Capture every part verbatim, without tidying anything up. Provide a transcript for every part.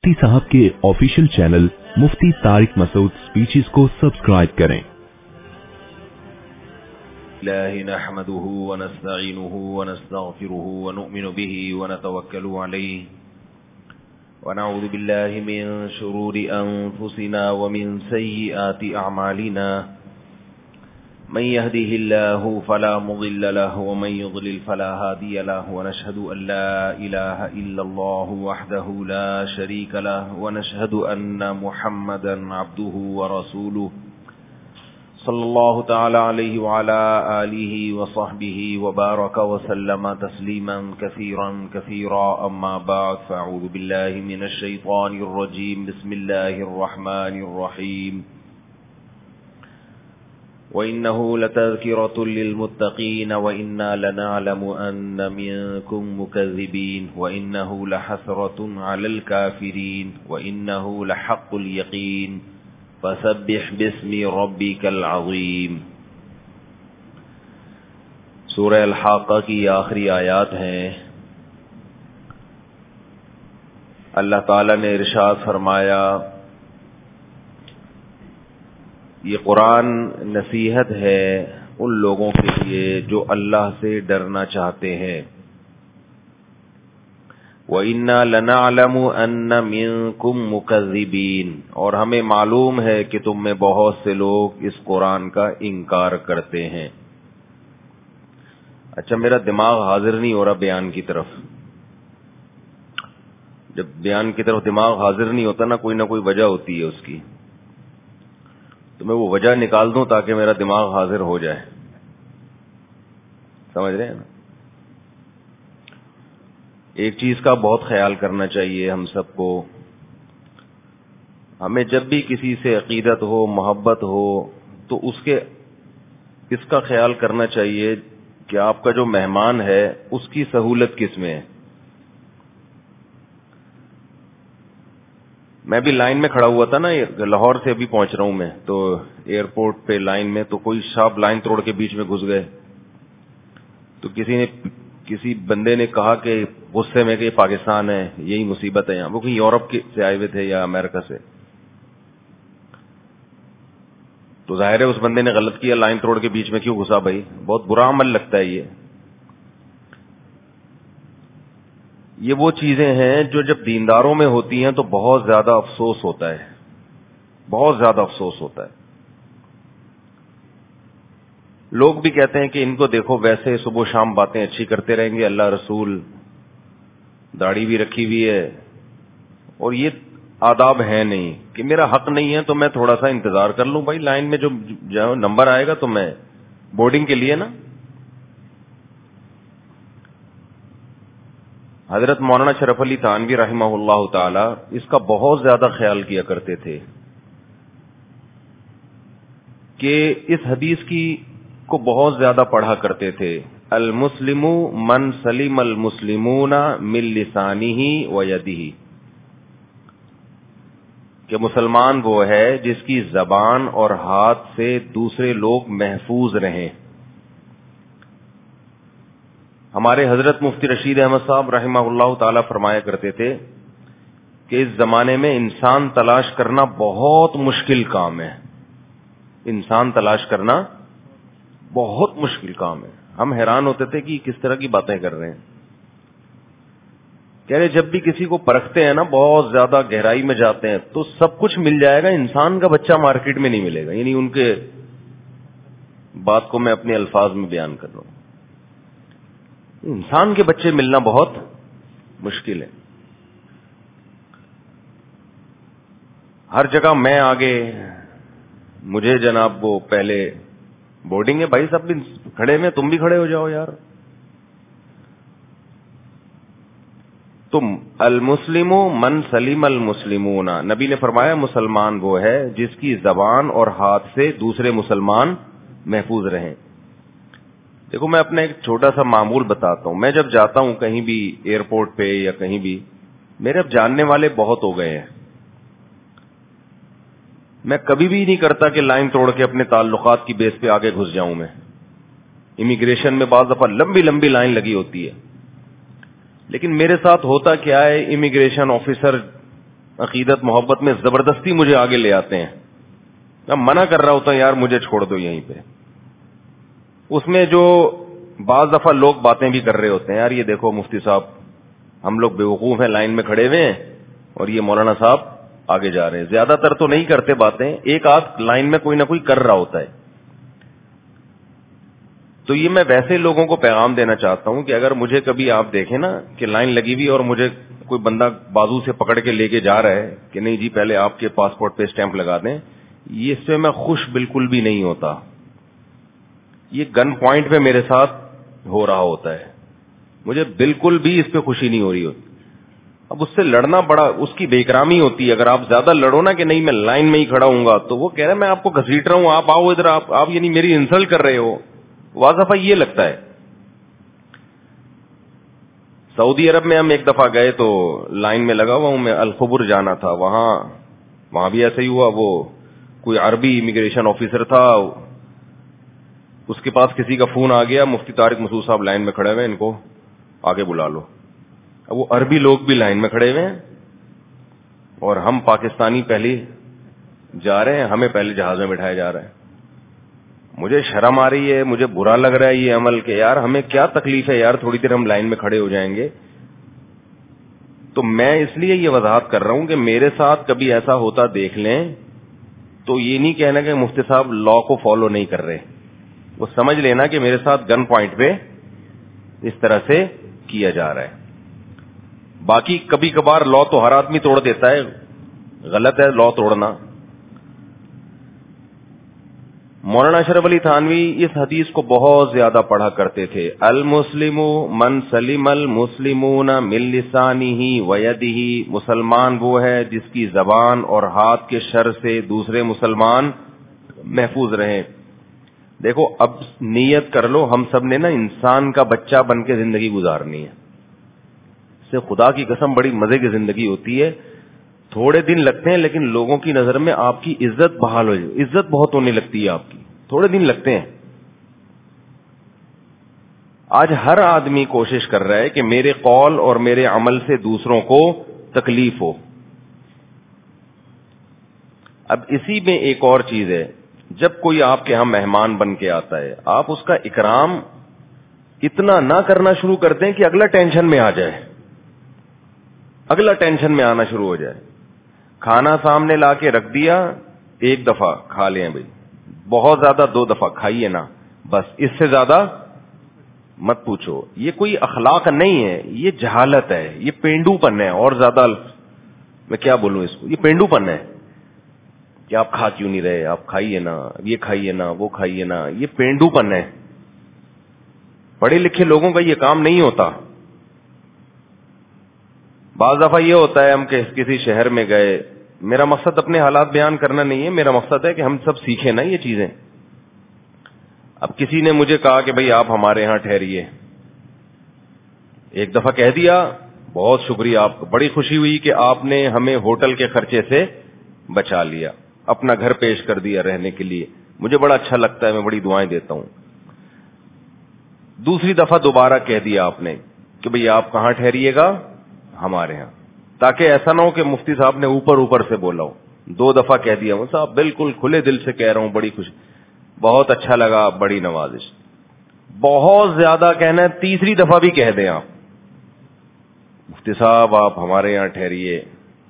مفتی صاحب کے official channel Mufti Tariq Masood speeches کو سبسکرائب کریں۔ الله نحمده ونستعينه ونستغفره ونؤمن به ونتوكل عليه ونعوذ بالله من شرور أنفسنا ومن سيئات أعمالنا من يهده الله فلا مضل له ومن يضلل فلا هادي له ونشهد أن لا إله إلا الله وحده لا شريك له ونشهد أن محمدا عبده ورسوله صلی اللہ تعالی علیہ وعلى آلہ وصحبہ وبارک وسلم تسلیما کثیرا کثیرا اما بعد فاعوذ باللہ من الشیطان الرجیم بسم اللہ الرحمن الرحیم وَإِنَّهُ لَتَذْكِرَةٌ لِّلْمُتَّقِينَ وَإِنَّا لَنَعْلَمُ أَنَّ مِنكُم مُّكَذِّبِينَ وَإِنَّهُ لَحَسْرَةٌ عَلَى الْكَافِرِينَ وَإِنَّهُ لَحَقُّ الْيَقِينِ فَسَبِّحْ بِاسْمِ رَبِّكَ الْعَظِيمِ۔ سورہ الحاقہ کی آخری آیات ہیں۔ اللہ تعالی نے ارشاد فرمایا، یہ قرآن نصیحت ہے ان لوگوں کے لیے جو اللہ سے ڈرنا چاہتے ہیں۔ وَإِنَّا لَنَعْلَمُ أَنَّ مِنكُم مُّكَذِّبِينَ، اور ہمیں معلوم ہے کہ تم میں بہت سے لوگ اس قرآن کا انکار کرتے ہیں۔ اچھا، میرا دماغ حاضر نہیں ہو رہا بیان کی طرف۔ جب بیان کی طرف دماغ حاضر نہیں ہوتا نا، کوئی نہ کوئی وجہ ہوتی ہے اس کی، تو میں وہ وجہ نکال دوں تاکہ میرا دماغ حاضر ہو جائے۔ سمجھ رہے ہیں نا؟ ایک چیز کا بہت خیال کرنا چاہیے ہم سب کو، ہمیں جب بھی کسی سے عقیدت ہو، محبت ہو، تو اس کے اس کا خیال کرنا چاہیے کہ آپ کا جو مہمان ہے اس کی سہولت کس میں ہے۔ میں بھی لائن میں کھڑا ہوا تھا نا، لاہور سے ابھی پہنچ رہا ہوں میں، تو ایئرپورٹ پہ لائن میں تو کوئی شاپ لائن توڑ کے بیچ میں گھس گئے، تو کسی نے کسی بندے نے کہا کہ غصے میں کہ پاکستان ہے، یہی مصیبت ہے یہاں۔ وہ کہیں یورپ کے سے آئے ہوئے تھے یا امریکہ سے، تو ظاہر ہے اس بندے نے غلط کیا، لائن توڑ کے بیچ میں کیوں گھسا بھائی؟ بہت برا عمل لگتا ہے یہ۔ یہ وہ چیزیں ہیں جو جب دینداروں میں ہوتی ہیں تو بہت زیادہ افسوس ہوتا ہے، بہت زیادہ افسوس ہوتا ہے۔ لوگ بھی کہتے ہیں کہ ان کو دیکھو ویسے صبح و شام باتیں اچھی کرتے رہیں گے، اللہ رسول داڑھی بھی رکھی ہوئی ہے، اور یہ آداب ہے نہیں کہ میرا حق نہیں ہے تو میں تھوڑا سا انتظار کر لوں۔ بھائی لائن میں جو نمبر آئے گا تو میں بورڈنگ کے لیے نا۔ حضرت مولانا شرف علی تھانوی رحمہ اللہ تعالی اس کا بہت زیادہ خیال کیا کرتے تھے کہ اس حدیث کی کو بہت زیادہ پڑھا کرتے تھے، المسلم من سلم المسلمون من لسانہ و یدہ، کہ مسلمان وہ ہے جس کی زبان اور ہاتھ سے دوسرے لوگ محفوظ رہیں۔ ہمارے حضرت مفتی رشید احمد صاحب رحمہ اللہ تعالی فرمایا کرتے تھے کہ اس زمانے میں انسان تلاش کرنا بہت مشکل کام ہے، انسان تلاش کرنا بہت مشکل کام ہے۔ ہم حیران ہوتے تھے کہ کس طرح کی باتیں کر رہے ہیں۔ کہہ رہے جب بھی کسی کو پرکھتے ہیں نا، بہت زیادہ گہرائی میں جاتے ہیں، تو سب کچھ مل جائے گا، انسان کا بچہ مارکیٹ میں نہیں ملے گا۔ یعنی ان کے بات کو میں اپنے الفاظ میں بیان کر رہا ہوں، انسان کے بچے ملنا بہت مشکل ہے۔ ہر جگہ میں آگے، مجھے جناب وہ پہلے بورڈنگ ہے۔ بھائی سب بھی کھڑے میں، تم بھی کھڑے ہو جاؤ یار۔ تم المسلم من سلیم المسلمون، نبی نے فرمایا مسلمان وہ ہے جس کی زبان اور ہاتھ سے دوسرے مسلمان محفوظ رہیں۔ دیکھو میں اپنا ایک چھوٹا سا معمول بتاتا ہوں۔ میں جب جاتا ہوں کہیں بھی ایئرپورٹ پہ یا کہیں بھی، میرے اب جاننے والے بہت ہو گئے ہیں، میں کبھی بھی نہیں کرتا کہ لائن توڑ کے اپنے تعلقات کی بیس پہ آگے گھس جاؤں۔ میں امیگریشن میں بعض دفعہ لمبی لمبی لائن لگی ہوتی ہے، لیکن میرے ساتھ ہوتا کیا ہے، امیگریشن آفیسر عقیدت محبت میں زبردستی مجھے آگے لے آتے ہیں. میں منع کر رہا ہوتا ہوں یار مجھے چھوڑ دو یہیں پہ. اس میں جو بعض دفعہ لوگ باتیں بھی کر رہے ہوتے ہیں, یار یہ دیکھو مفتی صاحب ہم لوگ بیوقوف ہیں, لائن میں کھڑے ہوئے ہیں اور یہ مولانا صاحب آگے جا رہے ہیں. زیادہ تر تو نہیں کرتے باتیں, ایک آدھ لائن میں کوئی نہ کوئی کر رہا ہوتا ہے. تو یہ میں ویسے لوگوں کو پیغام دینا چاہتا ہوں کہ اگر مجھے کبھی آپ دیکھیں نا کہ لائن لگی ہوئی اور مجھے کوئی بندہ بازو سے پکڑ کے لے کے جا رہا ہے کہ نہیں جی پہلے آپ کے پاسپورٹ پہ اسٹیمپ لگا دیں, یہ اس سے میں خوش بالکل بھی نہیں ہوتا. یہ گن پوائنٹ پہ میرے ساتھ ہو رہا ہوتا ہے, مجھے بالکل بھی اس پہ خوشی نہیں ہو رہی ہوتی. اب اس سے لڑنا بڑا اس کی بے اکرامی ہوتی ہے. اگر آپ زیادہ لڑو نا کہ نہیں میں لائن میں ہی کھڑا ہوں گا, تو وہ کہہ رہے ہیں میں آپ کو گھسیٹ رہا ہوں, آپ آؤ ادھر, آپ آپ یعنی میری انسلٹ کر رہے ہو. واضح یہ لگتا ہے. سعودی عرب میں ہم ایک دفعہ گئے تو لائن میں لگا ہوا ہوں میں, الخبر جانا تھا, وہاں وہاں بھی ایسا ہی ہوا. وہ کوئی عربی امیگریشن آفیسر تھا, اس کے پاس کسی کا فون آ گیا, مفتی طارق مسعود صاحب لائن میں کھڑے ہوئے, ان کو آگے بلا لو. اب وہ عربی لوگ بھی لائن میں کھڑے ہوئے ہیں اور ہم پاکستانی پہلے جا رہے ہیں, ہمیں پہلے جہاز میں بٹھایا جا رہا ہے. مجھے شرم آ رہی ہے, مجھے برا لگ رہا ہے یہ عمل کہ یار ہمیں کیا تکلیف ہے یار, تھوڑی دیر ہم لائن میں کھڑے ہو جائیں گے. تو میں اس لیے یہ وضاحت کر رہا ہوں کہ میرے ساتھ کبھی ایسا ہوتا دیکھ لیں تو یہ نہیں کہنا کہ مفتی صاحب لا کو فالو نہیں کر رہے, وہ سمجھ لینا کہ میرے ساتھ گن پوائنٹ پہ اس طرح سے کیا جا رہا ہے. باقی کبھی کبھار لا تو ہر آدمی توڑ دیتا ہے, غلط ہے لا توڑنا. مولانا اشرف علی تھانوی اس حدیث کو بہت زیادہ پڑھا کرتے تھے, المسلم من سلم المسلمون من لسانہ ویدہ, مسلمان وہ ہے جس کی زبان اور ہاتھ کے شر سے دوسرے مسلمان محفوظ رہیں. دیکھو اب نیت کر لو, ہم سب نے نا انسان کا بچہ بن کے زندگی گزارنی ہے. اس سے خدا کی قسم بڑی مزے کی زندگی ہوتی ہے. تھوڑے دن لگتے ہیں لیکن لوگوں کی نظر میں آپ کی عزت بحال ہو جائے, عزت بہت ہونے لگتی ہے آپ کی, تھوڑے دن لگتے ہیں. آج ہر آدمی کوشش کر رہا ہے کہ میرے قول اور میرے عمل سے دوسروں کو تکلیف ہو. اب اسی میں ایک اور چیز ہے, جب کوئی آپ کے ہاں مہمان بن کے آتا ہے, آپ اس کا اکرام اتنا نہ کرنا شروع کر دیں کہ اگلا ٹینشن میں آ جائے, اگلا ٹینشن میں آنا شروع ہو جائے. کھانا سامنے لا کے رکھ دیا, ایک دفعہ کھا لیں بھائی, بہت زیادہ دو دفعہ کھائیے نا, بس اس سے زیادہ مت پوچھو. یہ کوئی اخلاق نہیں ہے, یہ جہالت ہے, یہ پینڈو پن ہے. اور زیادہ میں کیا بولوں اس کو, یہ پینڈو پن ہے کہ آپ کھا کیوں نہیں رہے, آپ کھائیے نا, یہ کھائیے نا, وہ کھائیے نا, یہ پینڈو پن ہے. پڑھے لکھے لوگوں کا یہ کام نہیں ہوتا. بعض دفعہ یہ ہوتا ہے ہم کسی شہر میں گئے, میرا مقصد اپنے حالات بیان کرنا نہیں ہے, میرا مقصد ہے کہ ہم سب سیکھیں نا یہ چیزیں. اب کسی نے مجھے کہا کہ بھئی آپ ہمارے ہاں ٹھہریے, ایک دفعہ کہہ دیا, بہت شکریہ آپ کو, بڑی خوشی ہوئی کہ آپ نے ہمیں ہوٹل کے خرچے سے بچا لیا, اپنا گھر پیش کر دیا رہنے کے لیے, مجھے بڑا اچھا لگتا ہے, میں بڑی دعائیں دیتا ہوں. دوسری دفعہ دوبارہ کہہ دیا آپ نے کہ بھئی آپ کہاں ٹھہریے گا, ہمارے ہاں, تاکہ ایسا نہ ہو کہ مفتی صاحب نے اوپر اوپر سے بولا ہو. دو دفعہ کہہ دیا, صاحب بالکل کھلے دل سے کہہ رہا ہوں, بڑی خوشی, بہت اچھا لگا, بڑی نوازش. بہت زیادہ کہنا ہے, تیسری دفعہ بھی کہہ دیں آپ, مفتی صاحب آپ ہمارے یہاں ٹھہریے.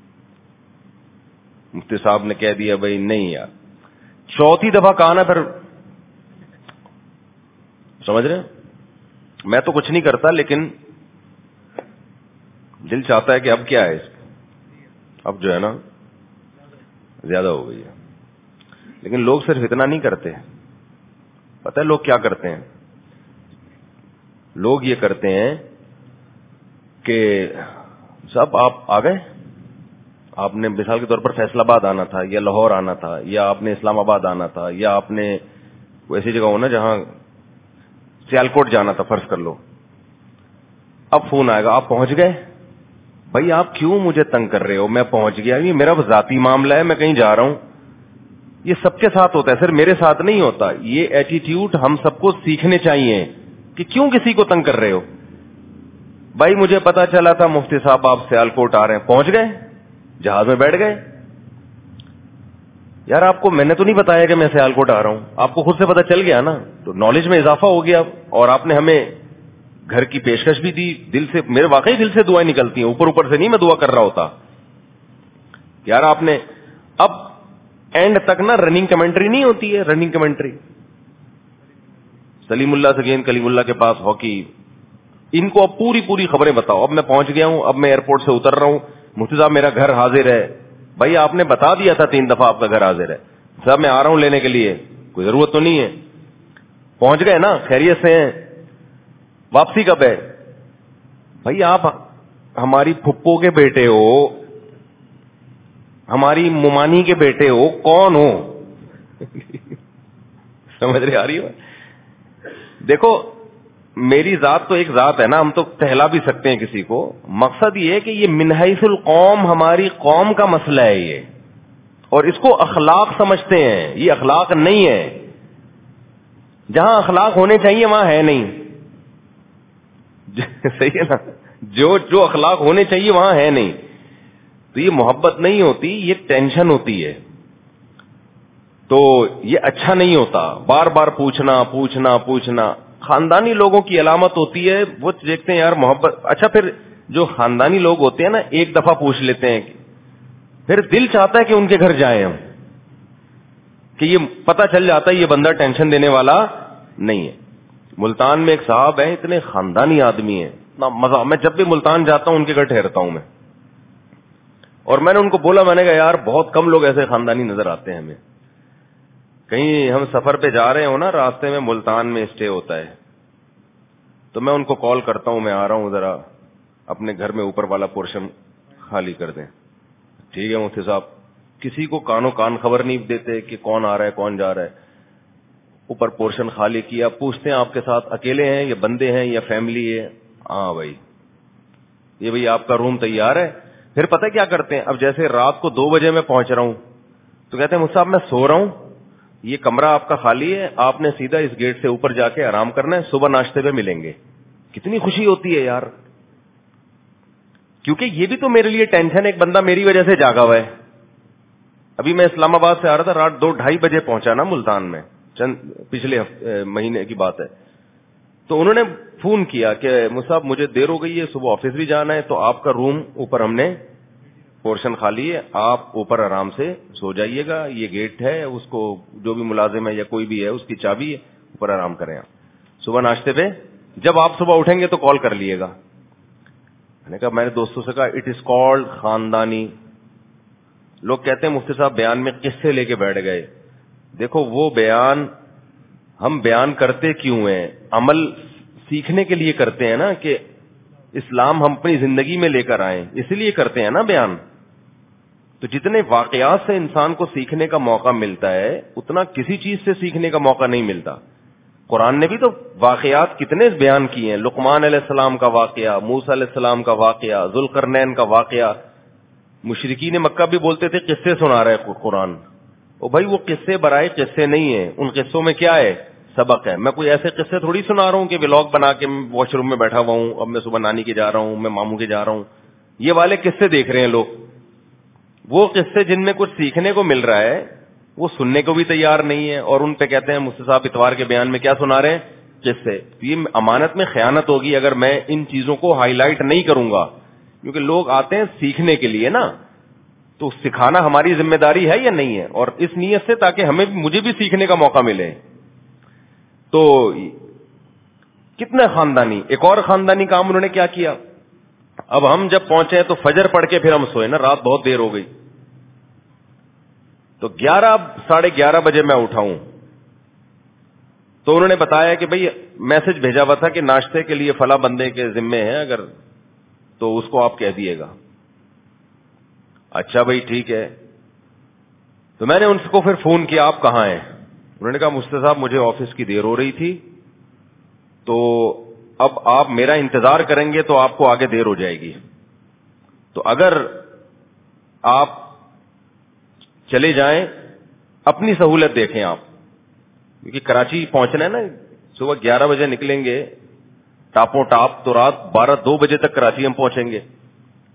مفتی صاحب نے کہہ دیا بھائی نہیں یار. چوتھی دفعہ کہا نا, پھر سمجھ رہے ہیں, میں تو کچھ نہیں کرتا لیکن دل چاہتا ہے کہ اب کیا ہے اس کا, اب جو ہے نا زیادہ ہو گئی ہے. لیکن لوگ صرف اتنا نہیں کرتے, پتہ ہے لوگ کیا کرتے ہیں, لوگ یہ کرتے ہیں کہ صاحب آپ آ گئے, آپ نے مثال کے طور پر فیصل آباد آنا تھا یا لاہور آنا تھا یا آپ نے اسلام آباد آنا تھا یا آپ نے ایسی جگہ ہو نا جہاں سیالکوٹ جانا تھا فرض کر لو, اب فون آئے گا آپ پہنچ گئے. بھائی آپ کیوں مجھے تنگ کر رہے ہو, میں پہنچ گیا, یہ میرا ذاتی معاملہ ہے, میں کہیں جا رہا ہوں. یہ سب کے ساتھ ہوتا ہے, صرف میرے ساتھ نہیں ہوتا. یہ ایٹیٹیوڈ ہم سب کو سیکھنے چاہیے کہ کیوں کسی کو تنگ کر رہے ہو. بھائی مجھے پتا چلا تھا مفتی صاحب آپ سیالکوٹ آ رہے ہیں, پہنچ گئے, جہاز میں بیٹھ گئے. یار آپ کو میں نے تو نہیں بتایا کہ میں سیالکوٹ آ رہا ہوں, آپ کو خود سے پتا چل گیا نا, تو نالج میں اضافہ ہو گیا. اور آپ نے ہمیں گھر کی پیشکش بھی دی, دل سے, میرے واقعی دل سے دعائیں نکلتی ہیں, اوپر اوپر سے نہیں میں دعا کر رہا ہوتا. یار آپ نے اب اینڈ تک نا رننگ کمنٹری نہیں ہوتی ہے, رننگ کمنٹری, سلیم اللہ سے گیند کلیم اللہ کے پاس ہاکی, ان کو اب پوری پوری خبریں بتاؤ. اب میں پہنچ گیا ہوں, اب میں ایئرپورٹ سے اتر رہا ہوں, مفتی صاحب میرا گھر حاضر ہے. بھائی آپ نے بتا دیا تھا تین دفعہ آپ کا گھر حاضر ہے, صاحب میں آ رہا ہوں لینے کے لیے, کوئی ضرورت تو نہیں ہے. پہنچ گئے نا, خیریت سے ہیں, واپسی کب ہے؟ بھائی آپ ہماری پھپھو کے بیٹے ہو, ہماری ممانی کے بیٹے ہو, کون ہو؟ سمجھ رہے آ رہی ہو؟ دیکھو میری ذات تو ایک ذات ہے نا, ہم تو کہلا بھی سکتے ہیں کسی کو. مقصد یہ ہے کہ یہ من حیث القوم ہماری قوم کا مسئلہ ہے یہ, اور اس کو اخلاق سمجھتے ہیں. یہ اخلاق نہیں ہے, جہاں اخلاق ہونے چاہیے وہاں ہے نہیں. صحیح ہے نا, جو جو اخلاق ہونے چاہیے وہاں ہے نہیں. تو یہ محبت نہیں ہوتی, یہ ٹینشن ہوتی ہے. تو یہ اچھا نہیں ہوتا بار بار پوچھنا پوچھنا پوچھنا. خاندانی لوگوں کی علامت ہوتی ہے, وہ دیکھتے ہیں یار محبت. اچھا پھر جو خاندانی لوگ ہوتے ہیں نا, ایک دفعہ پوچھ لیتے ہیں, پھر دل چاہتا ہے کہ ان کے گھر جائیں ہم, کہ یہ پتہ چل جاتا ہے یہ بندہ ٹینشن دینے والا نہیں ہے. ملتان میں ایک صاحب ہیں, اتنے خاندانی آدمی ہیں, اتنا مزہ. میں جب بھی ملتان جاتا ہوں ان کے گھر ٹھہرتا ہوں میں, اور میں نے ان کو بولا, میں نے کہا یار بہت کم لوگ ایسے خاندانی نظر آتے ہیں ہمیں. کہیں ہم سفر پہ جا رہے ہوں نا, راستے میں ملتان میں اسٹے ہوتا ہے, تو میں ان کو کال کرتا ہوں, میں آ رہا ہوں, ذرا اپنے گھر میں اوپر والا پورشن خالی کر دیں. ٹھیک ہے مفتی صاحب. کسی کو کانوں کان خبر نہیں دیتے کہ کون آ رہا ہے کون جا رہا ہے. اوپر پورشن خالی کیا, پوچھتے ہیں آپ کے ساتھ اکیلے ہیں یا بندے ہیں یا فیملی ہے؟ ہاں بھائی, یہ بھائی آپ کا روم تیار ہے. پھر پتہ کیا کرتے ہیں, اب جیسے رات کو دو بجے میں پہنچ رہا ہوں تو کہتے ہیں مفتی صاحب میں سو رہا ہوں, یہ کمرہ آپ کا خالی ہے, آپ نے سیدھا اس گیٹ سے اوپر جا کے آرام کرنا ہے, صبح ناشتے پہ ملیں گے. کتنی خوشی ہوتی ہے یار, کیونکہ یہ بھی تو میرے لیے ٹینشن ہے, ایک بندہ میری وجہ سے جاگا ہوا ہے. ابھی میں اسلام آباد سے آ رہا تھا, رات دو ڈھائی بجے پہنچا نا ملتان میں, چند پچھلے مہینے کی بات ہے. تو انہوں نے فون کیا کہ مصعب مجھے دیر ہو گئی ہے, صبح آفس بھی جانا ہے, تو آپ کا روم اوپر ہم نے پورشن خالی ہے, آپ اوپر آرام سے سو جائیے گا, یہ گیٹ ہے, اس کو جو بھی ملازم ہے یا کوئی بھی ہے اس کی چابی ہے, اوپر آرام کریں آپ. صبح ناشتے پہ جب آپ صبح اٹھیں گے تو کال کر لیے گا. میں نے کہا, میں نے دوستوں سے کہا اٹ از کالڈ خاندانی. لوگ کہتے ہیں مفتی صاحب بیان میں قصے لے کے بیٹھ گئے. دیکھو وہ بیان ہم بیان کرتے کیوں ہیں, عمل سیکھنے کے لیے کرتے ہیں نا, کہ اسلام ہم اپنی زندگی میں لے کر آئیں, اسی لیے کرتے ہیں نا بیان. تو جتنے واقعات سے انسان کو سیکھنے کا موقع ملتا ہے اتنا کسی چیز سے سیکھنے کا موقع نہیں ملتا. قرآن نے بھی تو واقعات کتنے بیان کیے ہیں, لقمان علیہ السلام کا واقعہ, موسیٰ علیہ السلام کا واقعہ, ذوالقرنین کا واقعہ. مشرکین مکہ بھی بولتے تھے قصے سنا رہے قرآن. او بھائی وہ قصے برائے قصے نہیں ہیں, ان قصوں میں کیا ہے, سبق ہے. میں کوئی ایسے قصے تھوڑی سنا رہا ہوں کہ ولاگ بنا کے واش روم میں بیٹھا ہوا ہوں, اب میں صبح نانی کے جا رہا ہوں, میں ماموں کے جا رہا ہوں. یہ والے قصے دیکھ رہے ہیں لوگ. وہ قصے جن میں کچھ سیکھنے کو مل رہا ہے وہ سننے کو بھی تیار نہیں ہے, اور ان پہ کہتے ہیں مفتی صاحب اتوار کے بیان میں کیا سنا رہے ہیں, قصے. یہ امانت میں خیانت ہوگی اگر میں ان چیزوں کو ہائی لائٹ نہیں کروں گا, کیونکہ لوگ آتے ہیں سیکھنے کے لیے نا, تو سکھانا ہماری ذمہ داری ہے یا نہیں ہے, اور اس نیت سے تاکہ ہمیں مجھے بھی سیکھنے کا موقع ملے. تو کتنے خاندانی. ایک اور خاندانی کام انہوں نے کیا کیا, اب ہم جب پہنچے تو فجر پڑھ کے پھر ہم سوئے نا, رات بہت دیر ہو گئی, تو گیارہ ساڑھے گیارہ بجے میں اٹھا ہوں. تو انہوں نے بتایا کہ بھئی میسج بھیجا ہوا تھا کہ ناشتے کے لیے فلاں بندے کے ذمے ہیں, اگر تو اس کو آپ کہہ دیے گا. اچھا بھائی ٹھیک ہے. تو میں نے ان کو پھر فون کیا, آپ کہاں ہیں؟ انہوں نے کہا مفتی صاحب مجھے آفس کی دیر ہو رہی تھی, تو اب آپ میرا انتظار کریں گے تو آپ کو آگے دیر ہو جائے گی, تو اگر آپ چلے جائیں اپنی سہولت دیکھیں آپ, کیونکہ کراچی پہنچنا ہے نا, صبح گیارہ بجے نکلیں گے ٹاپوں ٹاپ, تو رات بارہ دو بجے تک کراچی ہم پہنچیں گے.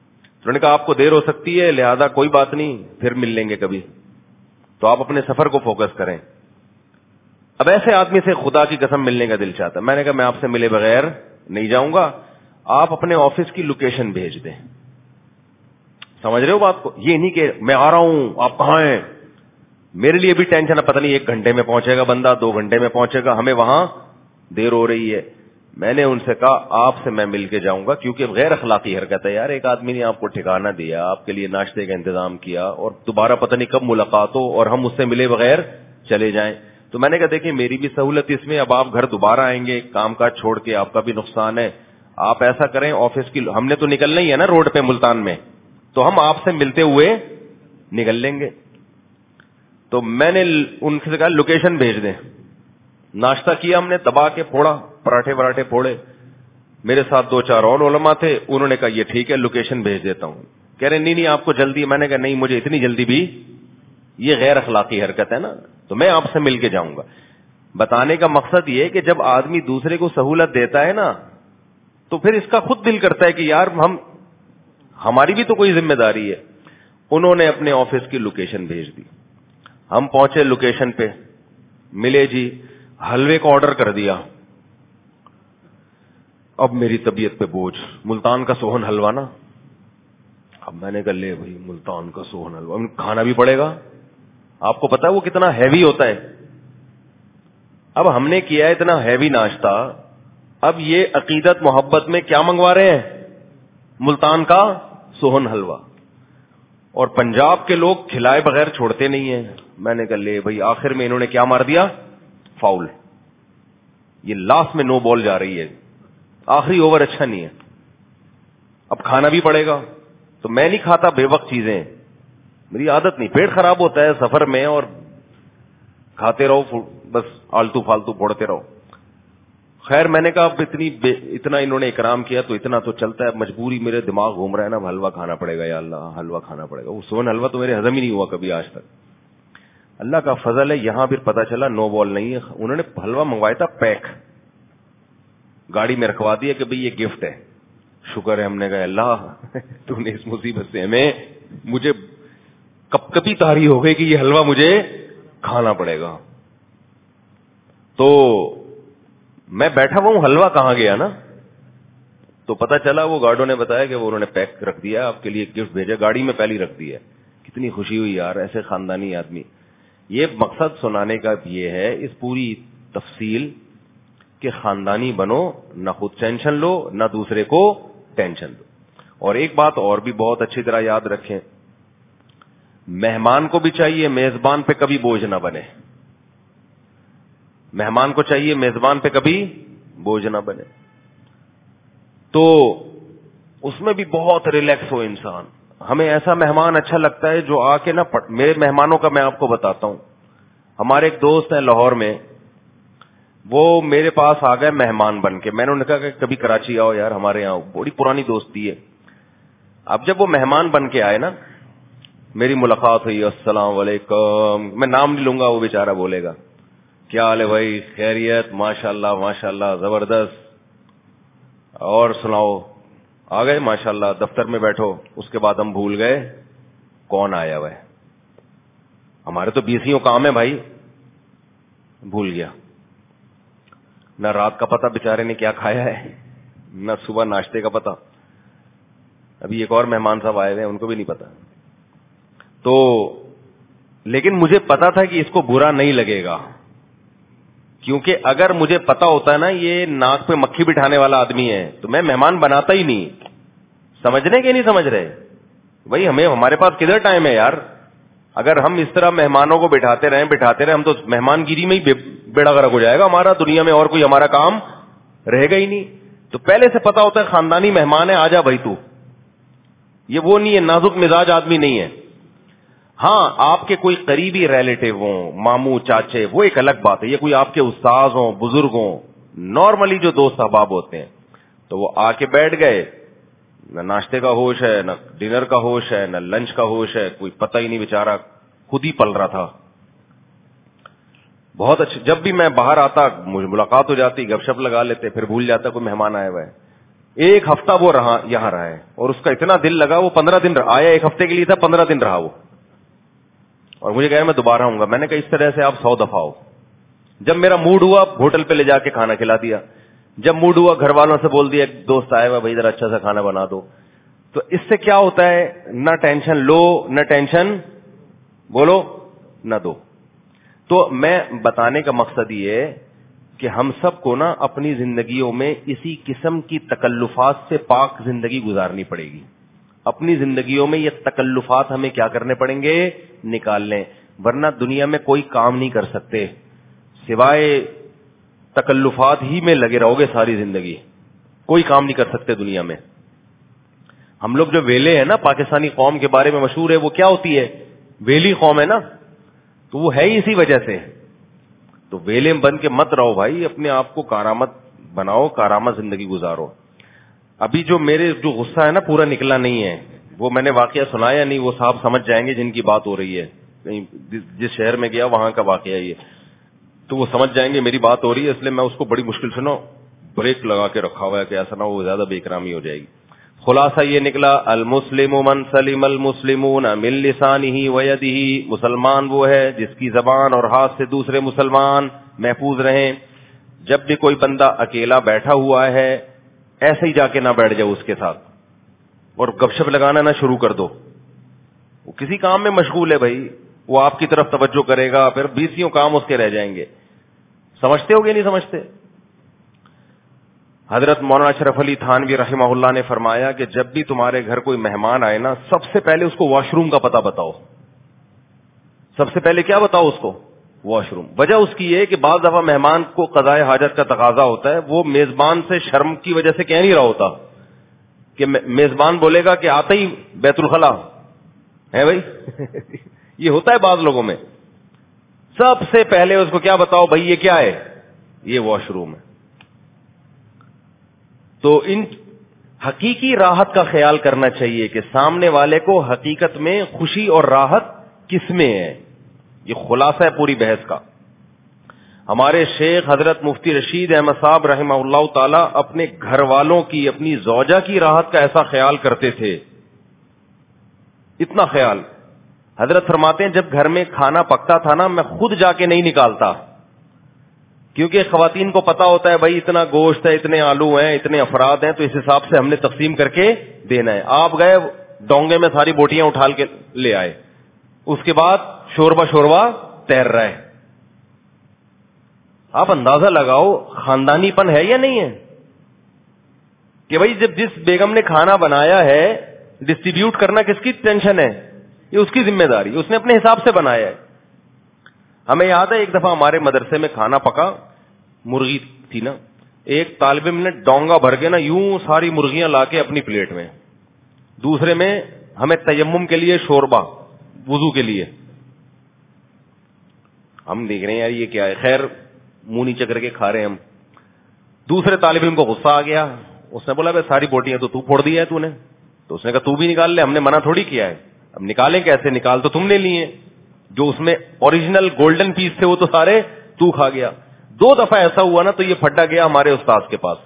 انہوں نے کہا آپ کو دیر ہو سکتی ہے لہذا کوئی بات نہیں, پھر مل لیں گے کبھی, تو آپ اپنے سفر کو فوکس کریں. اب ایسے آدمی سے خدا کی قسم ملنے کا دل چاہتا ہے. میں نے کہا میں آپ سے ملے بغیر نہیں جاؤں گا, آپ اپنے آفس کی لوکیشن بھیج دیں. سمجھ رہے ہو بات کو؟ یہ نہیں کہ میں آ رہا ہوں آپ کہاں ہیں, میرے لیے بھی ٹینشن ہے, پتہ نہیں ایک گھنٹے میں پہنچے گا بندہ, دو گھنٹے میں پہنچے گا, ہمیں وہاں دیر ہو رہی ہے. میں نے ان سے کہا آپ سے میں مل کے جاؤں گا, کیونکہ غیر اخلاقی حرکت ہے یار. ایک آدمی نے آپ کو ٹھکانہ دیا, آپ کے لیے ناشتے کا انتظام کیا, اور دوبارہ پتہ نہیں کب ملاقات ہو اور ہم اس سے ملے بغیر چلے جائیں. تو میں نے کہا دیکھیں میری بھی سہولت اس میں, اب آپ گھر دوبارہ آئیں گے کام کاج چھوڑ کے, آپ کا بھی نقصان ہے. آپ ایسا کریں آفس کی, ہم نے تو نکلنا ہی ہے نا روڈ پہ ملتان میں, تو ہم آپ سے ملتے ہوئے نکل لیں گے. تو میں نے ان سے کہا لوکیشن بھیج دیں. ناشتہ کیا ہم نے, دبا کے پھوڑا, پراٹھے وراٹھے پھوڑے. میرے ساتھ دو چار اور علماء تھے, انہوں نے کہا یہ ٹھیک ہے لوکیشن بھیج دیتا ہوں. کہہ رہے نہیں نہیں آپ کو جلدی. میں نے کہا نہیں مجھے اتنی جلدی بھی, یہ غیر اخلاقی حرکت ہے نا, تو میں آپ سے مل کے جاؤں گا. بتانے کا مقصد یہ کہ جب آدمی دوسرے کو سہولت دیتا ہے نا, تو پھر اس کا خود دل کرتا ہے کہ یار ہم ہماری بھی تو کوئی ذمہ داری ہے. انہوں نے اپنے آفس کی لوکیشن بھیج دی. ہم پہنچے لوکیشن پہ, ملے جی, حلوے کا آرڈر کر دیا. اب میری طبیعت پہ بوجھ, ملتان کا سوہن حلوہ نا. اب میں نے کہا لے بھائی ملتان کا سوہن حلوہ کھانا بھی پڑے گا. آپ کو پتا ہے وہ کتنا ہیوی ہوتا ہے. اب ہم نے کیا ہے اتنا ہیوی ناشتہ, اب یہ عقیدت محبت میں کیا منگوا رہے ہیں, ملتان کا سوہن حلوہ. اور پنجاب کے لوگ کھلائے بغیر چھوڑتے نہیں ہیں. میں نے کہا لے بھائی, آخر میں انہوں نے کیا مار دیا, فاؤل. یہ لاسٹ میں نو بال جا رہی ہے, آخری اوور اچھا نہیں ہے, اب کھانا بھی پڑے گا. تو میں نہیں کھاتا بے وقت چیزیں, میری عادت نہیں, پیٹ خراب ہوتا ہے سفر میں, اور کھاتے رہو بس آلتو فالتو پھوڑتے رہو. خیر میں نے کہا اب اتنی اتنا انہوں نے اکرام کیا تو اتنا تو چلتا ہے, مجبوری میرے دماغ گھوم رہا ہے نا, حلوہ کھانا پڑے گا, یا اللہ حلوہ کھانا پڑے گا. وہ سوہن حلوہ تو میرے ہضم ہی نہیں ہوا کبھی آج تک. اللہ کا فضل ہے, یہاں پھر پتا چلا نو بال نہیں ہے. انہوں نے حلوہ منگوایا تھا پیک, گاڑی میں رکھوا دیا کہ بھئی یہ گفٹ ہے. شکر ہے, ہم نے کہا اللہ تو نے اس مصیبت سے ہمیں, مجھے کب کبھی تاری ہو گئی کہ یہ حلوہ مجھے کھانا پڑے گا. تو میں بیٹھا ہوا ہوں, حلوہ کہاں گیا نا, تو پتا چلا وہ گارڈوں نے بتایا کہ وہ انہوں نے پیک رکھ دیا, آپ کے لیے گفٹ بھیجا, گاڑی میں پہلی رکھ دیا. کتنی خوشی ہوئی یار, ایسے خاندانی آدمی. یہ مقصد سنانے کا یہ ہے اس پوری تفصیل کہ خاندانی بنو, نہ خود ٹینشن لو نہ دوسرے کو ٹینشن دو. اور ایک بات اور بھی بہت اچھی طرح یاد رکھیں, مہمان کو بھی چاہیے میزبان پہ کبھی بوجھ نہ بنے. مہمان کو چاہیے میزبان پہ کبھی بوجھ نہ بنے. تو اس میں بھی بہت ریلیکس ہو انسان. ہمیں ایسا مہمان اچھا لگتا ہے جو آ کے نا, میرے مہمانوں کا میں آپ کو بتاتا ہوں. ہمارے ایک دوست ہیں لاہور میں, وہ میرے پاس آ گئے مہمان بن کے. میں نے انہیں کہا کہ کبھی کراچی آؤ یار ہمارے یہاں, بڑی پرانی دوستی ہے. اب جب وہ مہمان بن کے آئے نا, میری ملاقات ہوئی, السلام علیکم, میں نام نہیں لوں گا, وہ بیچارہ بولے گا کیا حال ہے بھائی, خیریت, ماشاء اللہ ماشاء اللہ زبردست, اور سناؤ, آ گئے ماشاء اللہ, دفتر میں بیٹھو. اس کے بعد ہم بھول گئے کون آیا ہوا ہے. ہمارے تو بیسیوں کام ہے بھائی, بھول گیا. نہ رات کا پتہ بیچارے نے کیا کھایا ہے, نہ صبح ناشتے کا پتہ. ابھی ایک اور مہمان صاحب آئے ہوئے ہیں, ان کو بھی نہیں پتا. تو لیکن مجھے پتا تھا کہ اس کو برا نہیں لگے گا, کیونکہ اگر مجھے پتا ہوتا ہے نا یہ ناک پہ مکھی بٹھانے والا آدمی ہے تو میں مہمان بناتا ہی نہیں. سمجھنے کے نہیں سمجھ رہے بھائی, ہمیں ہمارے پاس کدھر ٹائم ہے یار. اگر ہم اس طرح مہمانوں کو بٹھاتے رہیں بٹھاتے رہیں ہم تو مہمان گیری میں ہی بیڑا غرق ہو جائے گا ہمارا, دنیا میں اور کوئی ہمارا کام رہے گا ہی نہیں. تو پہلے سے پتا ہوتا ہے خاندانی مہمان ہے, آجا بھائی تو. یہ وہ نہیں ہے, نازک مزاج آدمی نہیں ہے. ہاں آپ کے کوئی قریبی ریلیٹیو ہوں, ماموں چاچے, وہ ایک الگ بات ہے. یہ کوئی آپ کے استاد ہوں, بزرگ ہوں, نارملی جو دوست احباب ہوتے ہیں, تو وہ آ کے بیٹھ گئے, نہ ناشتے کا ہوش ہے, نہ ڈنر کا ہوش ہے, نہ لنچ کا ہوش ہے, کوئی پتہ ہی نہیں, بیچارہ خود ہی پل رہا تھا. بہت اچھا. جب بھی میں باہر آتا مجھے ملاقات ہو جاتی, گپ شپ لگا لیتے, پھر بھول جاتا کوئی مہمان آیا ہوا ہے. ایک ہفتہ وہ رہا یہاں رہا ہے اور اس کا اتنا دل لگا, وہ پندرہ دن آیا, ایک ہفتے کے لیے تھا, پندرہ دن رہا وہ, اور مجھے کہہ رہا میں دوبارہ آؤں گا. میں نے کہا اس طرح سے آپ سو دفعہ ہو. جب میرا موڈ ہوا ہوٹل پہ لے جا کے کھانا کھلا دیا, جب موڈ ہوا گھر والوں سے بول دیا, ایک دوست آیا ہوا بھائی ذرا اچھا سا کھانا بنا دو. تو اس سے کیا ہوتا ہے, نہ ٹینشن لو نہ ٹینشن بولو نہ دو. تو میں بتانے کا مقصد یہ ہے کہ ہم سب کو نا اپنی زندگیوں میں اسی قسم کی تکلفات سے پاک زندگی گزارنی پڑے گی. اپنی زندگیوں میں یہ تکلفات ہمیں کیا کرنے پڑیں گے, نکال لیں, ورنہ دنیا میں کوئی کام نہیں کر سکتے, سوائے تکلفات ہی میں لگے رہو گے ساری زندگی, کوئی کام نہیں کر سکتے دنیا میں. ہم لوگ جو ویلے ہیں نا, پاکستانی قوم کے بارے میں مشہور ہے, وہ کیا ہوتی ہے, ویلی قوم ہے نا, تو وہ ہے ہی اسی وجہ سے. تو ویلے بن کے مت رہو بھائی, اپنے آپ کو کارآمد بناؤ, کارآمد زندگی گزارو. ابھی جو میرے جو غصہ ہے نا پورا نکلا نہیں ہے, وہ میں نے واقعہ سنایا نہیں, وہ صاحب سمجھ جائیں گے جن کی بات ہو رہی ہے, جس شہر میں گیا وہاں کا واقعہ یہ, تو وہ سمجھ جائیں گے میری بات ہو رہی ہے, اس لیے میں اس کو بڑی مشکل سے نا بریک لگا کے رکھا ہوا ہے کہ ایسا نہ وہ زیادہ بے اکرامی ہو جائے گی. خلاصہ یہ نکلا, المسلم من سلم المسلمون من لسانہ ویدہ, مسلمان وہ ہے جس کی زبان اور ہاتھ سے دوسرے مسلمان محفوظ رہیں. جب بھی کوئی بندہ اکیلا بیٹھا ہوا ہے ایسے ہی جا کے نہ بیٹھ جاؤ اس کے ساتھ اور گپ شپ لگانا نہ شروع کر دو. وہ کسی کام میں مشغول ہے بھائی, وہ آپ کی طرف توجہ کرے گا, پھر بیسیوں کام اس کے رہ جائیں گے. سمجھتے ہو گے نہیں سمجھتے؟ حضرت مولانا اشرف علی تھانوی رحمہ اللہ نے فرمایا کہ جب بھی تمہارے گھر کوئی مہمان آئے نا, سب سے پہلے اس کو واش روم کا پتہ بتاؤ. سب سے پہلے کیا بتاؤ اس کو, واش روم. وجہ اس کی یہ کہ بعض دفعہ مہمان کو قضائے حاجت کا تقاضا ہوتا ہے, وہ میزبان سے شرم کی وجہ سے کہہ نہیں رہا ہوتا, کہ میزبان بولے گا کہ آتے ہی بیت الخلا ہے بھائی یہ ہوتا ہے بعض لوگوں میں. سب سے پہلے اس کو کیا بتاؤ بھائی, یہ کیا ہے, یہ واش روم ہے. تو ان حقیقی راحت کا خیال کرنا چاہیے کہ سامنے والے کو حقیقت میں خوشی اور راحت کس میں ہے. یہ خلاصہ ہے پوری بحث کا. ہمارے شیخ حضرت مفتی رشید احمد صاحب رحمہ اللہ تعالی اپنے گھر والوں کی, اپنی زوجہ کی راحت کا ایسا خیال کرتے تھے, اتنا خیال. حضرت فرماتے ہیں جب گھر میں کھانا پکتا تھا نا, میں خود جا کے نہیں نکالتا, کیونکہ خواتین کو پتا ہوتا ہے بھائی اتنا گوشت ہے, اتنے آلو ہیں, اتنے افراد ہیں, تو اس حساب سے ہم نے تقسیم کر کے دینا ہے. آپ گئے ڈونگے میں ساری بوٹیاں اٹھا کے لے آئے, اس کے بعد شوربا شوربا تیر رہا ہے. آپ اندازہ لگاؤ خاندانی پن ہے یا نہیں ہے, کہ بھائی جب جس بیگم نے کھانا بنایا ہے ڈسٹریبیوٹ کرنا کس کی ٹینشن ہے, یہ اس کی ذمہ داری, اس نے اپنے حساب سے بنایا ہے. ہمیں یاد ہے ایک دفعہ ہمارے مدرسے میں کھانا پکا, مرغی تھی نا, ایک طالب علم نے ڈونگا بھر کے نا یوں ساری مرغیاں لا کے اپنی پلیٹ میں, دوسرے میں ہمیں تیمم کے لیے شوربا وضو کے لیے. ہم دیکھ رہے ہیں یار یہ کیا ہے, خیر منہ نیچے کر کے کھا رہے ہیں ہم. دوسرے طالب علم کو غصہ آ گیا, اس نے بولا بھائی ساری بوٹیاں تو تو پھوڑ دی ہے تو نے, تو اس نے کہا تو بھی نکال لے, ہم نے منع تھوڑی کیا ہے, اب نکالیں کیسے, نکال تو تم نے لیے, جو اس میں اوریجنل گولڈن پیس تھے وہ تو سارے تو کھا گیا. دو دفعہ ایسا ہوا نا تو یہ پھٹا گیا ہمارے استاد کے پاس.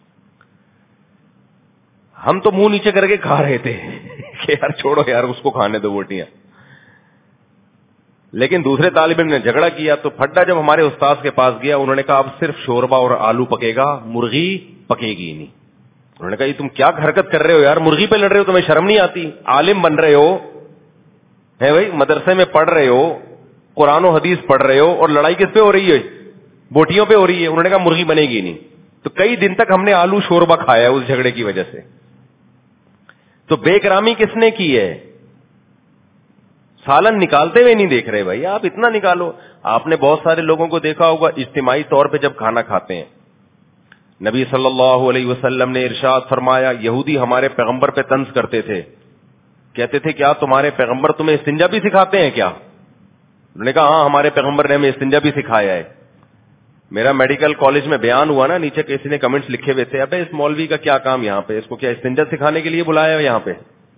ہم تو منہ نیچے کر کے کھا رہے تھے کہ یار چھوڑو یار اس کو کھانے دو بوٹیاں, لیکن دوسرے طالب علم نے جھگڑا کیا. تو پھڈا جب ہمارے استاد کے پاس گیا, انہوں نے کہا اب صرف شوربا اور آلو پکے گا, مرغی پکے گی نہیں. انہوں نے کہا یہ تم کیا حرکت کر رہے ہو یار, مرغی پہ لڑ رہے ہو, تمہیں شرم نہیں آتی, عالم بن رہے ہو ہے بھائی, مدرسے میں پڑھ رہے ہو, قرآن و حدیث پڑھ رہے ہو, اور لڑائی کس پہ ہو رہی ہے, بوٹیوں پہ ہو رہی ہے. انہوں نے کہا مرغی بنے گی نہیں. تو کئی دن تک ہم نے آلو شوربا کھایا اس جھگڑے کی وجہ سے. تو بے اکرامی کس نے کی ہے, سالن نکالتے ہوئے نہیں دیکھ رہے بھائی, آپ اتنا نکالو. آپ نے بہت سارے لوگوں کو دیکھا ہوگا اجتماعی طور پہ جب کھانا کھاتے ہیں, نبی صلی اللہ علیہ وسلم نے ارشاد فرمایا, یہودی ہمارے پیغمبر پہ طنز کرتے تھے, کہتے تھے کیا تمہارے پیغمبر تمہیں استنجا بھی سکھاتے ہیں کیا؟ انہوں نے کہا ہاں ہمارے پیغمبر نے ہمیں استنجا بھی سکھایا ہے. میرا میڈیکل کالج میں بیان ہوا نا, نیچے کسی نے کمنٹس لکھے ہوئے تھے, ابے اس مولوی کا کیا کام یہاں پہ, اس کو کیا استنجا سکھانے کے لیے بلایا ہے یہاں پہ؟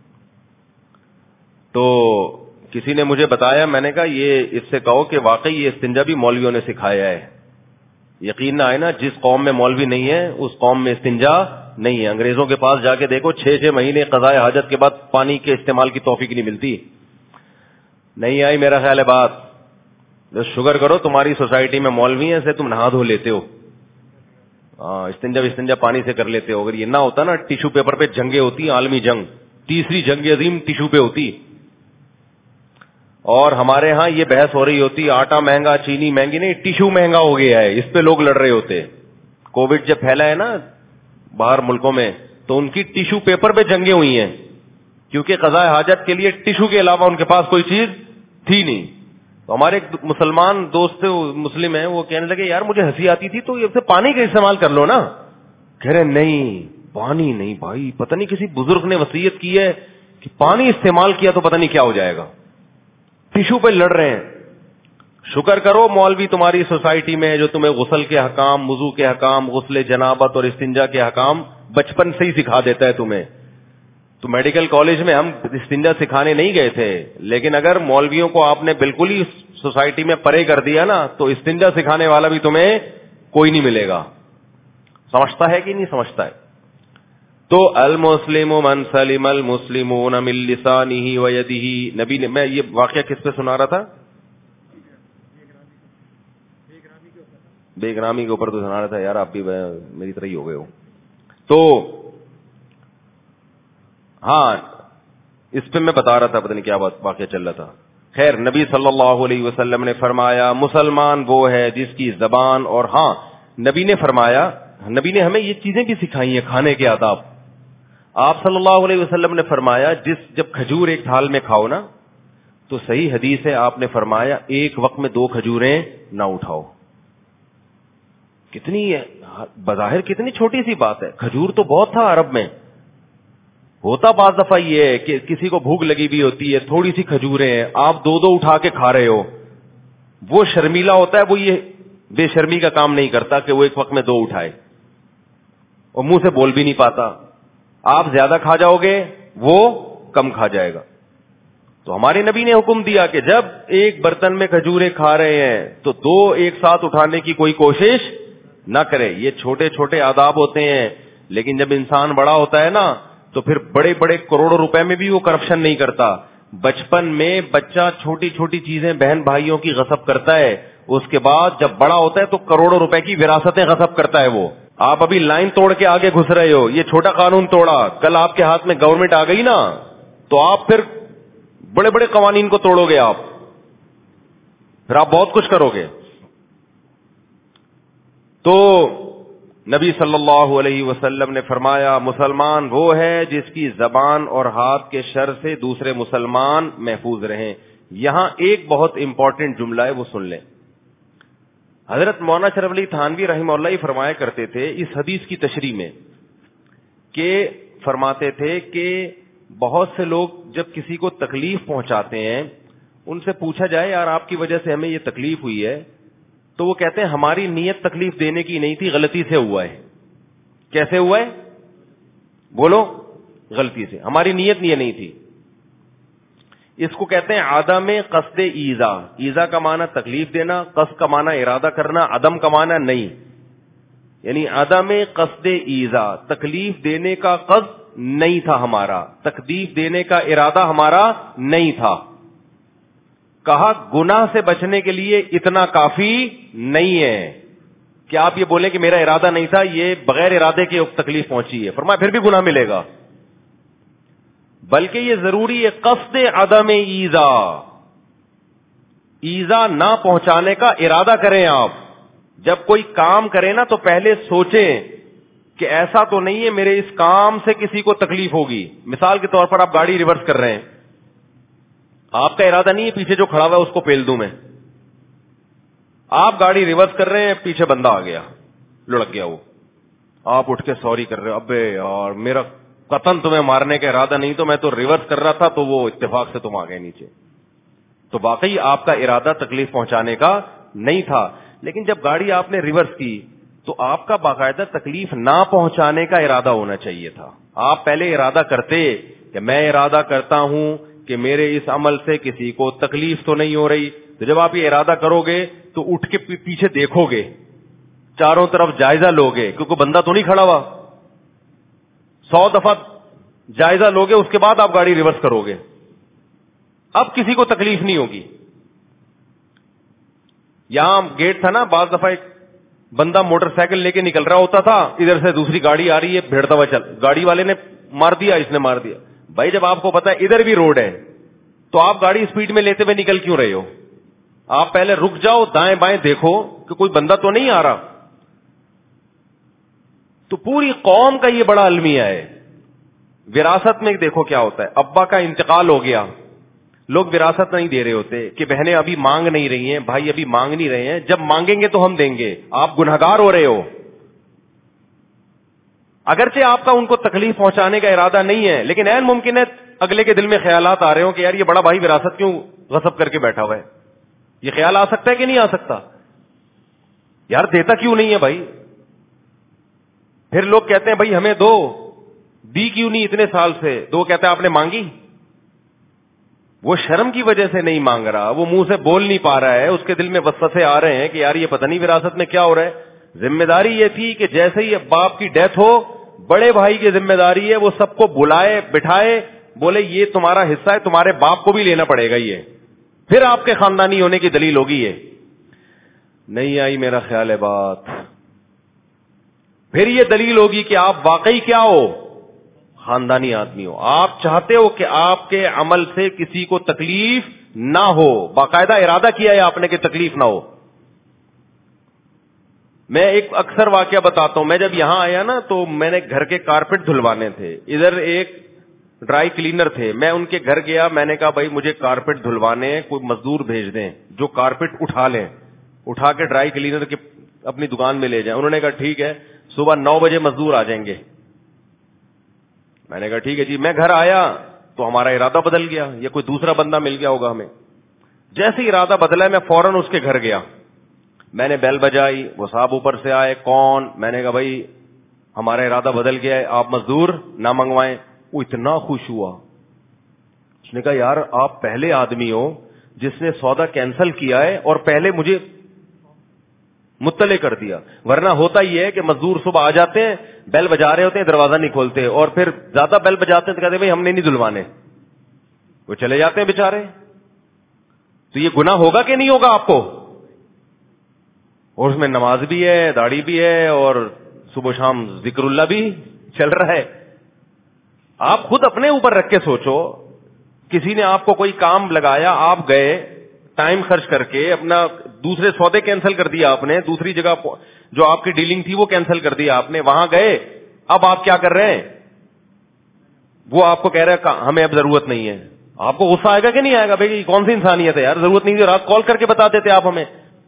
تو کسی نے مجھے بتایا, میں نے کہا یہ اس سے کہو کہ واقعی یہ استنجا بھی مولویوں نے سکھایا ہے. یقین نہ آئے نا, جس قوم میں مولوی نہیں ہے اس قوم میں استنجا نہیں ہے. انگریزوں کے پاس جا کے دیکھو, چھ چھ مہینے قضاء حاجت کے بعد پانی کے استعمال کی توفیق نہیں ملتی. نہیں آئی میرا خیال ہے بات. شکر کرو تمہاری سوسائٹی میں مولوی ہیں سے تم نہا دھو لیتے ہو, ہاں استنجا استنجا پانی سے کر لیتے ہو. اگر یہ نہ ہوتا نا, ٹیشو پیپر پہ جنگیں ہوتی, عالمی جنگ, تیسری جنگ عظیم ٹیشو پہ ہوتی. اور ہمارے ہاں یہ بحث ہو رہی ہوتی آٹا مہنگا چینی مہنگی, نہیں ٹیشو مہنگا ہو گیا ہے, اس پہ لوگ لڑ رہے ہوتے. کووڈ جب پھیلا ہے نا باہر ملکوں میں, تو ان کی ٹیشو پیپر پہ جنگیں ہوئی ہیں, کیونکہ قضاء حاجت کے لیے ٹیشو کے علاوہ ان کے پاس کوئی چیز تھی نہیں. تو ہمارے ایک مسلمان دوست مسلم ہیں, وہ کہنے لگے یار مجھے ہنسی آتی تھی تو یہ پانی کا استعمال کر لو نا. کہہ رہے نہیں پانی نہیں بھائی, پتہ نہیں کسی بزرگ نے وصیت کی ہے کہ پانی استعمال کیا تو پتہ نہیں کیا ہو جائے گا. ٹیشو پہ لڑ رہے ہیں. شکر کرو مولوی تمہاری سوسائٹی میں جو تمہیں غسل کے حکام, وضو کے حکام, غسل جنابت اور استنجا کے حکام بچپن سے ہی سکھا دیتا ہے تمہیں. تو میڈیکل کالج میں ہم استنجا سکھانے نہیں گئے تھے, لیکن اگر مولویوں کو آپ نے بالکل ہی سوسائٹی میں پرے کر دیا نا, تو استنجا سکھانے والا بھی تمہیں کوئی نہیں ملے گا. سمجھتا ہے کہ نہیں سمجھتا ہے؟ تو المسلم من سلم المسلمون من لسانه ويده. نبی نے, میں یہ واقعہ کس پہ سنا رہا تھا؟ بے گرامی کے اوپر تو سنا رہا تھا یار, آپ بھی میری طرح ہی ہو گئے ہو. تو ہاں اس پہ میں بتا رہا تھا, پتہ نہیں کیا بات واقعہ چل رہا تھا. خیر, نبی صلی اللہ علیہ وسلم نے فرمایا مسلمان وہ ہے جس کی زبان, اور ہاں نبی نے فرمایا, نبی نے ہمیں یہ چیزیں بھی سکھائی ہیں کھانے کے آداب. آپ صلی اللہ علیہ وسلم نے فرمایا جس جب کھجور ایک تھال میں کھاؤ نا, تو صحیح حدیث ہے, آپ نے فرمایا ایک وقت میں دو کھجوریں نہ اٹھاؤ. کتنی بظاہر کتنی چھوٹی سی بات ہے, کھجور تو بہت تھا عرب میں. ہوتا بعض دفعہ یہ ہے کہ کسی کو بھوک لگی ہوئی ہوتی ہے, تھوڑی سی کھجوریں ہیں, آپ دو دو اٹھا کے کھا رہے ہو. وہ شرمیلا ہوتا ہے, وہ یہ بے شرمی کا کام نہیں کرتا کہ وہ ایک وقت میں دو اٹھائے, اور منہ سے بول بھی نہیں پاتا. آپ زیادہ کھا جاؤ گے, وہ کم کھا جائے گا. تو ہمارے نبی نے حکم دیا کہ جب ایک برتن میں کھجوریں کھا رہے ہیں تو دو ایک ساتھ اٹھانے کی کوئی کوشش نہ کرے. یہ چھوٹے چھوٹے آداب ہوتے ہیں, لیکن جب انسان بڑا ہوتا ہے نا, تو پھر بڑے بڑے کروڑوں روپے میں بھی وہ کرپشن نہیں کرتا. بچپن میں بچہ چھوٹی چھوٹی چیزیں بہن بھائیوں کی غصب کرتا ہے, اس کے بعد جب بڑا ہوتا ہے تو کروڑوں روپے کی وراثتیں غصب کرتا ہے وہ. آپ ابھی لائن توڑ کے آگے گھس رہے ہو, یہ چھوٹا قانون توڑا, کل آپ کے ہاتھ میں گورنمنٹ آ گئی نا, تو آپ پھر بڑے بڑے قوانین کو توڑو گے, آپ پھر آپ بہت کچھ کرو گے. تو نبی صلی اللہ علیہ وسلم نے فرمایا مسلمان وہ ہے جس کی زبان اور ہاتھ کے شر سے دوسرے مسلمان محفوظ رہیں. یہاں ایک بہت امپورٹنٹ جملہ ہے, وہ سن لیں. حضرت مولانا شرف علی تھانوی رحمہ اللہ ہی فرمایا کرتے تھے اس حدیث کی تشریح میں, کہ فرماتے تھے کہ بہت سے لوگ جب کسی کو تکلیف پہنچاتے ہیں, ان سے پوچھا جائے یار آپ کی وجہ سے ہمیں یہ تکلیف ہوئی ہے, تو وہ کہتے ہیں ہماری نیت تکلیف دینے کی نہیں تھی, غلطی سے ہوا ہے. کیسے ہوا ہے بولو؟ غلطی سے, ہماری نیت یہ نہیں تھی. اس کو کہتے ہیں عدم قصد ایذا. ایذا کا معنی تکلیف دینا, قصد کا معنی ارادہ کرنا, عدم کا معنی نہیں. یعنی عدم قصد ایذا, تکلیف دینے کا قصد نہیں تھا ہمارا, تکلیف دینے کا ارادہ ہمارا نہیں تھا. کہا گناہ سے بچنے کے لیے اتنا کافی نہیں ہے کہ آپ یہ بولیں کہ میرا ارادہ نہیں تھا, یہ بغیر ارادے کے تکلیف پہنچی ہے. فرمایا پھر بھی گناہ ملے گا, بلکہ یہ ضروری ہے قصد عدم ایذا, ایذا نہ پہنچانے کا ارادہ کریں. آپ جب کوئی کام کریں نا تو پہلے سوچیں کہ ایسا تو نہیں ہے میرے اس کام سے کسی کو تکلیف ہوگی. مثال کے طور پر آپ گاڑی ریورس کر رہے ہیں, آپ کا ارادہ نہیں ہے پیچھے جو کھڑا ہوا ہے اس کو پیل دوں میں. آپ گاڑی ریورس کر رہے ہیں, پیچھے بندہ آ گیا, لڑک گیا وہ, آپ اٹھ کے سوری کر رہے ہو, ابے یار میرا قطن تمہیں مارنے کا ارادہ نہیں, تو میں تو ریورس کر رہا تھا, تو وہ اتفاق سے تم آ گئے نیچے. تو واقعی آپ کا ارادہ تکلیف پہنچانے کا نہیں تھا, لیکن جب گاڑی آپ نے ریورس کی تو آپ کا باقاعدہ تکلیف نہ پہنچانے کا ارادہ ہونا چاہیے تھا. آپ پہلے ارادہ کرتے کہ میں ارادہ کرتا ہوں کہ میرے اس عمل سے کسی کو تکلیف تو نہیں ہو رہی. تو جب آپ یہ ارادہ کرو گے تو اٹھ کے پیچھے دیکھو گے, چاروں طرف جائزہ لو گے, کیونکہ بندہ تو نہیں کھڑا ہوا. سو دفعہ جائزہ لوگے, اس کے بعد آپ گاڑی ریورس کرو گے. اب کسی کو تکلیف نہیں ہوگی. یہاں گیٹ تھا نا, بعض دفعہ ایک بندہ موٹر سائیکل لے کے نکل رہا ہوتا تھا, ادھر سے دوسری گاڑی آ رہی ہے, بھیڑتا ہوا چل, گاڑی والے نے مار دیا, اس نے مار دیا. بھائی جب آپ کو پتا ہے ادھر بھی روڈ ہے تو آپ گاڑی اسپیڈ میں لیتے ہوئے نکل کیوں رہے ہو؟ آپ پہلے رک جاؤ, دائیں بائیں دیکھو کہ کوئی بندہ تو نہیں آ رہا. تو پوری قوم کا یہ بڑا المیہ ہے. وراثت میں دیکھو کیا ہوتا ہے, ابا کا انتقال ہو گیا, لوگ وراثت نہیں دے رہے ہوتے کہ بہنیں ابھی مانگ نہیں رہی ہیں, بھائی ابھی مانگ نہیں رہے ہیں, جب مانگیں گے تو ہم دیں گے. آپ گنہگار ہو رہے ہو. اگرچہ آپ کا ان کو تکلیف پہنچانے کا ارادہ نہیں ہے, لیکن عین ممکن ہے اگلے کے دل میں خیالات آ رہے ہو کہ یار یہ بڑا بھائی وراثت کیوں غصب کر کے بیٹھا ہوا ہے. یہ خیال آ سکتا ہے کہ نہیں آ سکتا؟ یار دیتا کیوں نہیں ہے بھائی؟ پھر لوگ کہتے ہیں بھائی ہمیں دو, دی کیوں نہیں اتنے سال سے؟ دو کہتے ہیں آپ نے مانگی. وہ شرم کی وجہ سے نہیں مانگ رہا, وہ منہ سے بول نہیں پا رہا ہے, اس کے دل میں وسوسے آ رہے ہیں کہ یار یہ پتہ نہیں وراثت میں کیا ہو رہا ہے. ذمہ داری یہ تھی کہ جیسے ہی باپ کی ڈیتھ ہو, بڑے بھائی کی ذمہ داری ہے وہ سب کو بلائے بٹھائے, بولے یہ تمہارا حصہ ہے, تمہارے باپ کو بھی لینا پڑے گا, یہ پھر آپ کے خاندانی ہونے کی دلیل ہوگی. یہ نہیں آئی میرا خیال ہے بات. پھر یہ دلیل ہوگی کہ آپ واقعی کیا ہو, خاندانی آدمی ہو. آپ چاہتے ہو کہ آپ کے عمل سے کسی کو تکلیف نہ ہو, باقاعدہ ارادہ کیا ہے آپ نے کہ تکلیف نہ ہو. میں ایک اکثر واقعہ بتاتا ہوں. میں جب یہاں آیا نا تو میں نے گھر کے کارپیٹ دھلوانے تھے, ادھر ایک ڈرائی کلینر تھے, میں ان کے گھر گیا, میں نے کہا بھائی مجھے کارپیٹ دھلوانے ہیں, کوئی مزدور بھیج دیں جو کارپیٹ اٹھا لیں, اٹھا کے ڈرائی کلینر کے اپنی دکان میں لے جائیں. انہوں نے کہا ٹھیک ہے, صبح نو بجے مزدور آ جائیں گے. میں نے کہا ٹھیک ہے جی. میں گھر آیا تو ہمارا ارادہ بدل گیا, یا کوئی دوسرا بندہ مل گیا ہوگا ہمیں. جیسے ہی ارادہ بدلا میں فوراً اس کے گھر گیا, میں نے بیل بجائی, وہ صاحب اوپر سے آئے, کون؟ میں نے کہا بھائی ہمارا ارادہ بدل گیا ہے, آپ مزدور نہ منگوائیں. وہ اتنا خوش ہوا, اس نے کہا یار آپ پہلے آدمی ہو جس نے سودا کینسل کیا ہے اور پہلے مجھے مطلع کر دیا. ورنہ ہوتا یہ ہے کہ مزدور صبح آ جاتے ہیں, بیل بجا رہے ہوتے ہیں, دروازہ نہیں کھولتے, اور پھر زیادہ بیل بجاتے ہیں تو کہتے ہیں بھائی ہم نے نہیں دھلوانے, وہ چلے جاتے ہیں بےچارے. تو یہ گناہ ہوگا کہ نہیں ہوگا آپ کو؟ اور اس میں نماز بھی ہے, داڑھی بھی ہے, اور صبح شام ذکر اللہ بھی چل رہا ہے. آپ خود اپنے اوپر رکھ کے سوچو, کسی نے آپ کو کوئی کام لگایا, آپ گئے ٹائم خرچ کر کے, اپنا دوسرے سودے کینسل کر دیا آپ نے, دوسری جگہ جو آپ کی ڈیلنگ تھی وہ کینسل کر دیا آپ نے, وہاں گئے, اب آپ کیا کر رہے ہیں؟ وہ آپ کو کہہ رہے ہیں ہمیں اب ضرورت نہیں ہے. آپ کو غصہ آئے گا کہ نہیں آئے گا؟ بھائی کون سی انسانیت ہے یار, ضرورت نہیں تھی, رات کال کر کے بتا دیتے آپ ہمیں.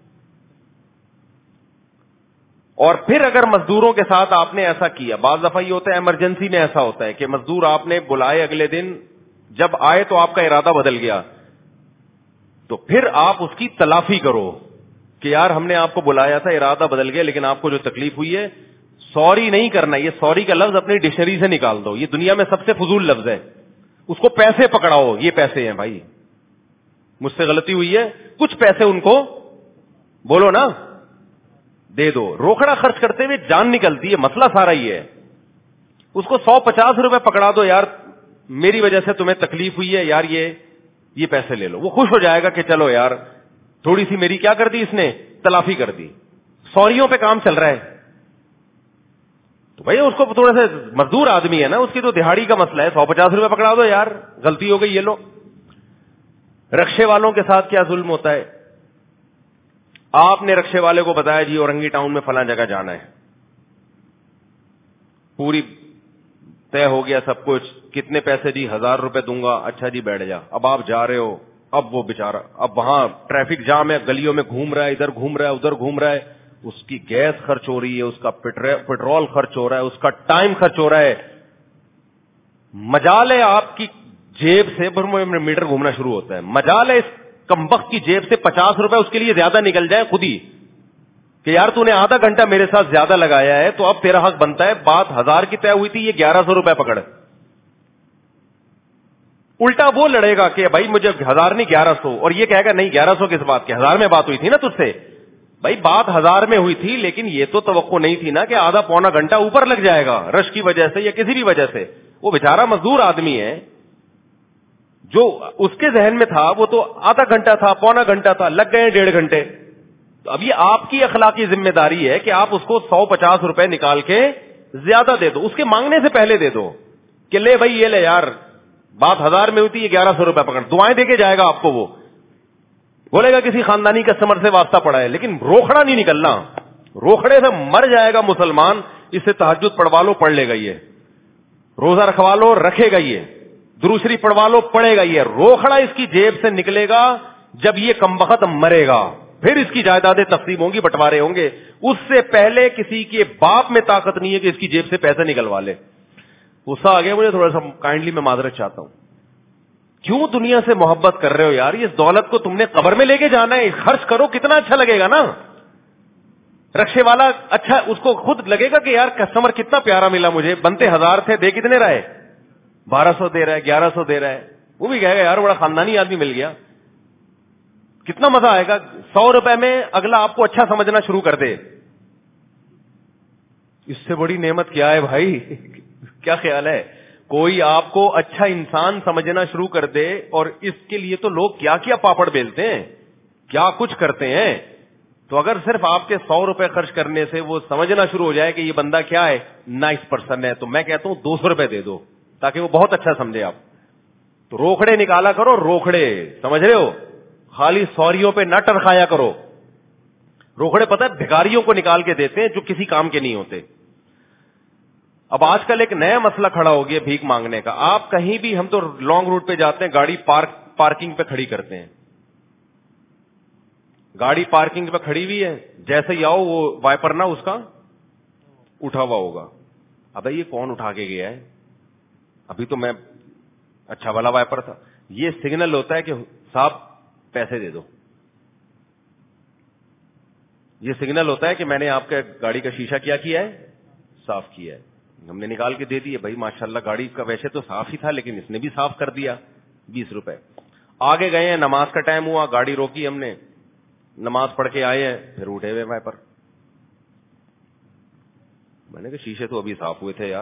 اور پھر اگر مزدوروں کے ساتھ آپ نے ایسا کیا, بعض دفعہ یہ ہوتا ہے ایمرجنسی میں ایسا ہوتا ہے کہ مزدور آپ نے بلائے, اگلے دن جب آئے تو آپ کا ارادہ بدل گیا, تو پھر آپ اس کی تلافی کرو کہ یار ہم نے آپ کو بلایا تھا, ارادہ بدل گیا, لیکن آپ کو جو تکلیف ہوئی ہے, سوری نہیں کرنا. یہ سوری کا لفظ اپنی ڈکشنری سے نکال دو, یہ دنیا میں سب سے فضول لفظ ہے. اس کو پیسے پکڑاؤ, یہ پیسے ہیں بھائی, مجھ سے غلطی ہوئی ہے, کچھ پیسے ان کو بولو نا دے دو. روکڑا خرچ کرتے ہوئے جان نکلتی ہے, مسئلہ سارا ہی ہے. اس کو سو پچاس روپے پکڑا دو, یار میری وجہ سے تمہیں تکلیف ہوئی ہے, یار یہ یہ پیسے لے لو. وہ خوش ہو جائے گا کہ چلو یار تھوڑی سی میری کیا کر دی, اس نے تلافی کر دی. سوریوں پہ کام چل رہا ہے تو بھائی اس کو تھوڑا سا, مزدور آدمی ہے نا, اس کی تو دہاڑی کا مسئلہ ہے, سو پچاس روپے پکڑا دو, یار غلطی ہو گئی یہ لو. رکشے والوں کے ساتھ کیا ظلم ہوتا ہے. آپ نے رکشے والے کو بتایا جی اورنگی ٹاؤن میں فلاں جگہ جانا ہے, پوری طے ہو گیا سب کچھ, کتنے پیسے جی, ہزار روپے دوں گا. اچھا جی بیٹھ جا. اب آپ جا رہے ہو, اب وہ بےچارا, اب وہاں ٹریفک جام ہے, گلیوں میں گھوم رہا ہے, ادھر گھوم رہا ہے, ادھر گھوم رہا ہے, اس کی گیس خرچ ہو رہی ہے, اس کا پیٹرول خرچ ہو رہا ہے, اس کا ٹائم خرچ ہو رہا ہے. مجال ہے آپ کی جیب سے میٹر گھومنا شروع ہوتا ہے. مجال ہے اس کمبخت کی جیب سے پچاس روپے اس کے لیے زیادہ نکل جائے خود ہی, کہ یار تو نے آدھا گھنٹہ میرے ساتھ زیادہ لگایا ہے تو اب تیرا حق بنتا ہے. بات ہزار کی طے ہوئی تھی, یہ گیارہ سو روپے پکڑ. الٹا وہ لڑے گا کہ بھائی مجھے ہزار نہیں گیارہ سو, اور یہ کہے گا نہیں گیارہ سو کس بات کے, ہزار میں بات ہوئی تھی نا تجھ سے. بھائی بات ہزار میں ہوئی تھی, لیکن یہ تو توقع نہیں تھی نا کہ آدھا پونا گھنٹہ اوپر لگ جائے گا رش کی وجہ سے یا کسی بھی وجہ سے. وہ بیچارہ مزدور آدمی ہے, جو اس کے ذہن میں تھا وہ تو آدھا گھنٹہ تھا, پونا گھنٹہ تھا, لگ گئے ڈیڑھ گھنٹے. تو اب یہ آپ کی اخلاقی ذمہ داری ہے کہ آپ اس کو سو پچاس روپے نکال کے زیادہ دے دو, اس کے مانگنے سے پہلے دے دو کہ لے بھائی یہ لے یار, بات ہزار میں ہوتی ہے گیارہ سو روپے پکڑ, دعائیں دے کے جائے گا آپ کو. وہ بولے گا کسی خاندانی کسٹمر سے واسطہ پڑا ہے, لیکن روکھڑا نہیں نکلنا. روکھڑے سے مر جائے گا مسلمان. اس سے تہجد پڑھوا لو پڑھ لے گا یہ, روزہ رکھوا لو رکھے گا یہ, درود شریف پڑھوا لو پڑھے گا یہ. روکھڑا اس کی جیب سے نکلے گا جب یہ کمبخت مرے گا, پھر اس کی جائیدادیں تقسیم ہوں گی, بٹوارے ہوں گے. اس سے پہلے کسی کے باپ میں طاقت نہیں ہے کہ اس کی جیب سے پیسے نکلوا لے. غصہ آ گیا مجھے تھوڑا سا, کائنڈلی میں معذرت چاہتا ہوں. کیوں دنیا سے محبت کر رہے ہو یار؟ اس دولت کو تم نے قبر میں لے کے جانا ہے, خرچ کرو, کتنا اچھا لگے گا نا. رکشے والا اچھا, اس کو خود لگے گا کہ یار کسٹمر کتنا پیارا ملا مجھے, بنتے ہزار تھے دے کتنے رہے, بارہ سو دے رہا ہے, گیارہ سو دے رہا ہے. وہ بھی کہے گا یار بڑا خاندانی آدمی مل گیا. کتنا مزہ آئے گا. سو روپے میں اگلا آپ کو اچھا سمجھنا شروع کر دے. اس سے بڑی نعمت کیا ہے بھائی؟ کیا خیال ہے؟ کوئی آپ کو اچھا انسان سمجھنا شروع کر دے, اور اس کے لیے تو لوگ کیا کیا پاپڑ بیلتے ہیں, کیا کچھ کرتے ہیں. تو اگر صرف آپ کے سو روپے خرچ کرنے سے وہ سمجھنا شروع ہو جائے کہ یہ بندہ کیا ہے, نائس پرسن ہے, تو میں کہتا ہوں دو سو روپے دے دو تاکہ وہ بہت اچھا سمجھے آپ. تو روکھڑے نکالا کرو, روکھڑے, سمجھ رہے ہو, خالی سوریوں پہ نہ ٹرخایا کرو. روکھڑے پتہ ہے بھکاریوں کو نکال کے دیتے ہیں جو کسی کام کے نہیں ہوتے. اب آج کل ایک نیا مسئلہ کھڑا ہو گیا بھیک مانگنے کا. آپ کہیں بھی, ہم تو لانگ روٹ پہ جاتے ہیں, گاڑی پارک پارکنگ پہ کھڑی کرتے ہیں. گاڑی پارکنگ پہ کھڑی ہوئی ہے, جیسے ہی آؤ وہ وائپر نہ اس کا اٹھا ہوا ہوگا. ابے یہ کون اٹھا کے گیا ہے, ابھی تو میں اچھا والا وائپر تھا. یہ سگنل ہوتا ہے کہ صاحب پیسے دے دو. یہ سگنل ہوتا ہے کہ میں نے آپ کے گاڑی کا شیشہ کیا کیا ہے, صاف کیا ہے. ہم نے نکال کے دے دیے, بھائی ماشاءاللہ گاڑی کا ویسے تو صاف ہی تھا لیکن اس نے بھی صاف کر دیا, بیس روپے. آگے گئے ہیں, نماز کا ٹائم ہوا, گاڑی روکی ہم نے, نماز پڑھ کے آئے ہیں, پھر اٹھے ہوئے وائپر. میں نے کہا شیشے تو ابھی صاف ہوئے تھے یار.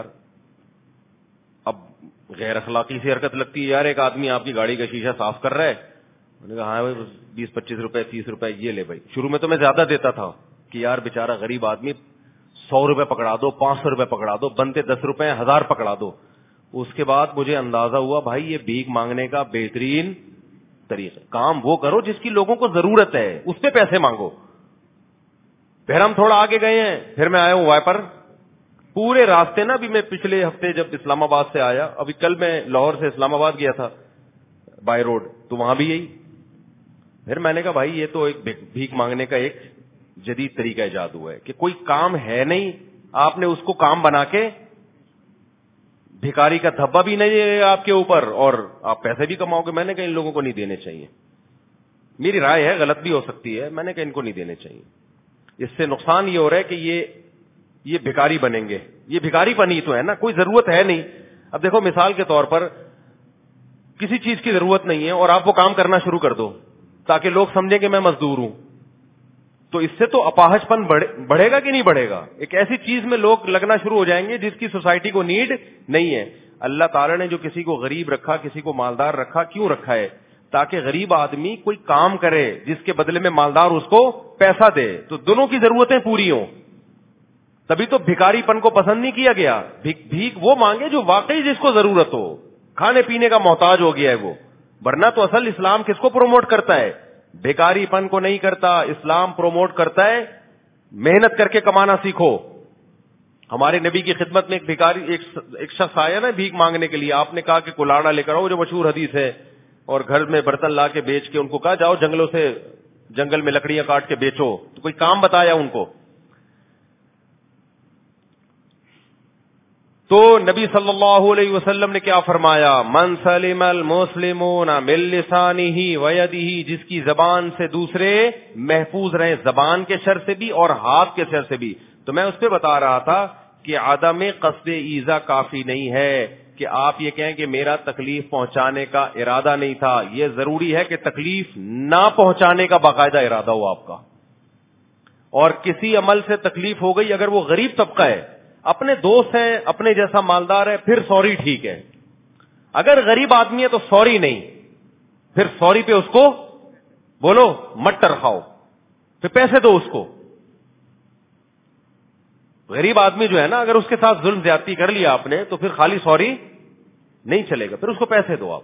اب غیر اخلاقی سی حرکت لگتی ہے یار, ایک آدمی آپ کی گاڑی کا شیشہ صاف کر رہا ہے. میں نے کہا ہاں بھائی بیس پچیس روپے تیس روپے یہ لے بھائی. شروع میں تو میں زیادہ دیتا تھا کہ یار بیچارہ غریب آدمی, سو روپے پکڑا دو, پانچ سو روپے پکڑا دو, بنتے دس روپے ہزار پکڑا دو. اس کے بعد مجھے اندازہ ہوا بھائی یہ بھیک مانگنے کا بہترین طریقہ, کام وہ کرو جس کی لوگوں کو ضرورت ہے, اس پہ پیسے مانگو. پھر ہم تھوڑا آگے گئے ہیں, پھر میں آیا ہوں وائپر. پورے راستے نا, ابھی میں پچھلے ہفتے جب اسلام آباد سے آیا, ابھی کل میں لاہور سے اسلام آباد گیا تھا بائی روڈ, تو وہاں بھی یہی. پھر میں نے کہا بھائی یہ تو ایک بھیک مانگنے کا ایک جدید طریقہ ایجاد ہوا ہے کہ کوئی کام ہے نہیں, آپ نے اس کو کام بنا کے, بھکاری کا دھبا بھی نہیں ہے آپ کے اوپر اور آپ پیسے بھی کماؤ گے. میں نے کہا ان لوگوں کو نہیں دینے چاہیے. میری رائے ہے, غلط بھی ہو سکتی ہے, میں نے کہا ان کو نہیں دینے چاہیے. اس سے نقصان یہ ہو رہا ہے کہ یہ یہ بھکاری بنیں گے. یہ بھکاری بنی تو ہے نا, کوئی ضرورت ہے نہیں. اب دیکھو مثال کے طور پر کسی چیز کی ضرورت نہیں ہے اور آپ وہ کام کرنا شروع کر دو تاکہ لوگ سمجھیں کہ میں مزدور ہوں, تو اس سے تو اپاہج پن بڑھے گا کہ نہیں بڑھے گا؟ ایک ایسی چیز میں لوگ لگنا شروع ہو جائیں گے جس کی سوسائٹی کو نیڈ نہیں ہے. اللہ تعالیٰ نے جو کسی کو غریب رکھا, کسی کو مالدار رکھا, کیوں رکھا ہے؟ تاکہ غریب آدمی کوئی کام کرے جس کے بدلے میں مالدار اس کو پیسہ دے, تو دونوں کی ضرورتیں پوری ہوں. تبھی تو بھکاری پن کو پسند نہیں کیا گیا. بھیک وہ مانگے جو واقعی جس کو ضرورت ہو, کھانے پینے کا محتاج ہو گیا ہے وہ. ورنہ تو اصل اسلام کس کو پروموٹ کرتا ہے؟ بھکاری پن کو نہیں کرتا. اسلام پروموٹ کرتا ہے محنت کر کے کمانا سیکھو. ہمارے نبی کی خدمت میں ایک بھکاری ایک, ایک شخص آیا نا بھیک مانگنے کے لیے. آپ نے کہا کہ کلاڑا لے کر آؤ, جو مشہور حدیث ہے, اور گھر میں برتن لا کے بیچ کے ان کو کہا جاؤ جنگلوں سے, جنگل میں لکڑیاں کاٹ کے بیچو. تو کوئی کام بتایا ان کو. تو نبی صلی اللہ علیہ وسلم نے کیا فرمایا؟ من سلم المسلمون من لسانہ ویدہ, جس کی زبان سے دوسرے محفوظ رہیں, زبان کے شر سے بھی اور ہاتھ کے شر سے بھی. تو میں اس پہ بتا رہا تھا کہ عدم قصد ایذا کافی نہیں ہے کہ آپ یہ کہیں کہ میرا تکلیف پہنچانے کا ارادہ نہیں تھا. یہ ضروری ہے کہ تکلیف نہ پہنچانے کا باقاعدہ ارادہ ہو آپ کا. اور کسی عمل سے تکلیف ہو گئی, اگر وہ غریب طبقہ ہے, اپنے دوست ہے, اپنے جیسا مالدار ہے, پھر سوری ٹھیک ہے. اگر غریب آدمی ہے تو سوری نہیں, پھر سوری پہ اس کو بولو مٹر کھاؤ, پھر پیسے دو اس کو. غریب آدمی جو ہے نا, اگر اس کے ساتھ ظلم زیادتی کر لیا آپ نے تو پھر خالی سوری نہیں چلے گا, پھر اس کو پیسے دو آپ.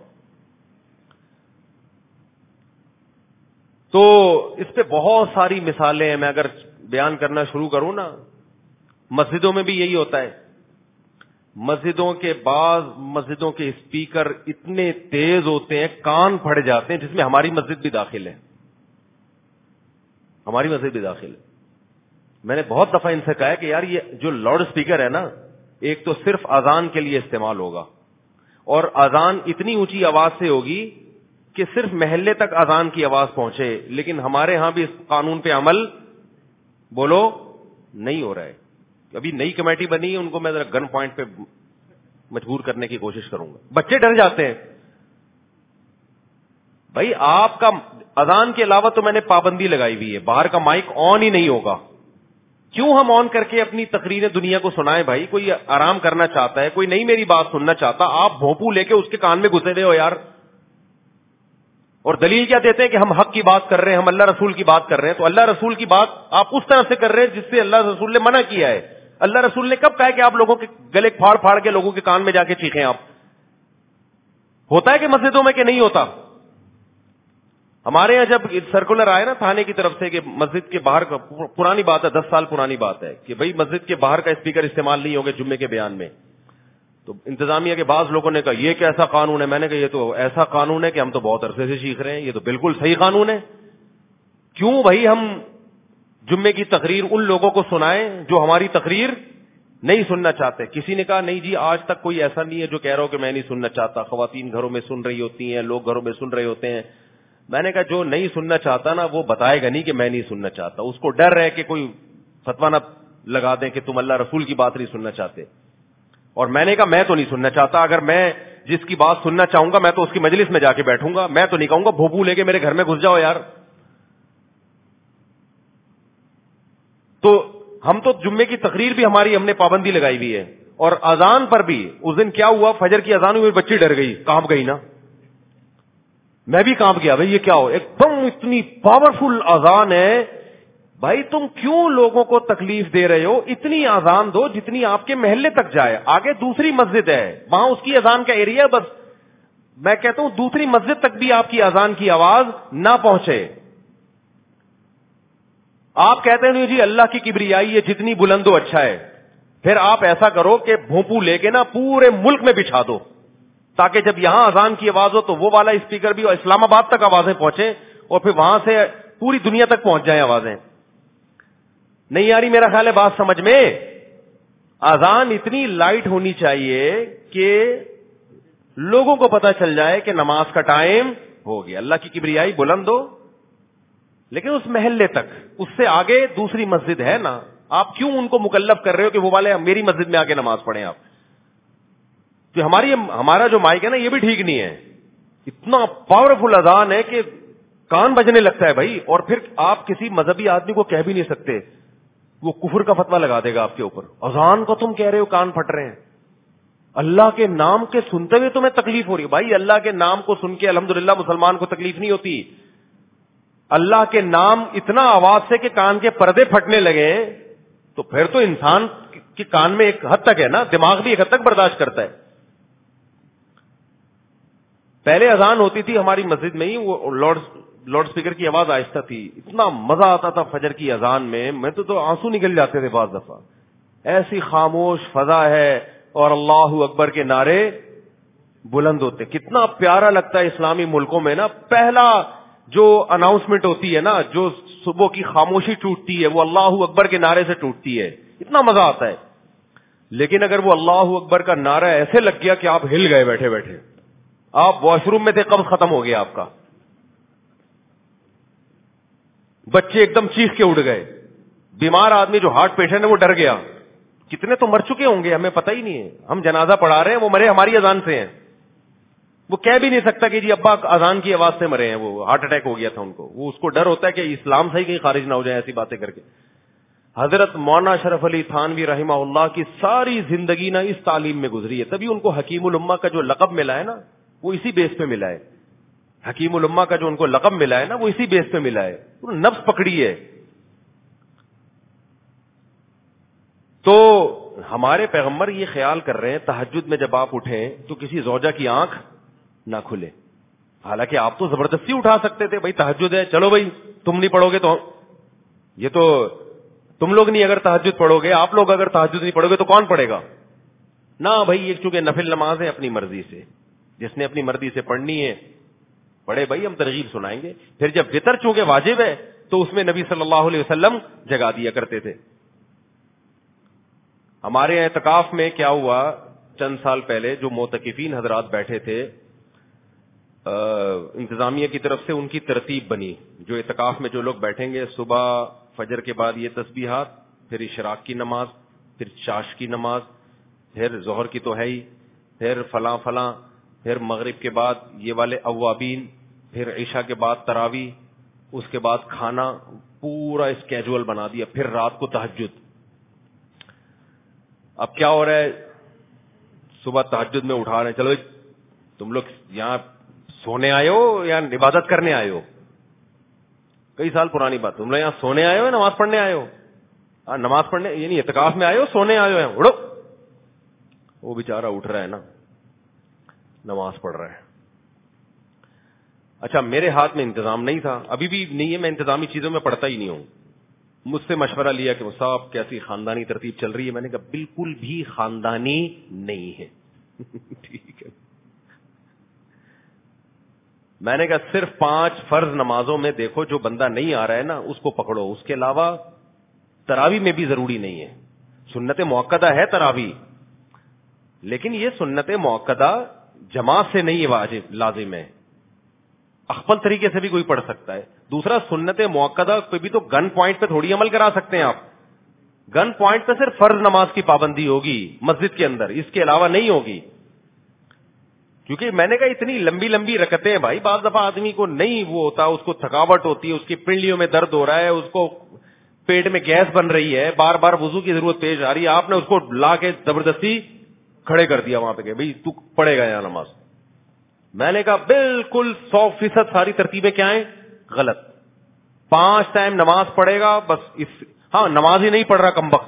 تو اس پہ بہت ساری مثالیں ہیں, میں اگر بیان کرنا شروع کروں نا, مسجدوں میں بھی یہی ہوتا ہے. مسجدوں کے بعض مسجدوں کے اسپیکر اتنے تیز ہوتے ہیں, کان پھٹ جاتے ہیں, جس میں ہماری مسجد بھی داخل ہے, ہماری مسجد بھی داخل ہے. میں نے بہت دفعہ ان سے کہا ہے کہ یار یہ جو لاؤڈ اسپیکر ہے نا, ایک تو صرف اذان کے لیے استعمال ہوگا, اور اذان اتنی اونچی آواز سے ہوگی کہ صرف محلے تک اذان کی آواز پہنچے, لیکن ہمارے ہاں بھی اس قانون پہ عمل بولو نہیں ہو رہا ہے. ابھی نئی کمیٹی بنی ہے, ان کو میں ذرا گن پوائنٹ پہ مجبور کرنے کی کوشش کروں گا. بچے ڈر جاتے ہیں بھائی, آپ کا اذان کے علاوہ تو میں نے پابندی لگائی ہوئی ہے, باہر کا مائک آن ہی نہیں ہوگا. کیوں ہم آن کر کے اپنی تقریریں دنیا کو سنائیں بھائی؟ کوئی آرام کرنا چاہتا ہے, کوئی نہیں میری بات سننا چاہتا, آپ بھونپو لے کے اس کے کان میں گھسے رہے ہو یار. اور دلیل کیا دیتے ہیں کہ ہم حق کی بات کر رہے ہیں, ہم اللہ رسول کی بات کر رہے ہیں. تو اللہ رسول کی بات آپ اس طرح سے کر رہے ہیں جس سے اللہ رسول نے منع کیا ہے. اللہ رسول نے کب کہا کہ آپ لوگوں کے گلے پھاڑ پھاڑ کے لوگوں کے کان میں جا کے چیخیں؟ آپ ہوتا ہے کہ مسجدوں میں کہ نہیں ہوتا؟ ہمارے یہاں جب سرکولر آئے نا تھانے کی طرف سے کہ مسجد کے باہر کا, پرانی بات ہے, دس سال پرانی بات ہے, کہ بھائی مسجد کے باہر کا اسپیکر استعمال نہیں ہوگا جمعے کے بیان میں, تو انتظامیہ کے بعض لوگوں نے کہا یہ کیسا قانون ہے؟ میں نے کہا یہ تو ایسا قانون ہے کہ ہم تو بہت عرصے سے سیکھ رہے ہیں, یہ تو بالکل صحیح قانون ہے. کیوں بھائی ہم جمعے کی تقریر ان لوگوں کو سنائیں جو ہماری تقریر نہیں سننا چاہتے؟ کسی نے کہا نہیں جی آج تک کوئی ایسا نہیں ہے جو کہہ رہا ہو کہ میں نہیں سننا چاہتا, خواتین گھروں میں سن رہی ہوتی ہیں, لوگ گھروں میں سن رہے ہوتے ہیں. میں نے کہا جو نہیں سننا چاہتا نا وہ بتائے گا نہیں کہ میں نہیں سننا چاہتا, اس کو ڈر ہے کہ کوئی فتویٰ نہ لگا دیں کہ تم اللہ رسول کی بات نہیں سننا چاہتے. اور میں نے کہا میں تو نہیں سننا چاہتا, اگر میں جس کی بات سننا چاہوں گا میں تو اس کی مجلس میں جا کے بیٹھوں گا, میں تو نہیں کہوں گا بھوپو لے کے میرے گھر میں گھس جاؤ یار. تو ہم تو جمعے کی تقریر بھی ہماری ہم نے پابندی لگائی ہوئی ہے, اور اذان پر بھی. اس دن کیا ہوا, فجر کی اذان ہوئی, بچی ڈر گئی, کانپ گئی نا, میں بھی کانپ گیا. بھائی یہ کیا ہو, ایک دم اتنی پاورفل اذان ہے. بھائی تم کیوں لوگوں کو تکلیف دے رہے ہو؟ اتنی اذان دو جتنی آپ کے محلے تک جائے. آگے دوسری مسجد ہے, وہاں اس کی اذان کا ایریا, بس میں کہتا ہوں دوسری مسجد تک بھی آپ کی اذان کی آواز نہ پہنچے. آپ کہتے ہیں نہیں جی اللہ کی کبریائی ہے, جتنی بلند ہو اچھا ہے. پھر آپ ایسا کرو کہ بھونپو لے کے نا پورے ملک میں بچھا دو, تاکہ جب یہاں اذان کی آواز ہو تو وہ والا اسپیکر بھی اسلام آباد تک آوازیں پہنچیں, اور پھر وہاں سے پوری دنیا تک پہنچ جائیں آوازیں. نہیں یاری میرا خیال ہے بات سمجھ میں. اذان اتنی لائٹ ہونی چاہیے کہ لوگوں کو پتا چل جائے کہ نماز کا ٹائم ہو گیا. اللہ کی کبریائی بلند ہو, لیکن اس محلے تک, اس سے آگے دوسری مسجد ہے نا, آپ کیوں ان کو مکلف کر رہے ہو کہ وہ والے میری مسجد میں آ کے نماز پڑھیں؟ آپ تو ہماری ہمارا جو مائک ہے نا یہ بھی ٹھیک نہیں ہے, اتنا پاورفل اذان ہے کہ کان بجنے لگتا ہے بھائی. اور پھر آپ کسی مذہبی آدمی کو کہہ بھی نہیں سکتے, وہ کفر کا فتویٰ لگا دے گا آپ کے اوپر. اذان کو تم کہہ رہے ہو کان پھٹ رہے ہیں, اللہ کے نام کے سنتے ہوئے تمہیں تکلیف ہو رہی ہے. بھائی اللہ کے نام کو سن کے الحمدللہ مسلمان کو تکلیف نہیں ہوتی. اللہ کے نام اتنا آواز سے کہ کان کے پردے پھٹنے لگے تو پھر تو انسان کے کان میں ایک حد تک ہے نا, دماغ بھی ایک حد تک برداشت کرتا ہے. پہلے اذان ہوتی تھی ہماری مسجد میں ہی, وہ لاؤڈ لاؤڈ اسپیکر کی آواز آہستہ تھی, اتنا مزہ آتا تھا فجر کی اذان میں, میں تو تو آنسو نکل جاتے تھے بعض دفعہ. ایسی خاموش فضا ہے اور اللہ اکبر کے نعرے بلند ہوتے. کتنا پیارا لگتا ہے اسلامی ملکوں میں نا, پہلا جو اناؤنسمنٹ ہوتی ہے نا, جو صبح کی خاموشی ٹوٹتی ہے وہ اللہ اکبر کے نعرے سے ٹوٹتی ہے, اتنا مزہ آتا ہے. لیکن اگر وہ اللہ اکبر کا نعرہ ایسے لگ گیا کہ آپ ہل گئے بیٹھے بیٹھے, آپ واش روم میں تھے قبض ختم ہو گیا آپ کا, بچے ایک دم چیخ کے اڑ گئے, بیمار آدمی جو ہارٹ پیشنٹ ہے وہ ڈر گیا. کتنے تو مر چکے ہوں گے ہمیں پتہ ہی نہیں ہے, ہم جنازہ پڑھا رہے ہیں, وہ مرے ہماری اذان سے ہیں. وہ کہہ بھی نہیں سکتا کہ جی ابا اذان کی آواز سے مرے ہیں, وہ ہارٹ اٹیک ہو گیا تھا ان کو. وہ اس کو ڈر ہوتا ہے کہ اسلام سے ہی کہیں خارج نہ ہو جائے ایسی باتیں کر کے. حضرت مولانا اشرف علی تھانوی رحمہ اللہ کی ساری زندگی نا اس تعلیم میں گزری ہے, تبھی ان کو حکیم الامہ کا جو لقب ملا ہے نا وہ اسی بیس پہ ملا ہے. حکیم الامہ کا جو ان کو لقب ملا ہے نا وہ اسی بیس پہ ملا ہے, نفس پکڑی ہے. تو ہمارے پیغمبر یہ خیال کر رہے ہیں تہجد میں جب آپ اٹھیں تو کسی زوجہ کی آنکھ نہ کھلے. حالانکہ آپ تو زبردستی اٹھا سکتے تھے, بھائی تہجد ہے چلو بھائی تم نہیں پڑھو گے تو یہ تو تم لوگ نہیں اگر تہجد پڑھو گے, آپ لوگ اگر تہجد نہیں پڑھو گے تو کون پڑھے گا؟ نہ بھائی یہ چونکہ نفل نماز ہے اپنی مرضی سے, جس نے اپنی مرضی سے پڑھنی ہے پڑھے, بھائی ہم ترغیب سنائیں گے. پھر جب وتر چونکہ واجب ہے تو اس میں نبی صلی اللہ علیہ وسلم جگا دیا کرتے تھے. ہمارے اعتکاف میں کیا ہوا چند سال پہلے, جو معتکفین حضرات بیٹھے تھے انتظامیہ کی طرف سے ان کی ترتیب بنی, جو اعتکاف میں جو لوگ بیٹھیں گے صبح فجر کے بعد یہ تسبیحات, پھر اشراق کی نماز, پھر چاش کی نماز, پھر ظہر کی تو ہے ہی, پھر فلاں فلاں, پھر مغرب کے بعد یہ والے اوابین, پھر عشاء کے بعد تراوی, اس کے بعد کھانا, پورا اسکیجول بنا دیا. پھر رات کو تہجد. اب کیا ہو رہا ہے, صبح تہجد میں اٹھا رہے ہیں, چلو تم لوگ یہاں سونے آئے ہو یا عبادت کرنے آئے ہو؟ کئی سال پرانی بات, تم لوگ یہاں سونے آئے ہو یا نماز پڑھنے آئے ہو؟ ہاں نماز پڑھنے یعنی اعتکاف میں آئے ہو, سونے آئے ہو یہاں, اڑو. وہ بیچارہ اٹھ رہا ہے نا, نماز پڑھ رہا ہے. اچھا میرے ہاتھ میں انتظام نہیں تھا, ابھی بھی نہیں ہے, میں انتظامی چیزوں میں پڑھتا ہی نہیں ہوں. مجھ سے مشورہ لیا کہ صاحب کیسی خاندانی ترتیب چل رہی ہے, میں نے کہا بالکل بھی خاندانی نہیں ہے. ٹھیک ہے, میں نے کہا صرف پانچ فرض نمازوں میں دیکھو جو بندہ نہیں آ رہا ہے نا اس کو پکڑو, اس کے علاوہ تراوی میں بھی ضروری نہیں ہے. سنت موقدہ ہے تراوی, لیکن یہ سنت موقدہ جماعت سے نہیں واجب لازم ہے, اخفل طریقے سے بھی کوئی پڑھ سکتا ہے. دوسرا سنت موقدہ پہ بھی تو گن پوائنٹ پہ تھوڑی عمل کرا سکتے ہیں آپ. گن پوائنٹ پہ صرف فرض نماز کی پابندی ہوگی مسجد کے اندر, اس کے علاوہ نہیں ہوگی. کیونکہ میں نے کہا اتنی لمبی لمبی رکعتیں ہیں بھائی, بعض دفعہ آدمی کو نہیں وہ ہوتا, اس کو تھکاوٹ ہوتی ہے, اس کی پنڈلیوں میں درد ہو رہا ہے, اس کو پیٹ میں گیس بن رہی ہے, بار بار وضو کی ضرورت پیش آ رہی ہے, آپ نے اس کو لا کے زبردستی کھڑے کر دیا وہاں پہ کہ بھائی تو پڑھے گا یہاں نماز. میں نے کہا بالکل سو فیصد ساری ترتیبیں کیا ہیں غلط. پانچ ٹائم نماز پڑھے گا بس, اس ہاں نماز ہی نہیں پڑھ رہا کمبخت,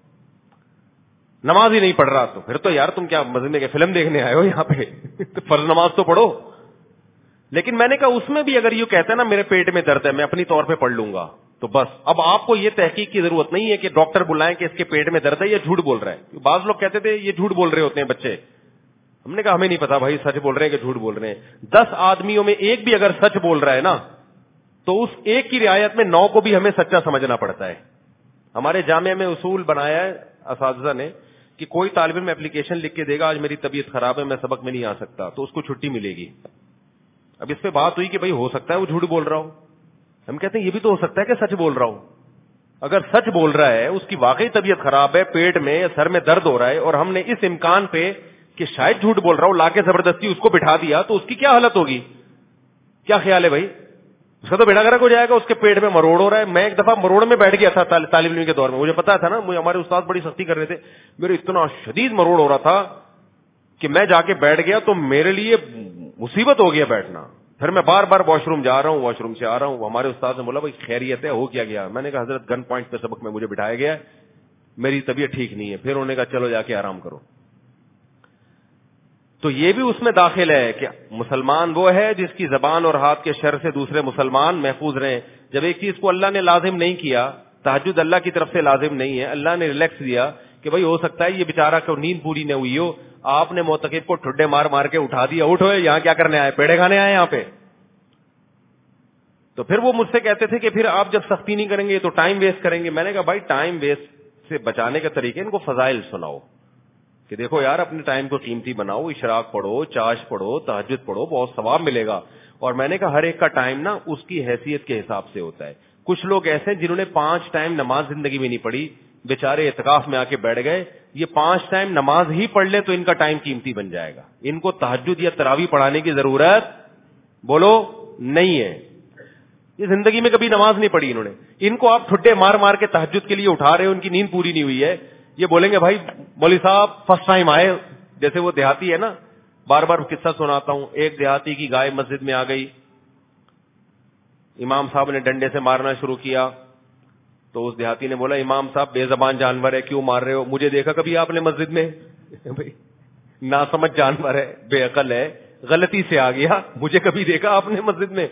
نماز ہی نہیں پڑھ رہا, تو پھر تو یار تم کیا مزے کے فلم دیکھنے آئے ہو یہاں پہ, تو فرض نماز تو پڑھو. لیکن میں نے کہا اس میں بھی اگر یہ کہتا ہے نا میرے پیٹ میں درد ہے میں اپنی طور پہ پڑھ لوں گا, تو بس اب آپ کو یہ تحقیق کی ضرورت نہیں ہے کہ ڈاکٹر بلائیں کہ اس کے پیٹ میں درد ہے یا جھوٹ بول رہا ہے. بعض لوگ کہتے تھے یہ جھوٹ بول رہے ہوتے ہیں بچے, ہم نے کہا ہمیں نہیں پتا بھائی سچ بول رہے ہیں کہ جھوٹ بول رہے ہیں. دس آدمیوں میں ایک بھی اگر سچ بول رہا ہے نا تو اس ایک کی رعایت میں نو کو بھی ہمیں سچا سمجھنا پڑتا ہے. ہمارے جامعہ میں اصول بنایا ہے اساتذہ نے کہ کوئی طالب علم اپلیکیشن لکھ کے دے گا آج میری طبیعت خراب ہے میں سبق میں نہیں آ سکتا, تو اس کو چھٹی ملے گی. اب اس پہ بات ہوئی کہ بھائی ہو سکتا ہے وہ جھوٹ بول رہا ہو, ہم کہتے ہیں یہ بھی تو ہو سکتا ہے کہ سچ بول رہا ہو. اگر سچ بول رہا ہے, اس کی واقعی طبیعت خراب ہے, پیٹ میں سر میں درد ہو رہا ہے, اور ہم نے اس امکان پہ کہ شاید جھوٹ بول رہا ہوں لا کے زبردستی اس کو بٹھا دیا, تو اس کی کیا حالت ہوگی؟ کیا خیال ہے بھائی؟ اس کا تو بیڑا گرک ہو جائے گا, اس کے پیٹ میں مروڑ ہو رہا ہے. میں ایک دفعہ مروڑ میں بیٹھ گیا تھا طالب علم کے دور میں, مجھے پتا تھا نا, مجھے ہمارے استاد بڑی سختی کر رہے تھے, میرے اتنا شدید مروڑ ہو رہا تھا کہ میں جا کے بیٹھ گیا تو میرے لیے مصیبت ہو گیا بیٹھنا. پھر میں بار بار واش روم جا رہا ہوں, واش روم سے آ رہا ہوں. ہمارے استاد نے بولا بھائی خیریت ہے, ہو کیا گیا؟ میں نے کہا حضرت گن پوائنٹ پہ سبق میں مجھے بٹھایا گیا, میری طبیعت ٹھیک نہیں ہے. پھر انہوں نے کہا چلو جا کے آرام کرو. تو یہ بھی اس میں داخل ہے کہ مسلمان وہ ہے جس کی زبان اور ہاتھ کے شر سے دوسرے مسلمان محفوظ رہیں. جب ایک چیز کو اللہ نے لازم نہیں کیا, تہجد اللہ کی طرف سے لازم نہیں ہے, اللہ نے ریلیکس دیا کہ بھائی ہو سکتا ہے یہ بیچارہ کو نیند پوری نہ ہوئی ہو, آپ نے معتکف کو ٹھڈے مار مار کے اٹھا دیا, اٹھو یہاں کیا کرنے آئے, پیڑے کھانے آئے یہاں پہ. تو پھر وہ مجھ سے کہتے تھے کہ پھر آپ جب سختی نہیں کریں گے تو ٹائم ویسٹ کریں گے. میں نے کہا بھائی ٹائم ویسٹ سے بچانے کے طریقے ان کو فضائل سناؤ کہ دیکھو یار اپنے ٹائم کو قیمتی بناؤ, اشراق پڑھو, چاش پڑھو, تہجد پڑھو, بہت ثواب ملے گا. اور میں نے کہا ہر ایک کا ٹائم نا اس کی حیثیت کے حساب سے ہوتا ہے. کچھ لوگ ایسے ہیں جنہوں نے پانچ ٹائم نماز زندگی میں نہیں پڑھی, بیچارے اعتکاف میں آ کے بیٹھ گئے. یہ پانچ ٹائم نماز ہی پڑھ لے تو ان کا ٹائم قیمتی بن جائے گا. ان کو تہجد یا تراویح پڑھانے کی ضرورت بولو نہیں ہے. یہ زندگی میں کبھی نماز نہیں پڑھی انہوں نے. ان کو آپ ٹھڈے مار مار کے تہجد کے لیے اٹھا رہے ہو, ان کی نیند پوری نہیں ہوئی ہے. یہ بولیں گے بھائی مولوی صاحب فرسٹ ٹائم آئے, جیسے وہ دیہاتی ہے نا, بار بار قصہ سناتا ہوں. ایک دیہاتی کی گائے مسجد میں آ گئی, امام صاحب نے ڈنڈے سے مارنا شروع کیا, تو اس دیہاتی نے بولا امام صاحب بے زبان جانور ہے, کیوں مار رہے ہو؟ مجھے دیکھا کبھی آپ نے مسجد میں؟ بھائی ناسمجھ جانور ہے, بے عقل ہے, غلطی سے آ گیا, مجھے کبھی دیکھا آپ نے مسجد میں؟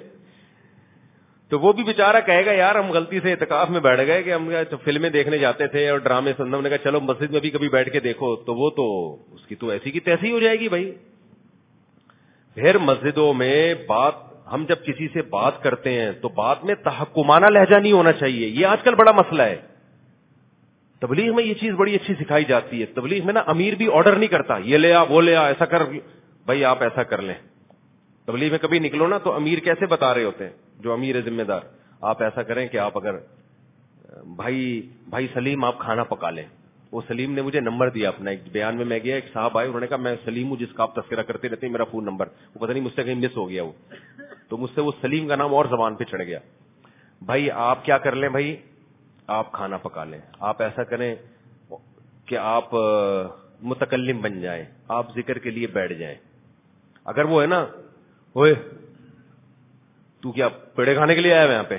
تو وہ بھی بیچارہ کہے گا یار ہم غلطی سے اعتکاف میں بیٹھ گئے کہ ہم فلمیں دیکھنے جاتے تھے اور ڈرامے سننا, نے کہا چلو مسجد میں بھی کبھی بیٹھ کے دیکھو, تو وہ تو اس کی تو ایسی کی تیسی ہو جائے گی. بھائی پھر مسجدوں میں بات, ہم جب کسی سے بات کرتے ہیں تو بات میں تحکمانہ لہجہ نہیں ہونا چاہیے. یہ آج کل بڑا مسئلہ ہے. تبلیغ میں یہ چیز بڑی اچھی سکھائی جاتی ہے. تبلیغ میں نا امیر بھی آرڈر نہیں کرتا یہ لے آ وہ لے آ ایسا کر, بھائی آپ ایسا کر لیں. تبلیغ میں کبھی نکلو نا تو امیر کیسے بتا رہے ہوتے ہیں, جو امیر ہے ذمہ دار, آپ ایسا کریں کہ آپ اگر بھائی بھائی سلیم آپ کھانا پکا لیں. وہ سلیم نے مجھے نمبر دیا اپنا, ایک بیان میں میں گیا, ایک صاحب آئے, انہوں نے کہا میں سلیم ہوں جس کا آپ تذکرہ کرتے رہتے ہیں, میرا فون نمبر, وہ پتہ نہیں مجھ سے کہیں مس ہو گیا وہ, تو مجھ سے وہ سلیم کا نام اور زبان پہ چڑھ گیا. بھائی آپ کیا کر لیں, بھائی آپ کھانا پکا لیں, آپ ایسا کریں کہ آپ متکلم بن جائیں, آپ ذکر کے لیے بیٹھ جائیں. اگر وہ ہے نا اوئے تو کیا پیڑے کھانے کے لیے آیا ہے یہاں پہ,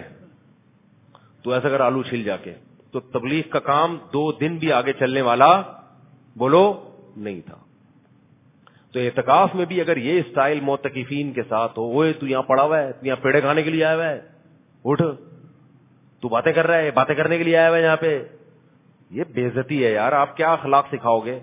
تو ایسا کر آلو چھیل جا کے, تو تبلیغ کا کام دو دن بھی آگے چلنے والا بولو نہیں تھا. تو اعتکاف میں بھی اگر یہ اسٹائل معتکفین کے ساتھ ہو, اوئے تو یہاں پڑا ہوا ہے, تو یہاں پیڑے کھانے کے لیے آیا ہوا ہے, اٹھ تو باتیں کر رہا ہے, باتیں کرنے کے لیے آیا ہوا ہے یہاں پہ, یہ بے عزتی ہے یار. آپ کیا اخلاق سکھاؤ گے,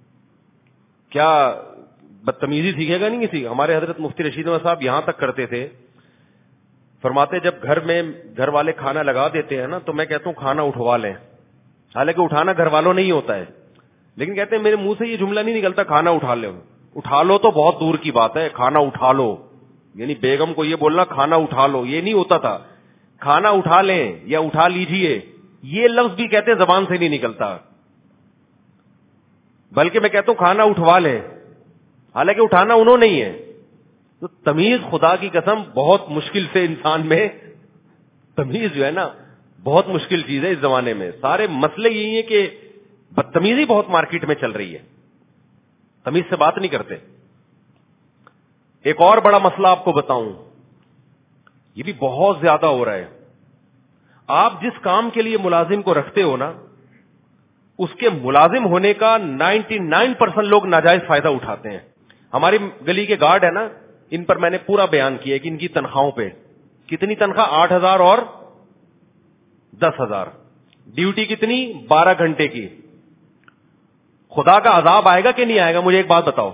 کیا بدتمیزی سیکھے گا نہیں کسی. ہمارے حضرت مفتی رشید احمد صاحب یہاں تک کرتے تھے, فرماتے جب گھر میں گھر والے کھانا لگا دیتے ہیں نا تو میں کہتا ہوں کھانا اٹھوا لیں. حالانکہ اٹھانا گھر والوں نہیں ہوتا ہے, لیکن کہتے ہیں میرے منہ سے یہ جملہ نہیں نکلتا کھانا اٹھا لیں. اٹھا لو تو بہت دور کی بات ہے, کھانا اٹھا لو یعنی بیگم کو یہ بولنا کھانا اٹھا لو, یہ نہیں ہوتا تھا. کھانا اٹھا لیں یا اٹھا لیجئے یہ لفظ بھی کہتے ہیں زبان سے نہیں نکلتا, بلکہ میں کہتا ہوں کھانا اٹھوا لیں, حالانکہ اٹھانا انہوں نہیں ہے. تو تمیز خدا کی قسم بہت مشکل سے انسان میں تمیز جو ہے نا بہت مشکل چیز ہے اس زمانے میں. سارے مسئلے یہی ہیں کہ بدتمیزی بہت مارکیٹ میں چل رہی ہے, تمیز سے بات نہیں کرتے. ایک اور بڑا مسئلہ آپ کو بتاؤں, یہ بھی بہت زیادہ ہو رہا ہے. آپ جس کام کے لیے ملازم کو رکھتے ہو نا, اس کے ملازم ہونے کا نائنٹی نائن پرسینٹ لوگ ناجائز فائدہ اٹھاتے ہیں. ہماری گلی کے گارڈ ہے نا, ان پر میں نے پورا بیان کیا کہ ان کی تنخواہوں پہ کتنی تنخواہ, آٹھ ہزار اور دس ہزار, ڈیوٹی کتنی, بارہ گھنٹے کی. خدا کا عذاب آئے گا کہ نہیں آئے گا؟ مجھے ایک بات بتاؤ.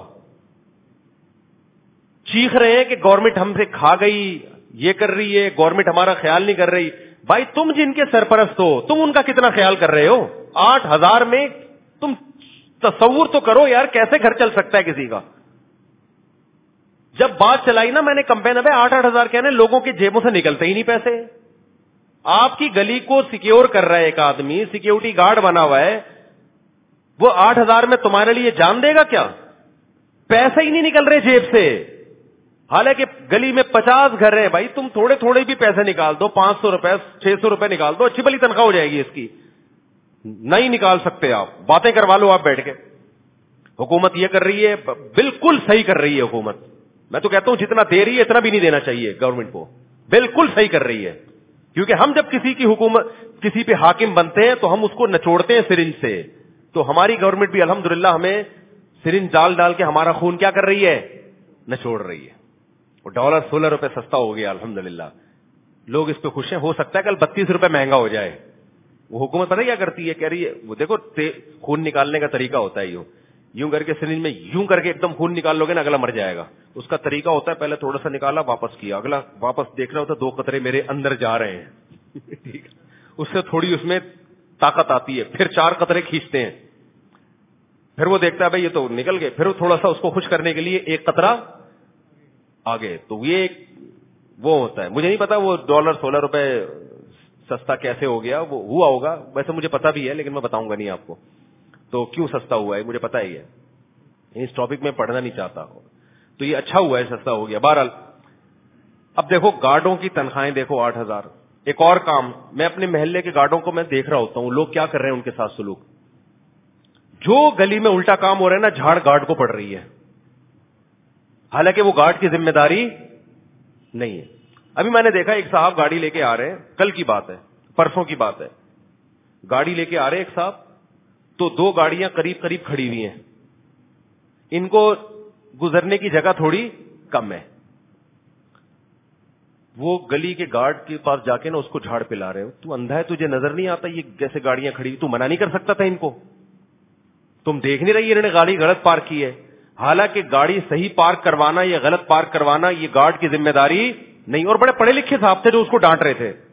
چیخ رہے ہیں کہ گورنمنٹ ہم سے کھا گئی, یہ کر رہی ہے, گورنمنٹ ہمارا خیال نہیں کر رہی. بھائی تم جن کے سرپرست ہو تم ان کا کتنا خیال کر رہے ہو؟ آٹھ ہزار میں تم تصور تو کرو یار, کیسے گھر چل سکتا ہے کسی کا؟ جب بات چلائی نا میں نے کمپین اب آٹھ آٹھ ہزار کہنے, لوگوں کی جیبوں سے نکلتے ہی نہیں پیسے. آپ کی گلی کو سیکیور کر رہا ہے ایک آدمی, سیکیورٹی گارڈ بنا ہوا ہے, وہ آٹھ ہزار میں تمہارے لیے جان دے گا کیا؟ پیسے ہی نہیں نکل رہے جیب سے. حالانکہ گلی میں پچاس گھر ہیں, بھائی تم تھوڑے تھوڑے بھی پیسے نکال دو, پانچ سو روپے چھ سو روپے نکال دو, اچھی بلی تنخواہ ہو جائے گی اس کی. نہیں نکال سکتے آپ, باتیں کروا لو آپ بیٹھ کے. حکومت یہ کر رہی ہے, بالکل صحیح کر رہی ہے حکومت. میں تو کہتا ہوں جتنا دے رہی ہے اتنا بھی نہیں دینا چاہیے گورنمنٹ کو, بالکل صحیح کر رہی ہے. کیونکہ ہم جب کسی کی حکومت کسی پہ حاکم بنتے ہیں تو ہم اس کو نچوڑتے ہیں سرنج سے. تو ہماری گورنمنٹ بھی الحمدللہ ہمیں سرنج ڈال ڈال کے ہمارا خون کیا کر رہی ہے, نچوڑ رہی ہے. وہ ڈالر سولہ روپے سستا ہو گیا الحمدللہ, لوگ اس پہ خوش ہیں. ہو سکتا ہے کل بتیس روپے مہنگا ہو جائے. وہ حکومت پتہ کیا کرتی ہے, کہہ رہی ہے وہ دیکھو خون نکالنے کا طریقہ ہوتا ہے, یوں یوں کر کے سرنج میں یوں کر کے ایک دم خون نکال لو گے نا, اگلا مر جائے گا. اس کا طریقہ ہوتا ہے پہلے تھوڑا سا نکالا واپس کیا, اگلا واپس دیکھ رہا ہوتا ہے دو قطرے میرے اندر جا رہے ہیں ٹھیک, اس سے تھوڑی اس میں طاقت آتی ہے, پھر چار قطرے کھینچتے ہیں, پھر وہ دیکھتا ہے بھائی یہ تو نکل گئے, پھر تھوڑا سا اس کو خوش کرنے کے لیے ایک قطرہ آگے. تو یہ وہ ہوتا ہے. مجھے نہیں پتا وہ ڈالر سولہ روپے سستا کیسے ہو گیا, وہ ہوا ہوگا, ویسے مجھے پتا بھی ہے لیکن میں بتاؤں گا نہیں آپ کو. تو کیوں سستا ہوا ہے مجھے پتا ہی ہے, اس ٹاپک میں پڑھنا نہیں چاہتا. تو یہ اچھا ہوا ہے سستا ہو گیا. بہرحال اب دیکھو گارڈوں کی تنخواہیں دیکھو آٹھ ہزار. ایک اور کام, میں اپنے محلے کے گارڈوں کو میں دیکھ رہا ہوتا ہوں لوگ کیا کر رہے ہیں ان کے ساتھ سلوک. جو گلی میں الٹا کام ہو رہا ہے نا, جھاڑ گارڈ کو پڑ رہی ہے, حالانکہ وہ گارڈ کی ذمہ داری نہیں ہے. ابھی میں نے دیکھا ایک صاحب گاڑی لے کے آ رہے ہیں, کل کی بات ہے, پرسوں کی بات ہے, گاڑی لے کے آ رہے ایک صاحب, تو دو گاڑیاں قریب قریب کھڑی ہوئی ہیں, ان کو گزرنے کی جگہ تھوڑی کم ہے. وہ گلی کے گارڈ کے پاس جا کے نا اس کو جھاڑ پلا رہے ہو. تو اندھا ہے, تجھے نظر نہیں آتا یہ جیسے گاڑیاں کھڑی, تو منع نہیں کر سکتا تھا ان کو؟ تم دیکھ نہیں رہی انہوں نے گاڑی غلط پارک کی ہے, حالانکہ گاڑی صحیح پارک کروانا یا غلط پارک کروانا یہ گارڈ کی ذمہ داری نہیں. اور بڑے پڑھے لکھے صاحب تھے جو اس کو ڈانٹ رہے تھے.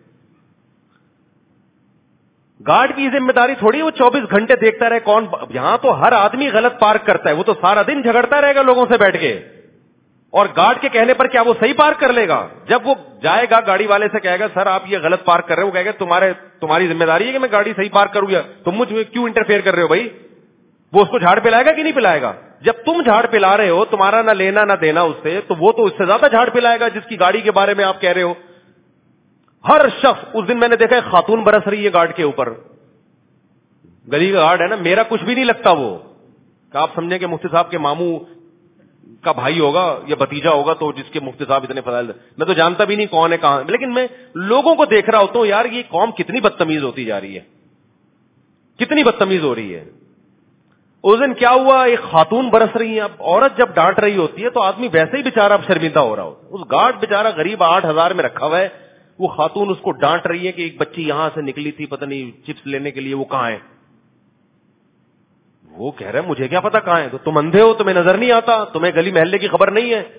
گارڈ کی ذمہ داری تھوڑی وہ چوبیس گھنٹے دیکھتا رہے کون, یہاں تو ہر آدمی غلط پارک کرتا ہے, وہ تو سارا دن جھگڑتا رہے گا لوگوں سے بیٹھ کے, اور گارڈ کے کہنے پر کیا وہ صحیح پارک کر لے گا؟ جب وہ جائے گا گاڑی والے سے کہے گا سر آپ یہ غلط پارک کر رہے ہو, وہ کہے گا تمہارے تمہاری ذمہ داری ہے کہ میں گاڑی صحیح پارک کروں, یا تم مجھ میں کیوں انٹرفیئر کر رہے ہو بھائی؟ وہ اس کو جھاڑ پلائے گا کہ نہیں پلائے گا؟ جب تم جھاڑ پلا رہے ہو, تمہارا نہ لینا نہ دینا اس سے, تو وہ تو اس سے زیادہ جھاڑ پلائے گا جس کی گاڑی کے بارے میں آپ کہہ رہے ہو. ہر شخص, اس دن میں نے دیکھا ایک خاتون برس رہی ہے گارڈ کے اوپر, گلی کا گارڈ ہے نا, میرا کچھ بھی نہیں لگتا وہ, کہ آپ سمجھیں کہ مفتی صاحب کے ماموں کا بھائی ہوگا یا بھتیجا ہوگا تو جس کے مفتی صاحب اتنے فضائل, میں تو جانتا بھی نہیں کون ہے کہاں, لیکن میں لوگوں کو دیکھ رہا ہوتا ہوں یار یہ قوم کتنی بدتمیز ہوتی جا رہی ہے, کتنی بدتمیز ہو رہی ہے. اس دن کیا ہوا, ایک خاتون برس رہی ہے. اب عورت جب ڈانٹ رہی ہوتی ہے تو آدمی ویسے ہی بےچارا اب شرمندہ ہو رہا ہوتا ہے. اس گارڈ بےچارا غریب آٹھ ہزار میں رکھا ہوا ہے, وہ خاتون اس کو ڈانٹ رہی ہے کہ ایک بچی یہاں سے نکلی تھی پتہ نہیں چپس لینے کے لیے, وہ کہاں ہے؟ وہ کہہ رہے مجھے کیا پتا کہاں ہے. تو تم اندھے ہو, تمہیں نظر نہیں آتا, تمہیں گلی محلے کی خبر نہیں ہے؟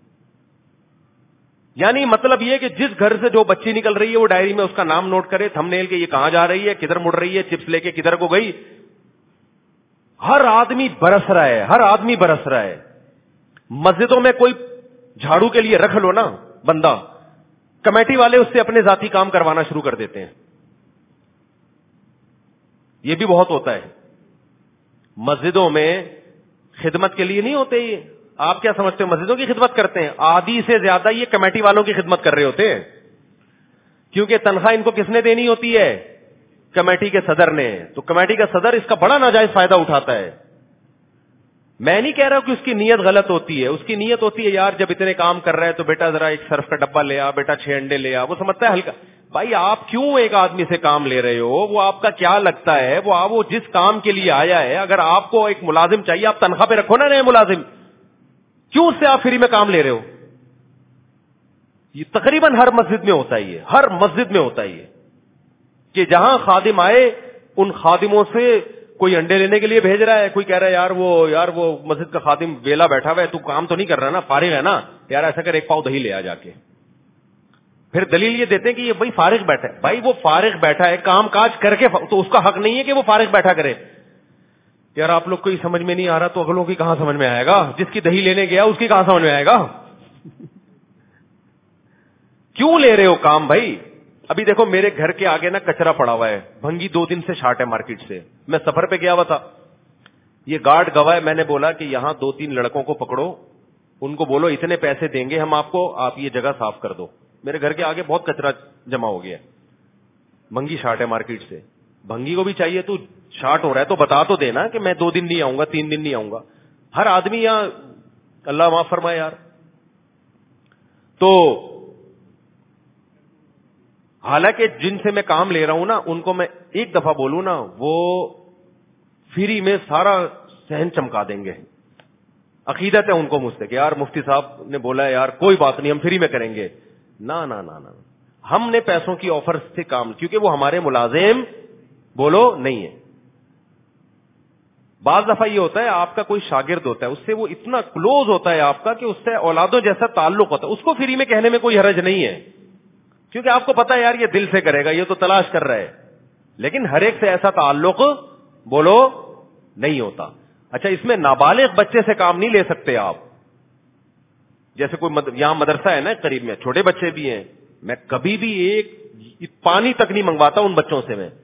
یعنی مطلب یہ کہ جس گھر سے جو بچی نکل رہی ہے وہ ڈائری میں اس کا نام نوٹ کرے, تھم نیل کے یہ کہاں جا رہی ہے, کدھر مڑ رہی ہے, چپس لے کے کدھر کو گئی. ہر آدمی برس رہا ہے, ہر آدمی برس رہا ہے. مسجدوں میں کوئی جھاڑو کے لیے رکھ لو نا بندہ, کمیٹی والے اس سے اپنے ذاتی کام کروانا شروع کر دیتے ہیں. یہ بھی بہت ہوتا ہے. مسجدوں میں خدمت کے لیے نہیں ہوتے یہ. آپ کیا سمجھتے ہو مسجدوں کی خدمت کرتے ہیں؟ آدھی سے زیادہ یہ کمیٹی والوں کی خدمت کر رہے ہوتے ہیں, کیونکہ تنخواہ ان کو کس نے دینی ہوتی ہے؟ کمیٹی کے صدر نے. تو کمیٹی کا صدر اس کا بڑا ناجائز فائدہ اٹھاتا ہے. میں نہیں کہہ رہا ہوں کہ اس کی نیت غلط ہوتی ہے, اس کی نیت ہوتی ہے یار جب اتنے کام کر رہے ہیں تو بیٹا ذرا ایک سرف کا ڈبہ لے آ, بیٹا چھ انڈے لے آ, وہ سمجھتا ہے ہلکا. بھائی آپ کیوں ایک آدمی سے کام لے رہے ہو؟ وہ آپ کا کیا لگتا ہے؟ وہ آپ وہ جس کام کے لیے آیا ہے, اگر آپ کو ایک ملازم چاہیے آپ تنخواہ پہ رکھو نا نئے ملازم, کیوں اس سے آپ فری میں کام لے رہے ہو؟ یہ تقریباً ہر مسجد میں ہوتا ہی ہے, ہر مسجد میں ہوتا ہی ہے کہ جہاں خادم آئے ان خادموں سے کوئی انڈے لینے کے لیے بھیج رہا ہے, کوئی کہہ رہا ہے یار وہ یار وہ مسجد کا خادم ویلا بیٹھا ہوا ہے, تو کام تو نہیں کر رہا نا, فارغ ہے نا, یار ایسا کر ایک پاؤ دہی لے آ جا کے. پھر دلیل یہ دیتے ہیں کہ یہ بھائی فارغ بیٹھا ہے. بھائی وہ فارغ بیٹھا ہے کام کاج کر کے, تو اس کا حق نہیں ہے کہ وہ فارغ بیٹھا کرے. یار آپ لوگ کو یہ سمجھ میں نہیں آ رہا تو اگلوں کی کہاں سمجھ میں آئے گا؟ جس کی دہی لینے گیا اس کی کہاں سمجھ میں آئے گا؟ کیوں لے رہے ہو کام بھائی؟ ابھی دیکھو میرے گھر کے آگے نا کچرا پڑا ہوا ہے, بھنگی دو دن سے شارٹ ہے مارکیٹ سے. میں سفر پہ گیا ہوا تھا, یہ گارڈ گواہ ہے, میں نے بولا کہ یہاں دو تین لڑکوں کو پکڑو, ان کو بولو اتنے پیسے دیں گے ہم آپ کو, آپ یہ جگہ صاف کر دو. میرے گھر کے آگے بہت کچرا جمع ہو گیا ہے, بھنگی شارٹ ہے مارکیٹ سے. بھنگی کو بھی چاہیے تو شارٹ ہو رہا ہے تو بتا تو دینا کہ میں دو دن نہیں آؤں گا, تین دن نہیں آؤں گا. ہر آدمی یہاں اللہ معاف فرمائے یار. تو حالانکہ جن سے میں کام لے رہا ہوں نا ان کو میں ایک دفعہ بولوں نا وہ فری میں سارا صحن چمکا دیں گے. عقیدت ہے ان کو مجھ سے کہ یار مفتی صاحب نے بولا ہے یار کوئی بات نہیں ہم فری میں کریں گے. نہ نہ نہ ہم نے پیسوں کی آفر سے کام, کیونکہ وہ ہمارے ملازم بولو نہیں ہے. بعض دفعہ یہ ہوتا ہے آپ کا کوئی شاگرد ہوتا ہے, اس سے وہ اتنا کلوز ہوتا ہے آپ کا کہ اس سے اولادوں جیسا تعلق ہوتا ہے, اس کو فری میں کہنے میں کوئی حرج نہیں ہے, کیونکہ آپ کو پتا ہے یار یہ دل سے کرے گا, یہ تو تلاش کر رہا ہے. لیکن ہر ایک سے ایسا تعلق بولو نہیں ہوتا. اچھا اس میں نابالغ بچے سے کام نہیں لے سکتے آپ. جیسے کوئی مد... یہاں مدرسہ ہے نا قریب میں, چھوٹے بچے بھی ہیں, میں کبھی بھی ایک پانی تک نہیں منگواتا ان بچوں سے. میں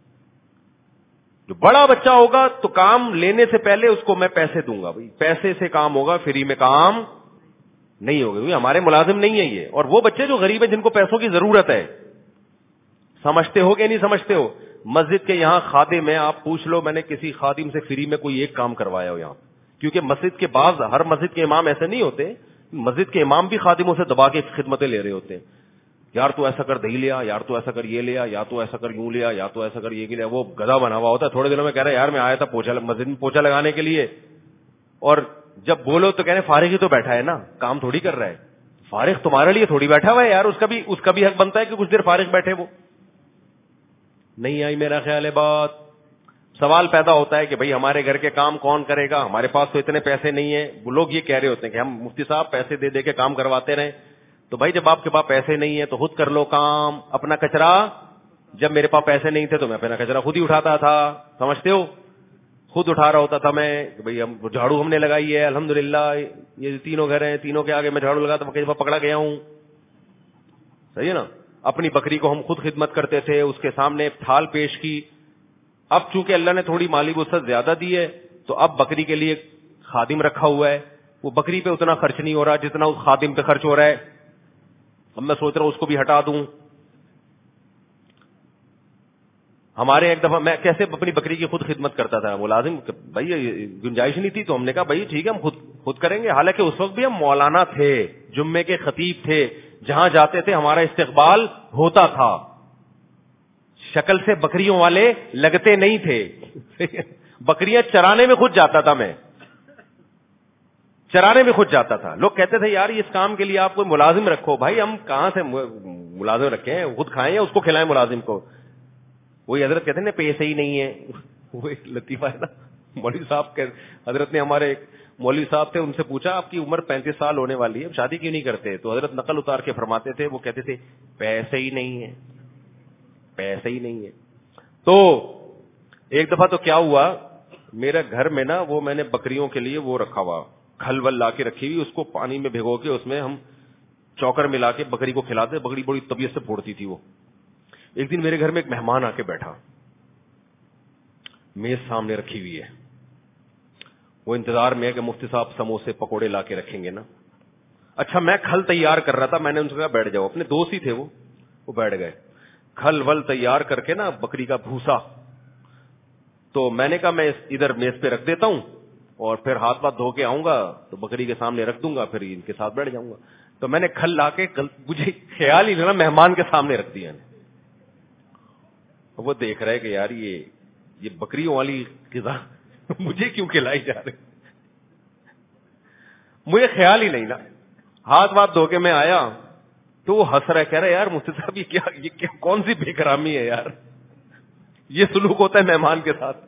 جو بڑا بچہ ہوگا تو کام لینے سے پہلے اس کو میں پیسے دوں گا, بھائی پیسے سے کام ہوگا, فری میں کام نہیں ہوگی, کیونکہ ہمارے ملازم نہیں ہیں یہ. اور وہ بچے جو غریب ہیں جن کو پیسوں کی ضرورت ہے, سمجھتے ہو کہ نہیں سمجھتے ہو؟ مسجد کے یہاں خادم ہیں, آپ پوچھ لو میں نے کسی خادم سے فری میں کوئی ایک کام کروایا ہو یہاں, کیونکہ مسجد کے بعض, ہر مسجد کے امام ایسے نہیں ہوتے, مسجد کے امام بھی خادموں سے دبا کے خدمتیں لے رہے ہوتے ہیں. یار تو ایسا کر دہی لیا, یار تو ایسا کر یہ لیا, یا تو ایسا کر یوں لیا, یا تو ایسا کر یہ لیا. وہ گدھا بنا ہوا ہوتا ہے. تھوڑے دنوں میں کہہ رہا ہے یار میں آیا تھا پوچھا مسجد میں پوچھا لگانے کے لیے, اور جب بولو تو کہہ رہے فارغ ہی تو بیٹھا ہے نا, کام تھوڑی کر رہا ہے. فارغ تمہارے لیے تھوڑی بیٹھا ہوا ہے یار, اس کا بھی اس کا بھی حق بنتا ہے کہ کچھ دیر فارغ بیٹھے. وہ نہیں آئی میرا خیال ہے بات. سوال پیدا ہوتا ہے کہ بھائی ہمارے گھر کے کام کون کرے گا, ہمارے پاس تو اتنے پیسے نہیں ہیں. وہ لوگ یہ کہہ رہے ہوتے ہیں کہ ہم مفتی صاحب پیسے دے دے کے کام کرواتے رہیں. تو بھائی جب آپ کے پاس پیسے نہیں ہیں تو خود کر لو کام, اپنا کچرا. جب میرے پاس پیسے نہیں تھے تو میں اپنا کچرا خود ہی اٹھاتا تھا, سمجھتے ہو, خود اٹھا رہا ہوتا تھا میں. کہ بھائی ہم جھاڑو ہم نے لگائی ہے الحمدللہ, یہ تینوں گھر ہیں, تینوں کے آگے میں جھاڑو لگا تو کئی دفعہ پکڑا گیا ہوں, صحیح ہے نا. اپنی بکری کو ہم خود خدمت کرتے تھے, اس کے سامنے تھال پیش کی. اب چونکہ اللہ نے تھوڑی مالی وسعت زیادہ دی ہے تو اب بکری کے لیے خادم رکھا ہوا ہے. وہ بکری پہ اتنا خرچ نہیں ہو رہا جتنا اس خادم پہ خرچ ہو رہا ہے. اب میں سوچ رہا ہوں اس کو بھی ہٹا دوں. ہمارے ایک دفعہ میں کیسے اپنی بکری کی خود خدمت کرتا تھا, ملازم بھائی گنجائش نہیں تھی تو ہم نے کہا بھائی ٹھیک ہے ہم خود خود کریں گے. حالانکہ اس وقت بھی ہم مولانا تھے, جمعے کے خطیب تھے, جہاں جاتے تھے ہمارا استقبال ہوتا تھا. شکل سے بکریوں والے لگتے نہیں تھے. بکریاں چرانے میں خود جاتا تھا میں, چرانے میں خود جاتا تھا. لوگ کہتے تھے یار اس کام کے لیے آپ کوئی ملازم رکھو. بھائی ہم کہاں سے ملازم رکھے ہیں, خود کھائیں یا اس کو کھلائیں ملازم کو. وہی حضرت کہتے ہیں نا پیسے ہی نہیں ہے. وہ ایک لطیفہ ہے نا, مولوی صاحب کے حضرت نے ہمارے ایک مولوی صاحب تھے, ان سے پوچھا آپ کی عمر پینتیس سال ہونے والی ہے, شادی کیوں نہیں کرتے؟ تو حضرت نقل اتار کے فرماتے تھے, وہ کہتے تھے پیسے ہی نہیں ہے, پیسے ہی نہیں ہے. تو ایک دفعہ تو کیا ہوا, میرے گھر میں نا وہ میں نے بکریوں کے لیے وہ رکھا ہوا, کھل ول لا کے رکھی ہوئی, اس کو پانی میں بھگو کے اس میں ہم چوکر ملا کے بکری کو کھلاتے. بکری بڑی طبیعت سے پھوڑتی تھی. وہ ایک دن میرے گھر میں ایک مہمان آ کے بیٹھا, میز سامنے رکھی ہوئی ہے, وہ انتظار میں ہے کہ مفتی صاحب سموسے پکوڑے لا کے رکھیں گے نا. اچھا میں کھل تیار کر رہا تھا, میں نے ان سے کہا بیٹھ جاؤ, اپنے دوست ہی تھے وہ وہ بیٹھ گئے. کھل ول تیار کر کے نا بکری کا بھوسا, تو میں نے کہا میں ادھر میز پہ رکھ دیتا ہوں اور پھر ہاتھ پاس دھو کے آؤں گا تو بکری کے سامنے رکھ دوں گا, پھر ان کے ساتھ بیٹھ جاؤں گا. تو میں نے کھل لا کے, مجھے خیال ہی نہیں مہمان کے سامنے رکھ دیا. وہ دیکھ رہے کہ یار یہ یہ بکریوں والی غذا مجھے کیوں کھلائی جا رہی, مجھے خیال ہی نہیں نا. ہاتھ واتھ دھو کے میں آیا تو وہ ہنس رہا, کہہ رہا یار مفتی صاحب یہ کیا, یہ کیا کون سی بے کرامی ہے یار, یہ سلوک ہوتا ہے مہمان کے ساتھ.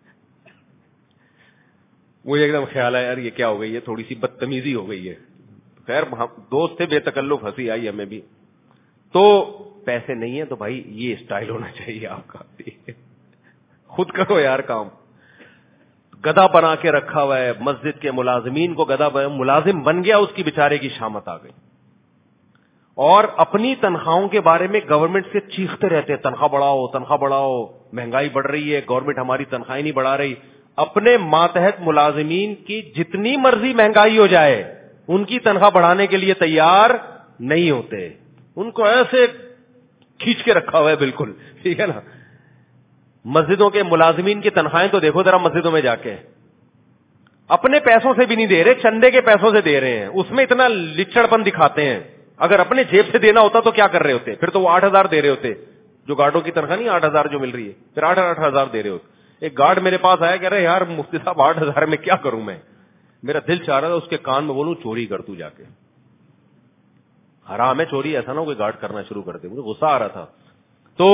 مجھے ایک دم خیال آیا یار یہ کیا ہو گئی ہے, تھوڑی سی بدتمیزی ہو گئی ہے. خیر دوست تھے, بے تکلف ہنسی آئی ہمیں بھی. تو پیسے نہیں ہیں تو بھائی یہ اسٹائل ہونا چاہیے آپ کا, خود کرو یار کام. گدھا بنا کے رکھا ہوا ہے, مسجد کے ملازمین کو گدھا ملازم بن گیا, اس کی بیچارے کی شامت آ گئی. اور اپنی تنخواہوں کے بارے میں گورنمنٹ سے چیختے رہتے, تنخواہ بڑھاؤ تنخواہ بڑھاؤ, مہنگائی بڑھ رہی ہے, گورنمنٹ ہماری تنخواہیں نہیں بڑھا رہی. اپنے ماتحت ملازمین کی جتنی مرضی مہنگائی ہو جائے ان کی تنخواہ بڑھانے کے لیے تیار نہیں ہوتے. ان کو ایسے کھینچ کے رکھا ہوا ہے بالکل, ٹھیک ہے نا. مسجدوں کے ملازمین کی تنخواہیں تو دیکھو ذرا مسجدوں میں جا کے, اپنے پیسوں سے بھی نہیں دے رہے, چندے کے پیسوں سے دے رہے ہیں. اس میں اتنا لچڑ پن دکھاتے ہیں. اگر اپنے جیب سے دینا ہوتا تو کیا کر رہے ہوتے, پھر تو وہ آٹھ ہزار دے رہے ہوتے. جو گارڈوں کی تنخواہ نہیں آٹھ ہزار جو مل رہی ہے, پھر آٹھ آٹھ ہزار دے رہے ہوتے. ایک گارڈ میرے پاس آیا, کہہ رہے یار مفتی صاحب آٹھ ہزار میں کیا کروں میں. میرا دل چاہ رہا تھا اس کے کان میں بولوں چوری کر تو جا کے, حرام ہے چوری, ایسا نہ ہو کوئی گارڈ کرنا شروع کر دے. مجھے غصہ آ رہا تھا. تو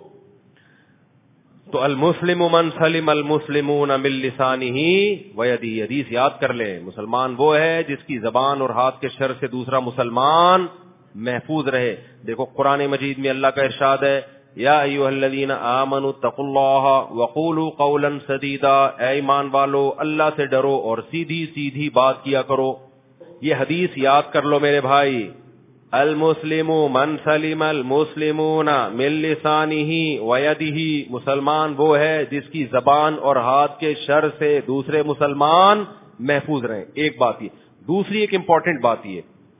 تو المسلم من سلم المسلمون من لسانہ ویدہ, حدیث یاد کر لیں, مسلمان وہ ہے جس کی زبان اور ہاتھ کے شر سے دوسرا مسلمان محفوظ رہے. دیکھو قرآن مجید میں اللہ کا ارشاد ہے, یا ایھا الذین آمنوا اتقوا اللہ وقولوا قولا سدیدا, اے ایمان والو اللہ سے ڈرو اور سیدھی سیدھی بات کیا کرو. یہ حدیث یاد کر لو میرے بھائی. المسلم من سلم المسلمون من لسانہ ویدہ, مسلمان وہ ہے جس کی زبان اور ہاتھ کے شر سے دوسرے مسلمان محفوظ رہیں. ایک بات یہ. دوسری ایک امپورٹنٹ بات یہ,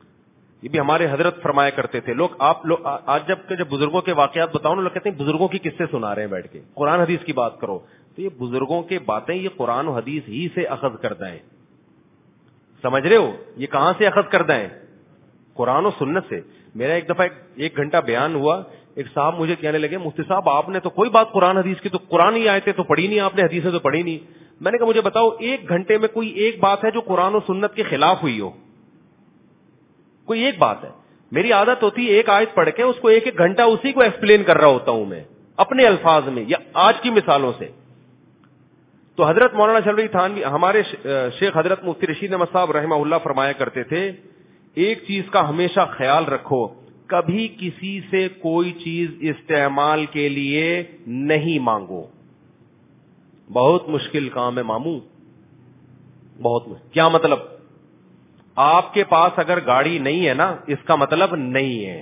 یہ بھی ہمارے حضرت فرمایا کرتے تھے. لوگ آپ لوگ آج جب کہ جب بزرگوں کے واقعات بتاؤ نا، لوگ کہتے ہیں بزرگوں کی قصے سنا رہے ہیں بیٹھ کے، قرآن حدیث کی بات کرو. تو یہ بزرگوں کے باتیں یہ قرآن و حدیث ہی سے اخذ کردہ ہیں. سمجھ رہے ہو؟ یہ کہاں سے اخذ کردہ ہیں؟ قرآن و سنت سے. میرا ایک دفعہ ایک گھنٹہ بیان ہوا، ایک صاحب مجھے کہنے لگے مفتی صاحب آپ نے تو کوئی بات قرآن حدیث کی تو قرآن ہی آئے تھے تو پڑھی نہیں، آپ نے حدیثیں تو پڑھی نہیں. میں نے کہا مجھے بتاؤ ایک گھنٹے میں کوئی ایک بات ہے جو قرآن و سنت کے خلاف ہوئی ہو؟ کوئی ایک بات ہے؟ میری عادت ہوتی ہے ایک آیت پڑھ کے اس کو ایک ایک گھنٹہ اسی کو ایکسپلین کر رہا ہوتا ہوں میں اپنے الفاظ میں یا آج کی مثالوں سے. تو حضرت مولانا شلوی تھانوی ہمارے شیخ حضرت مفتی رشید احمد صاحب رحمہ اللہ فرمایا کرتے تھے، ایک چیز کا ہمیشہ خیال رکھو، کبھی کسی سے کوئی چیز استعمال کے لیے نہیں مانگو. بہت مشکل کام ہے ماموں، بہت مشکل. کیا مطلب؟ آپ کے پاس اگر گاڑی نہیں ہے نا اس کا مطلب نہیں ہے.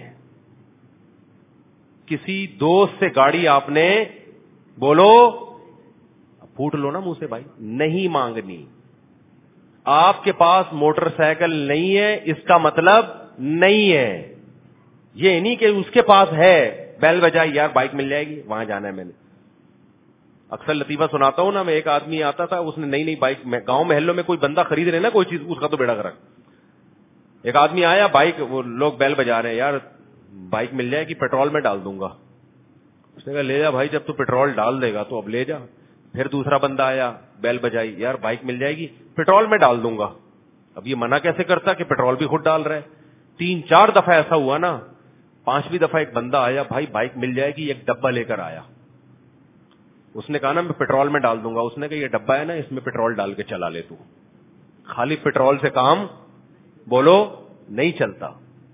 کسی دوست سے گاڑی آپ نے بولو پھوٹ لو نا منہ سے بھائی، نہیں مانگنی. آپ کے پاس موٹر سائیکل نہیں ہے اس کا مطلب نہیں ہے. یہ نہیں کہ اس کے پاس ہے بیل بجائی یار بائک مل جائے گی وہاں جانا ہے. میں نے اکثر لطیفہ سناتا ہوں نا، میں ایک آدمی آتا تھا اس نے نئی نئی بائک، گاؤں محلوں میں کوئی بندہ خرید رہے نا کوئی چیز اس کا تو بیڑا غرق. ایک آدمی آیا بائک، وہ لوگ بیل بجا رہے ہیں، یار بائک مل جائے گی پیٹرول میں ڈال دوں گا. اس نے کہا لے جا بھائی جب تو پیٹرول ڈال دے گا تو اب لے جا. پھر دوسرا بندہ آیا بیل بجائی، یار بائک مل جائے گی پیٹرول میں ڈال دوں گا. اب یہ منع کیسے کرتا کہ پیٹرول بھی خود ڈال رہا ہے. تین چار دفعہ ایسا ہوا نا، پانچویں دفعہ ایک بندہ آیا، بھائی بائک مل جائے گی، ایک ڈبہ لے کر آیا. اس نے کہا نا میں پیٹرول میں ڈال دوں گا. اس نے کہا یہ ڈبہ ہے نا اس میں پیٹرول ڈال کے چلا لے تو، خالی پیٹرول سے کام بولو نہیں چلتا.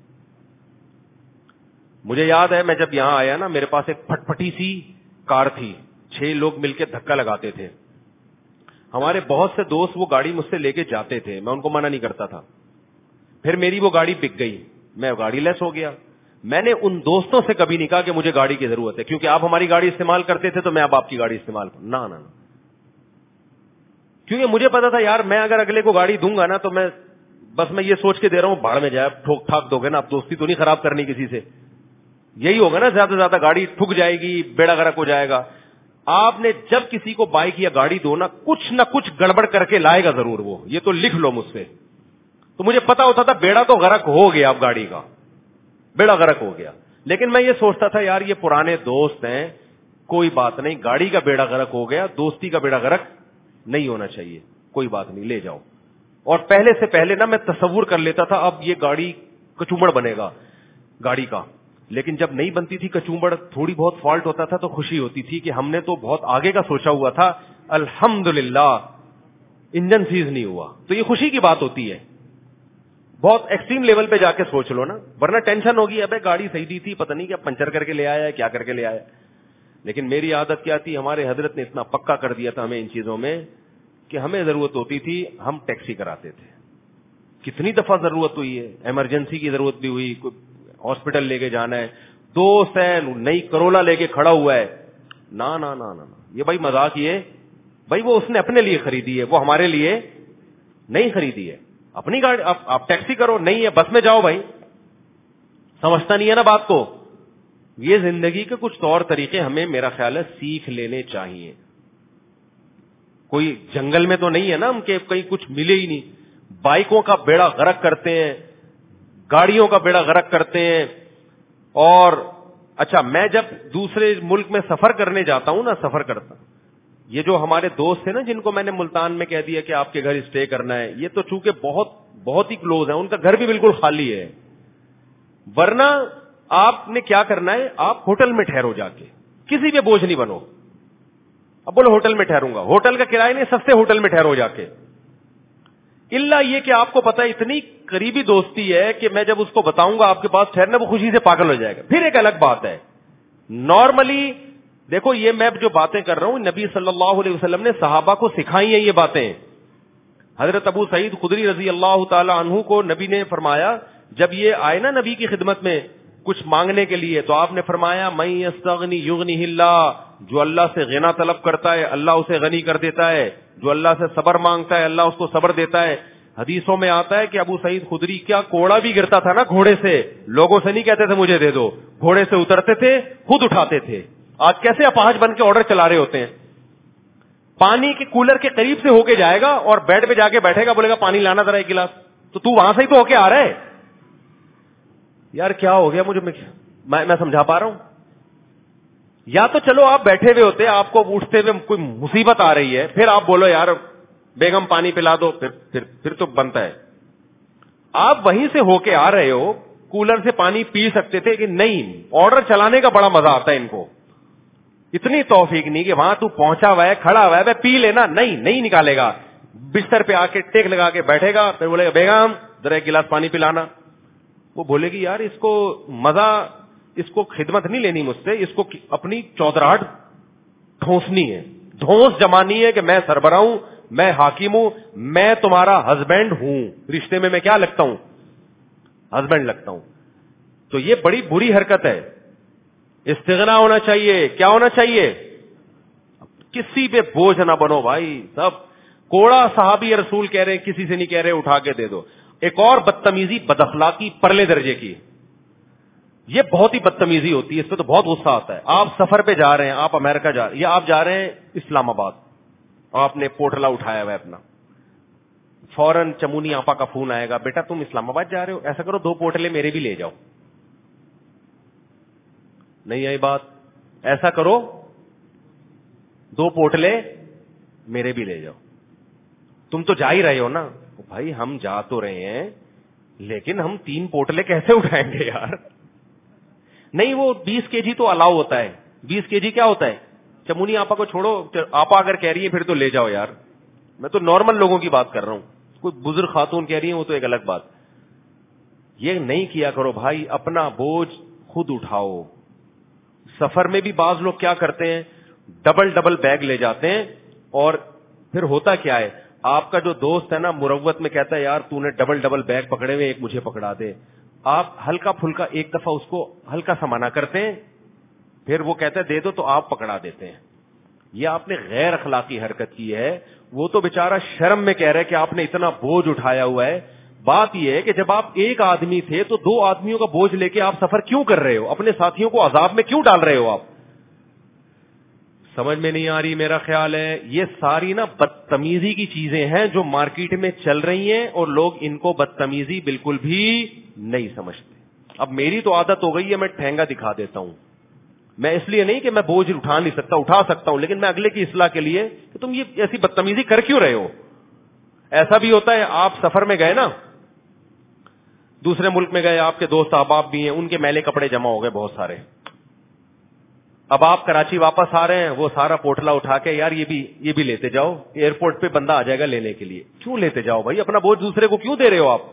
مجھے یاد ہے میں جب یہاں آیا نا میرے پاس ایک پھٹ پھٹی سی کار تھی، چھ لوگ مل کے دھکا لگاتے تھے. ہمارے بہت سے دوست وہ گاڑی مجھ سے لے کے جاتے تھے، میں ان کو منع نہیں کرتا تھا. پھر میری وہ گاڑی بک گئی، میں گاڑی لیس ہو گیا. میں نے ان دوستوں سے کبھی نہیں کہا کہ مجھے گاڑی کی ضرورت ہے کیونکہ آپ ہماری گاڑی استعمال کرتے تھے تو میں اب آپ کی گاڑی استعمال کروں. نہ نہ کیونکہ مجھے پتا تھا یار میں اگر اگلے کو گاڑی دوں گا نا تو میں بس میں یہ سوچ کے دے رہا ہوں بھاڑ میں جائے، ٹھوک ٹھاک دو گے نا، اب دوستی تو نہیں خراب کرنی کسی سے. یہی ہوگا نا، زیادہ سے زیادہ گاڑی ٹھک جائے گی، بیڑا غرق ہو جائے گا. آپ نے جب کسی کو بائک یا گاڑی دو نا کچھ نہ کچھ گڑبڑ کر کے لائے گا ضرور، وہ یہ تو لکھ لو مجھ سے. تو مجھے پتا ہوتا تھا بیڑا تو غرق ہو گیا، اب گاڑی کا بیڑا غرق ہو گیا. لیکن میں یہ سوچتا تھا یار یہ پرانے دوست ہیں، کوئی بات نہیں، گاڑی کا بیڑا غرق ہو گیا، دوستی کا بیڑا غرق نہیں ہونا چاہیے، کوئی بات نہیں لے جاؤ. اور پہلے سے پہلے نا میں تصور کر لیتا تھا اب یہ گاڑی کچومڑ بنے گا گاڑی کا. لیکن جب نہیں بنتی تھی کچومڑ، تھوڑی بہت فالٹ ہوتا تھا تو خوشی ہوتی تھی کہ ہم نے تو بہت آگے کا سوچا ہوا تھا، الحمدللہ انجن سیز نہیں ہوا. تو یہ خوشی کی بات ہوتی ہے. بہت ایکسٹریم لیول پہ جا کے سوچ لو نا، ورنہ ٹینشن ہوگی ابے گاڑی صحیح دی تھی پتہ نہیں کیا پنچر کر کے لے آیا ہے، کیا کر کے لے آیا. لیکن میری عادت کیا تھی، ہمارے حضرت نے اتنا پکا کر دیا تھا ہمیں ان چیزوں میں کہ ہمیں ضرورت ہوتی تھی ہم ٹیکسی کراتے تھے. کتنی دفعہ ضرورت ہوئی ہے، ایمرجنسی کی ضرورت بھی ہوئی، کوئی ہاسپٹل لے کے جانا ہے، دوست ہے نئی کرولا لے کے کھڑا ہوا ہے، نہ نہ نہ نہ یہ بھائی مذاق، یہ بھائی وہ اس نے اپنے لیے خریدی ہے، وہ ہمارے لیے نہیں خریدی ہے. اپنی گاڑی آپ, آپ ٹیکسی کرو، نہیں ہے بس میں جاؤ. بھائی سمجھتا نہیں ہے نا بات کو. یہ زندگی کے کچھ طور طریقے ہمیں میرا خیال ہے سیکھ لینے چاہیے. کوئی جنگل میں تو نہیں ہے نا ہم کہ کہیں کچھ ملے ہی نہیں. بائکوں کا بیڑا غرق کرتے ہیں، گاڑیوں کا بیڑا غرق کرتے ہیں. اور اچھا میں جب دوسرے ملک میں سفر کرنے جاتا ہوں نا، سفر کرتا ہوں، یہ جو ہمارے دوست ہیں نا جن کو میں نے ملتان میں کہہ دیا کہ آپ کے گھر اسٹے کرنا ہے، یہ تو چونکہ بہت بہت ہی کلوز ہیں، ان کا گھر بھی بالکل خالی ہے. ورنہ آپ نے کیا کرنا ہے، آپ ہوٹل میں ٹھہرو جا کے، کسی پہ بوجھ نہیں بنو. اب بولو ہوٹل میں ٹھہروں گا، ہوٹل کا کرایہ نہیں، سستے ہوٹل میں ٹھہرو جا کے. الا یہ کہ آپ کو پتا اتنی قریبی دوستی ہے کہ میں جب اس کو بتاؤں گا آپ کے پاس ٹھہرنا، وہ خوشی سے پاگل ہو جائے گا. پھر ایک الگ بات ہے، نارملی دیکھو یہ میں جو باتیں کر رہا ہوں نبی صلی اللہ علیہ وسلم نے صحابہ کو سکھائی ہیں یہ باتیں. حضرت ابو سعید خدری رضی اللہ تعالی عنہ کو نبی نے فرمایا، جب یہ آئے نا نبی کی خدمت میں کچھ مانگنے کے لیے، تو آپ نے فرمایا من یستغنی یغنیہ اللہ، جو اللہ سے غنا طلب کرتا ہے اللہ اسے غنی کر دیتا ہے، جو اللہ سے صبر مانگتا ہے اللہ اس کو صبر دیتا ہے. حدیثوں میں آتا ہے کہ ابو سعید خدری کیا کوڑا بھی گرتا تھا نا گھوڑے سے, لوگوں سے نہیں کہتے تھے مجھے دے دو, گھوڑے سے اترتے تھے خود اٹھاتے تھے. آج کیسے اپاہج بن کے آرڈر چلا رہے ہوتے ہیں. پانی کے کولر کے قریب سے ہو کے جائے گا اور بیڈ پہ جا کے بیٹھے گا, بولے گا پانی لانا ذرا ایک گلاس, تو تو وہاں سے ہی تو ہو کے آ رہا ہے. یار کیا ہو گیا مجھے, میں میں سمجھا پا رہا ہوں. یا تو چلو آپ بیٹھے ہوئے ہوتے, آپ کو اٹھتے ہوئے کوئی مصیبت آ رہی ہے, پھر آپ بولو یار بیگم پانی پلا دو, پھر پھر پھر تو بنتا ہے. آپ وہیں سے ہو کے آ رہے ہو, کولر سے پانی پی سکتے تھے کہ نہیں, آرڈر چلانے کا بڑا مزہ آتا ہے ان کو. اتنی توفیق نہیں کہ وہاں تو پہنچا ہوا ہے, کھڑا ہوا ہے, پی لینا, نہیں نہیں نکالے گا. بستر پہ آ کے ٹیک لگا کے بیٹھے گا, پھر بولے گا بیگم ذرا ایک گلاس پانی پلانا. وہ بولے گی یار اس کو مزہ, اس کو خدمت نہیں لینی مجھ سے, اس کو اپنی چودراہٹ ڈھونسنی ہے, ڈھونس جمانی ہے کہ میں سربراہ ہوں, میں حاکم ہوں, میں تمہارا ہسبینڈ ہوں, رشتے میں میں کیا لگتا ہوں, ہسبینڈ لگتا ہوں. تو یہ بڑی بری حرکت ہے. استغنا ہونا چاہیے. کیا ہونا چاہیے؟ کسی پہ بوجھ نہ بنو بھائی. سب کوڑا صحابی رسول کہہ رہے ہیں, کسی سے نہیں کہہ رہے اٹھا کے دے دو. ایک اور بدتمیزی, بداخلاقی پرلے درجے کی, یہ بہت ہی بدتمیزی ہوتی ہے, اس پہ تو بہت غصہ آتا ہے. آپ سفر پہ جا رہے ہیں, آپ امریکہ جا رہے ہیں, یا آپ جا رہے ہیں اسلام آباد, آپ نے پوٹلا اٹھایا ہوا ہے اپنا, فوراً چمونی آپا کا فون آئے گا, بیٹا تم اسلام آباد جا رہے ہو, ایسا کرو دو پوٹلے میرے بھی لے جاؤ. نہیں آئی بات؟ ایسا کرو دو پوٹلے میرے بھی لے جاؤ. تم تو جا ہی رہے ہو نا. بھائی ہم جا تو رہے ہیں, لیکن ہم تین پوٹلے کیسے اٹھائیں گے یار؟ نہیں, وہ بیس کے جی تو الاؤ ہوتا ہے. بیس کے جی کیا ہوتا ہے؟ چمونی آپا کو چھوڑو, آپا اگر کہہ رہی ہے پھر تو لے جاؤ یار. میں تو نارمل لوگوں کی بات کر رہا ہوں, کوئی بزرگ خاتون کہہ رہی ہے وہ تو ایک الگ بات. یہ نہیں کیا کرو بھائی, اپنا بوجھ خود اٹھاؤ. سفر میں بھی بعض لوگ کیا کرتے ہیں, ڈبل ڈبل بیگ لے جاتے ہیں, اور پھر ہوتا کیا ہے, آپ کا جو دوست ہے نا مروت میں کہتا ہے یار تو نے ڈبل ڈبل بیگ پکڑے ہوئے, ایک مجھے پکڑا دے. آپ ہلکا پھلکا ایک دفعہ اس کو ہلکا سا منع کرتے ہیں, پھر وہ کہتا ہے دے دو, تو آپ پکڑا دیتے ہیں. یہ آپ نے غیر اخلاقی حرکت کی ہے. وہ تو بےچارا شرم میں کہہ رہے کہ آپ نے اتنا بوجھ اٹھایا ہوا ہے. بات یہ ہے کہ جب آپ ایک آدمی تھے تو دو آدمیوں کا بوجھ لے کے آپ سفر کیوں کر رہے ہو, اپنے ساتھیوں کو عذاب میں کیوں ڈال رہے ہو آپ؟ سمجھ میں نہیں آ رہی. میرا خیال ہے یہ ساری نا بدتمیزی کی چیزیں ہیں جو مارکیٹ میں چل رہی ہیں, اور لوگ ان کو بدتمیزی بالکل بھی نہیں سمجھتے. اب میری تو عادت ہو گئی ہے, میں ٹھینگا دکھا دیتا ہوں. میں اس لیے نہیں کہ میں بوجھ اٹھا نہیں سکتا, اٹھا سکتا ہوں, لیکن میں اگلے کی اصلاح کے لیے کہ تم یہ ایسی بدتمیزی کر کیوں رہے ہو. ایسا بھی ہوتا ہے, آپ سفر میں گئے نا, دوسرے ملک میں گئے, آپ کے دوست احباب بھی ہیں, ان کے میلے کپڑے جمع ہو گئے بہت سارے. اب آپ کراچی واپس آ رہے ہیں, وہ سارا پوٹلا اٹھا کے یار یہ بھی یہ بھی لیتے جاؤ, ایئرپورٹ پہ بندہ آ جائے گا لینے کے لیے. کیوں لیتے جاؤ بھائی, اپنا بوجھ دوسرے کو کیوں دے رہے ہو آپ؟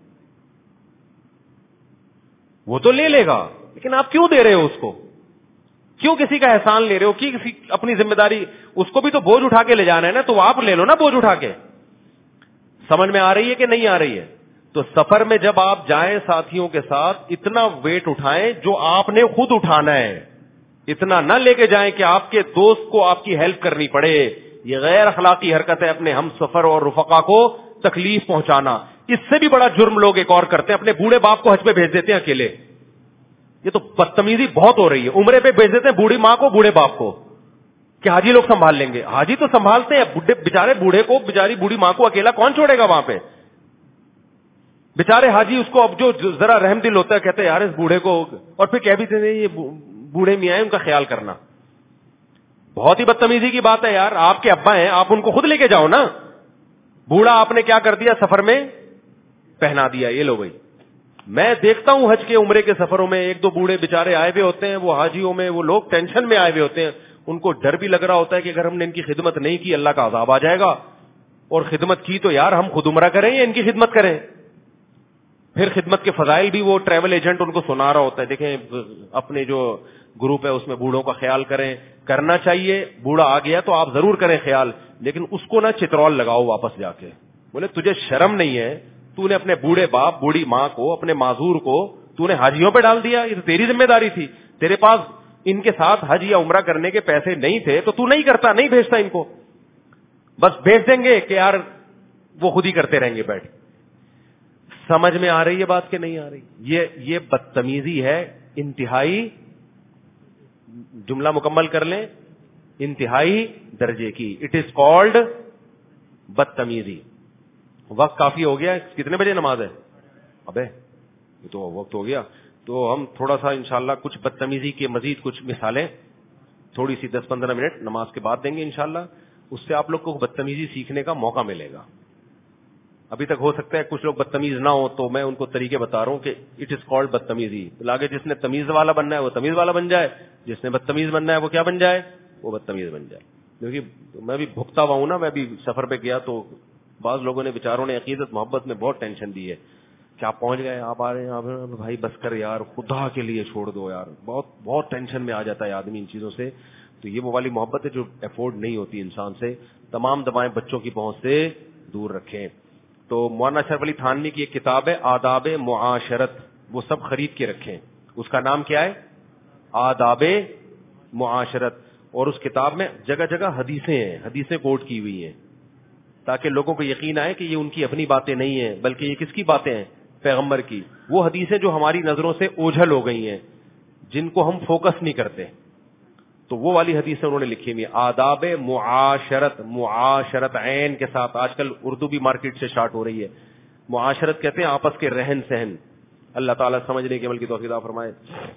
وہ تو لے لے گا, لیکن آپ کیوں دے رہے ہو اس کو؟ کیوں کسی کا احسان لے رہے ہو؟ کی کسی اپنی ذمہ داری, اس کو بھی تو بوجھ اٹھا کے لے جانا ہے نا, تو آپ لے لو نا بوجھ اٹھا کے. سمجھ میں آ رہی ہے کہ نہیں آ رہی ہے؟ تو سفر میں جب آپ جائیں ساتھیوں کے ساتھ, اتنا ویٹ اٹھائیں جو آپ نے خود اٹھانا ہے. اتنا نہ لے کے جائیں کہ آپ کے دوست کو آپ کی ہیلپ کرنی پڑے. یہ غیر اخلاقی حرکت ہے, اپنے ہم سفر اور رفقا کو تکلیف پہنچانا. اس سے بھی بڑا جرم لوگ ایک اور کرتے ہیں, اپنے بوڑھے باپ کو حج پہ بھیج دیتے ہیں اکیلے. یہ تو بدتمیزی بہت ہو رہی ہے. عمرے پہ بھیج دیتے ہیں بوڑھی ماں کو, بوڑھے باپ کو, کہ حاجی لوگ سنبھال لیں گے. حاجی تو سنبھالتے ہیں, بےچارے بوڑھے کو, بےچاری بوڑھی ماں کو اکیلا کون چھوڑے گا وہاں پہ؟ بےچارے حاجی اس کو اب جو ذرا رحم دل ہوتا ہے کہتے ہیں یار اس بوڑھے کو, اور پھر کہہ بھی دیتے ہیں یہ بوڑھے میاں ہیں, ان کا خیال کرنا. بہت ہی بدتمیزی کی بات ہے یار. آپ کے ابا ہیں, آپ ان کو خود لے کے جاؤ نا. بوڑھا آپ نے کیا کر دیا, سفر میں پہنا دیا, یہ لو بھائی. میں دیکھتا ہوں حج کے عمرے کے سفروں میں ایک دو بوڑھے بےچارے آئے ہوئے ہوتے ہیں, وہ حاجیوں میں وہ لوگ ٹینشن میں آئے ہوئے ہوتے ہیں. ان کو ڈر بھی لگ رہا ہوتا ہے کہ اگر ہم نے ان کی خدمت نہیں کی اللہ کا عذاب آ جائے گا, اور خدمت کی تو یار ہم خود عمرہ کریں یا ان کی خدمت کریں. پھر خدمت کے فضائل بھی وہ ٹریول ایجنٹ ان کو سنا رہا ہوتا ہے, دیکھیں اپنے جو گروپ ہے اس میں بوڑھوں کا خیال کریں. کرنا چاہیے, بوڑھا آ گیا تو آپ ضرور کریں خیال, لیکن اس کو نہ چترول لگاؤ واپس جا کے. بولے تجھے شرم نہیں ہے, تو نے اپنے بوڑھے باپ بوڑھی ماں کو, اپنے معذور کو تو نے حاجیوں پہ ڈال دیا. یہ تو تیری ذمہ داری تھی. تیرے پاس ان کے ساتھ حج یا عمرہ کرنے کے پیسے نہیں تھے تو تو نہیں کرتا, نہیں بھیجتا ان کو. بس بھیج دیں گے کہ یار وہ خود ہی کرتے رہیں گے بیٹھ. سمجھ میں آ رہی ہے بات کہ نہیں آ رہی؟ یہ یہ بدتمیزی ہے انتہائی. جملہ مکمل کر لیں, انتہائی درجے کی. اٹ از کالڈ بدتمیزی. وقت کافی ہو گیا. کتنے بجے نماز ہے؟ ابے یہ تو وقت ہو گیا. تو ہم تھوڑا سا انشاءاللہ کچھ بدتمیزی کے مزید کچھ مثالیں تھوڑی سی دس پندرہ منٹ نماز کے بعد دیں گے انشاءاللہ. اس سے آپ لوگ کو بدتمیزی سیکھنے کا موقع ملے گا. ابھی تک ہو سکتا ہے کچھ لوگ بدتمیز نہ ہو, تو میں ان کو طریقے بتا رہا ہوں کہ اٹ از کالڈ بدتمیزی. لاگے جس نے تمیز والا بننا ہے وہ تمیز والا بن جائے, جس نے بدتمیز بننا ہے وہ کیا بن جائے؟ وہ بدتمیز بن جائے. کیونکہ میں بھی بھگتا ہوا ہوں نا, میں بھی سفر پہ گیا تو بعض لوگوں نے بیچاروں نے عقیدت محبت میں بہت ٹینشن دی ہے کہ آپ پہنچ گئے, آپ آ رہے ہیں, بھائی بس کر یار, خدا کے لیے چھوڑ دو یار. بہت بہت ٹینشن میں آ جاتا ہے آدمی ان چیزوں سے. تو یہ وہ والی محبت ہے جو افورڈ نہیں ہوتی انسان سے. تمام دبائیں بچوں کی پہنچ سے دور رکھیں. تو مولانا اشرف علی تھانوی کی ایک کتاب ہے آداب معاشرت, وہ سب خرید کے رکھیں. اس کا نام کیا ہے؟ آداب معاشرت. اور اس کتاب میں جگہ جگہ حدیثیں ہیں, حدیثیں کوٹ کی ہوئی ہیں, تاکہ لوگوں کو یقین آئے کہ یہ ان کی اپنی باتیں نہیں ہیں بلکہ یہ کس کی باتیں ہیں؟ پیغمبر کی. وہ حدیثیں جو ہماری نظروں سے اوجھل ہو گئی ہیں, جن کو ہم فوکس نہیں کرتے, تو وہ والی حدیثیں انہوں نے لکھی ہوئی. آداب معاشرت, معاشرت عین کے ساتھ. آج کل اردو بھی مارکیٹ سے اسٹارٹ ہو رہی ہے. معاشرت کہتے ہیں آپس کے رہن سہن. اللہ تعالیٰ سمجھنے کے عمل کی توفیق عطا فرمائے.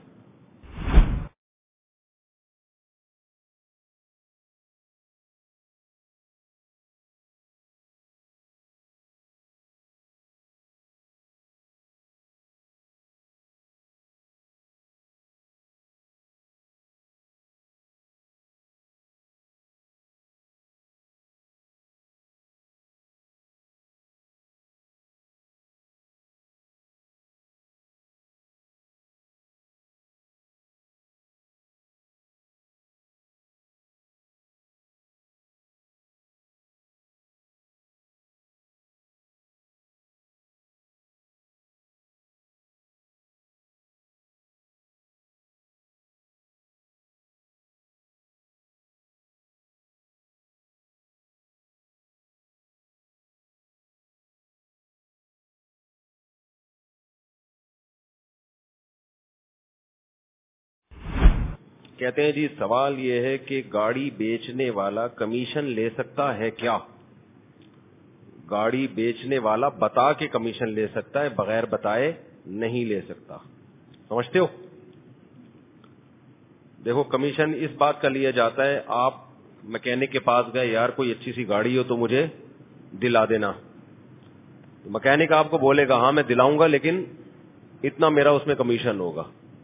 کہتے ہیں جی سوال یہ ہے کہ گاڑی بیچنے والا کمیشن لے سکتا ہے کیا؟ گاڑی بیچنے والا بتا کے کمیشن لے سکتا ہے, بغیر بتائے نہیں لے سکتا. سمجھتے ہو؟ دیکھو کمیشن اس بات کا لیا جاتا ہے, آپ مکینک کے پاس گئے, یار کوئی اچھی سی گاڑی ہو تو مجھے دلا دینا. مکینک آپ کو بولے گا ہاں میں دلاؤں گا, لیکن اتنا میرا اس میں کمیشن ہوگا.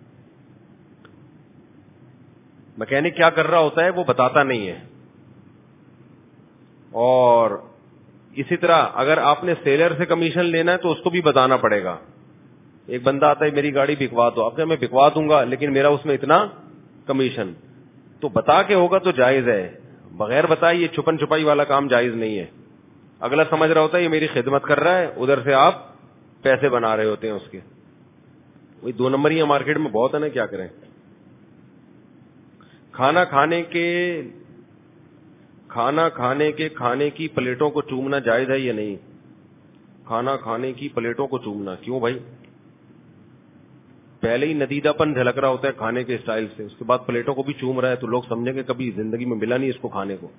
مکینک کیا کر رہا ہوتا ہے وہ بتاتا نہیں ہے. اور اسی طرح اگر آپ نے سیلر سے کمیشن لینا ہے تو اس کو بھی بتانا پڑے گا. ایک بندہ آتا ہے میری گاڑی بکوا دو, آپ کہتے میں بکوا دوں گا لیکن میرا اس میں اتنا کمیشن. تو بتا کے ہوگا تو جائز ہے, بغیر بتائے یہ چھپن چھپائی والا کام جائز نہیں ہے. اگلا سمجھ رہا ہوتا ہے یہ میری خدمت کر رہا ہے, ادھر سے آپ پیسے بنا رہے ہوتے ہیں اس کے. وہی دو نمبریاں مارکیٹ میں بہت ہے نا, کیا کریں. کھانا کھانے کے کھانا کھانے کے کھانے کی پلیٹوں کو چومنا جائز ہے یا نہیں؟ کھانا کھانے کی پلیٹوں کو چومنا کیوں بھائی؟ پہلے ہی ندیدہ پن جھلک رہا ہوتا ہے کھانے کے اسٹائل سے, اس کے بعد پلیٹوں کو بھی چوم رہا ہے تو لوگ سمجھیں گے کبھی زندگی میں ملا نہیں اس کو کھانے کو.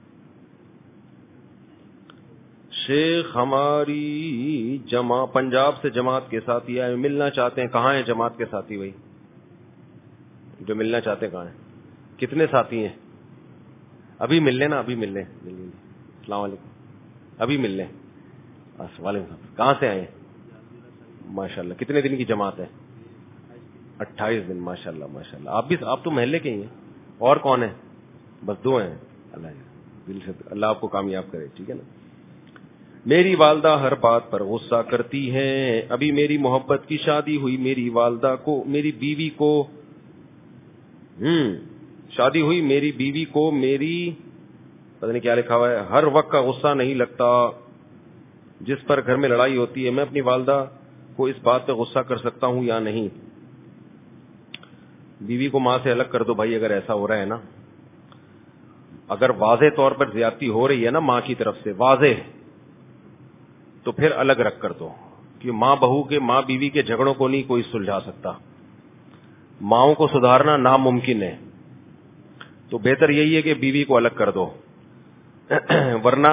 شیخ ہماری جمع پنجاب سے جماعت کے ساتھی آئے, ملنا چاہتے ہیں. کہاں ہیں جماعت کے ساتھی بھائی جو ملنا چاہتے ہیں؟ کہاں ہیں؟ کتنے ساتھی ہیں؟ ابھی مل لیں نا, ابھی مل لیں. السلام علیکم, ابھی مل لیں. وعلیکم السلام. کہاں سے آئے ہیں؟ ماشاء اللہ. کتنے دن کی جماعت ہے؟ اٹھائیس دن. ماشاء اللہ ماشاء اللہ. آپ بھی آپ تو محلے کے ہی ہیں. اور کون ہے؟ بس دو ہیں. اللہ دل سے اللہ آپ کو کامیاب کرے. ٹھیک ہے نا. میری والدہ ہر بات پر غصہ کرتی ہیں. ابھی میری محبت کی شادی ہوئی, میری والدہ کو میری بیوی کو ہم شادی ہوئی میری بیوی کو میری پتہ نہیں کیا لکھا ہوا ہے ہر وقت کا غصہ نہیں لگتا جس پر گھر میں لڑائی ہوتی ہے. میں اپنی والدہ کو اس بات پہ غصہ کر سکتا ہوں یا نہیں؟ بیوی کو ماں سے الگ کر دو بھائی اگر ایسا ہو رہا ہے نا. اگر واضح طور پر زیادتی ہو رہی ہے نا ماں کی طرف سے, واضح تو پھر الگ رکھ کر دو, کہ ماں بہو کے, ماں بیوی کے جھگڑوں کو نہیں کوئی سلجھا سکتا, ماؤں کو سدھارنا ناممکن ہے. تو بہتر یہی ہے کہ بیوی کو الگ کر دو, ورنہ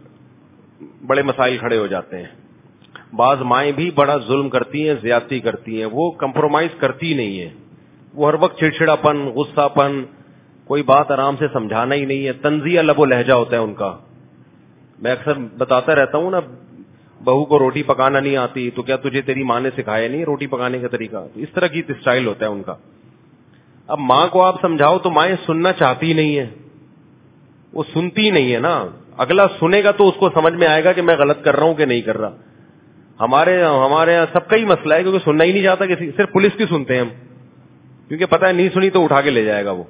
بڑے مسائل کھڑے ہو جاتے ہیں. بعض مائیں بھی بڑا ظلم کرتی ہیں, زیادتی کرتی ہیں, وہ کمپرومائز کرتی نہیں ہے, وہ ہر وقت چڑچڑا پن, غصہ پن, کوئی بات آرام سے سمجھانا ہی نہیں ہے, طنزیہ لب و لہجہ ہوتا ہے ان کا. میں اکثر بتاتا رہتا ہوں نا, بہو کو روٹی پکانا نہیں آتی تو کیا تجھے تیری ماں نے سکھایا نہیں روٹی پکانے کا طریقہ, اس طرح کی اسٹائل ہوتا ہے ان کا. اب ماں کو آپ سمجھاؤ تو مائیں سننا چاہتی نہیں ہے, وہ سنتی نہیں ہے نا. اگلا سنے گا تو اس کو سمجھ میں آئے گا کہ میں غلط کر رہا ہوں کہ نہیں کر رہا. ہمارے ہمارے یہاں سب کا ہی مسئلہ ہے, کیونکہ سننا ہی نہیں چاہتا کسی, صرف پولیس کی سنتے ہیں ہم, کیونکہ پتہ ہے نہیں سنی تو اٹھا کے لے جائے گا وہ.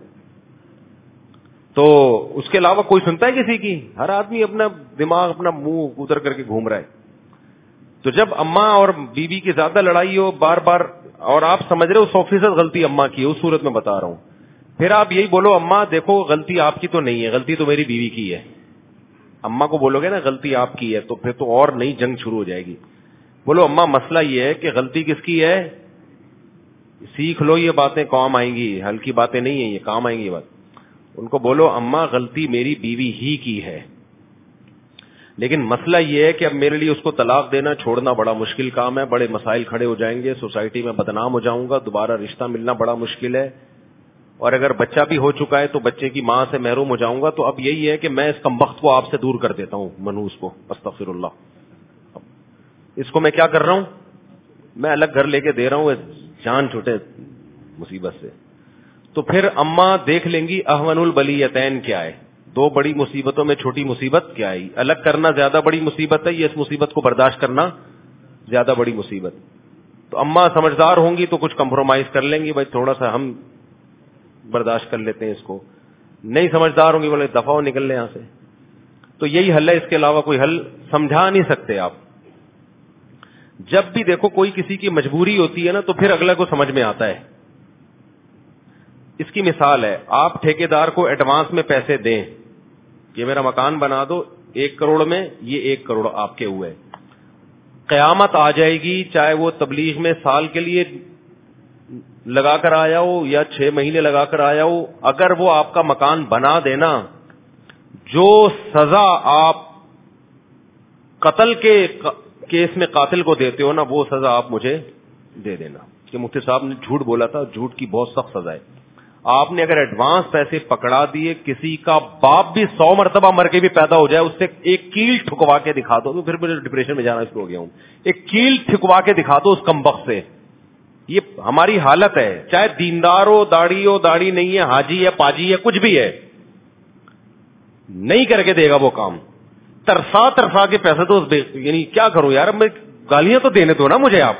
تو اس کے علاوہ کوئی سنتا ہے کسی کی؟ ہر آدمی اپنا دماغ, اپنا منہ ادھر کر کے گھوم رہا ہے. تو جب اماں اور بیوی کی زیادہ لڑائی ہو بار بار, اور آپ سمجھ رہے ہو سو فیصد غلطی اماں کی ہے, اس صورت میں بتا رہا ہوں, پھر آپ یہی بولو اماں دیکھو غلطی آپ کی تو نہیں ہے, غلطی تو میری بیوی کی ہے. اماں کو بولو گے نا غلطی آپ کی ہے, تو پھر تو اور نئی جنگ شروع ہو جائے گی. بولو اماں مسئلہ یہ ہے کہ غلطی کس کی ہے, سیکھ لو, یہ باتیں کام آئیں گی, ہلکی باتیں نہیں ہیں یہ, کام آئیں گی یہ بات. ان کو بولو اماں غلطی میری بیوی ہی کی ہے, لیکن مسئلہ یہ ہے کہ اب میرے لیے اس کو طلاق دینا چھوڑنا بڑا مشکل کام ہے, بڑے مسائل کھڑے ہو جائیں گے, سوسائٹی میں بدنام ہو جاؤں گا, دوبارہ رشتہ ملنا بڑا مشکل ہے, اور اگر بچہ بھی ہو چکا ہے تو بچے کی ماں سے محروم ہو جاؤں گا. تو اب یہی ہے کہ میں اس کمبخت کو آپ سے دور کر دیتا ہوں, منحوس کو, استغفر اللہ. اس کو میں کیا کر رہا ہوں, میں الگ گھر لے کے دے رہا ہوں, جان چھوٹے مصیبت سے. تو پھر اماں دیکھ لیں گی احون البلیتین کیا ہے, دو بڑی مصیبتوں میں چھوٹی مصیبت کیا ہے. الگ کرنا زیادہ بڑی مصیبت ہے, یہ اس مصیبت کو برداشت کرنا زیادہ بڑی مصیبت. تو اماں سمجھدار ہوں گی تو کچھ کمپرومائز کر لیں گی, بھائی تھوڑا سا ہم برداشت کر لیتے ہیں اس کو. نہیں سمجھدار ہوں گی, بولے دفعہ نکل لیں یہاں سے. تو یہی حل ہے, اس کے علاوہ کوئی حل سمجھا نہیں سکتے آپ. جب بھی دیکھو کوئی کسی کی مجبوری ہوتی ہے نا, تو پھر اگلا کو سمجھ میں آتا ہے. اس کی مثال ہے, آپ ٹھیکیدار کو ایڈوانس میں پیسے دیں کہ میرا مکان بنا دو ایک کروڑ میں, یہ ایک کروڑ آپ کے ہوئے. قیامت آ جائے گی, چاہے وہ تبلیغ میں سال کے لیے لگا کر آیا ہو یا چھ مہینے لگا کر آیا ہو, اگر وہ آپ کا مکان بنا دینا, جو سزا آپ قتل کے کیس میں قاتل کو دیتے ہو نا, وہ سزا آپ مجھے دے دینا. کہ مفتی صاحب نے جھوٹ بولا تھا, جھوٹ کی بہت سخت سزا ہے. آپ نے اگر ایڈوانس پیسے پکڑا دیے, کسی کا باپ بھی سو مرتبہ مر کے بھی پیدا ہو جائے, اس سے ایک کیل ٹھکوا کے دکھا دو, تو پھر مجھے ڈپریشن میں جانا شروع ہو گیا ہوں. ایک کیل ٹھکوا کے دکھا دو اس کمبخت سے. یہ ہماری حالت ہے, چاہے دیندار ہو, داڑھی ہو, داڑھی نہیں ہے, حاجی ہے, پاجی ہے, کچھ بھی ہے, نہیں کر کے دے گا وہ کام. ترسا ترسا کے پیسے تو, یعنی کیا کروں یار, میں گالیاں تو دینے دو نا مجھے. آپ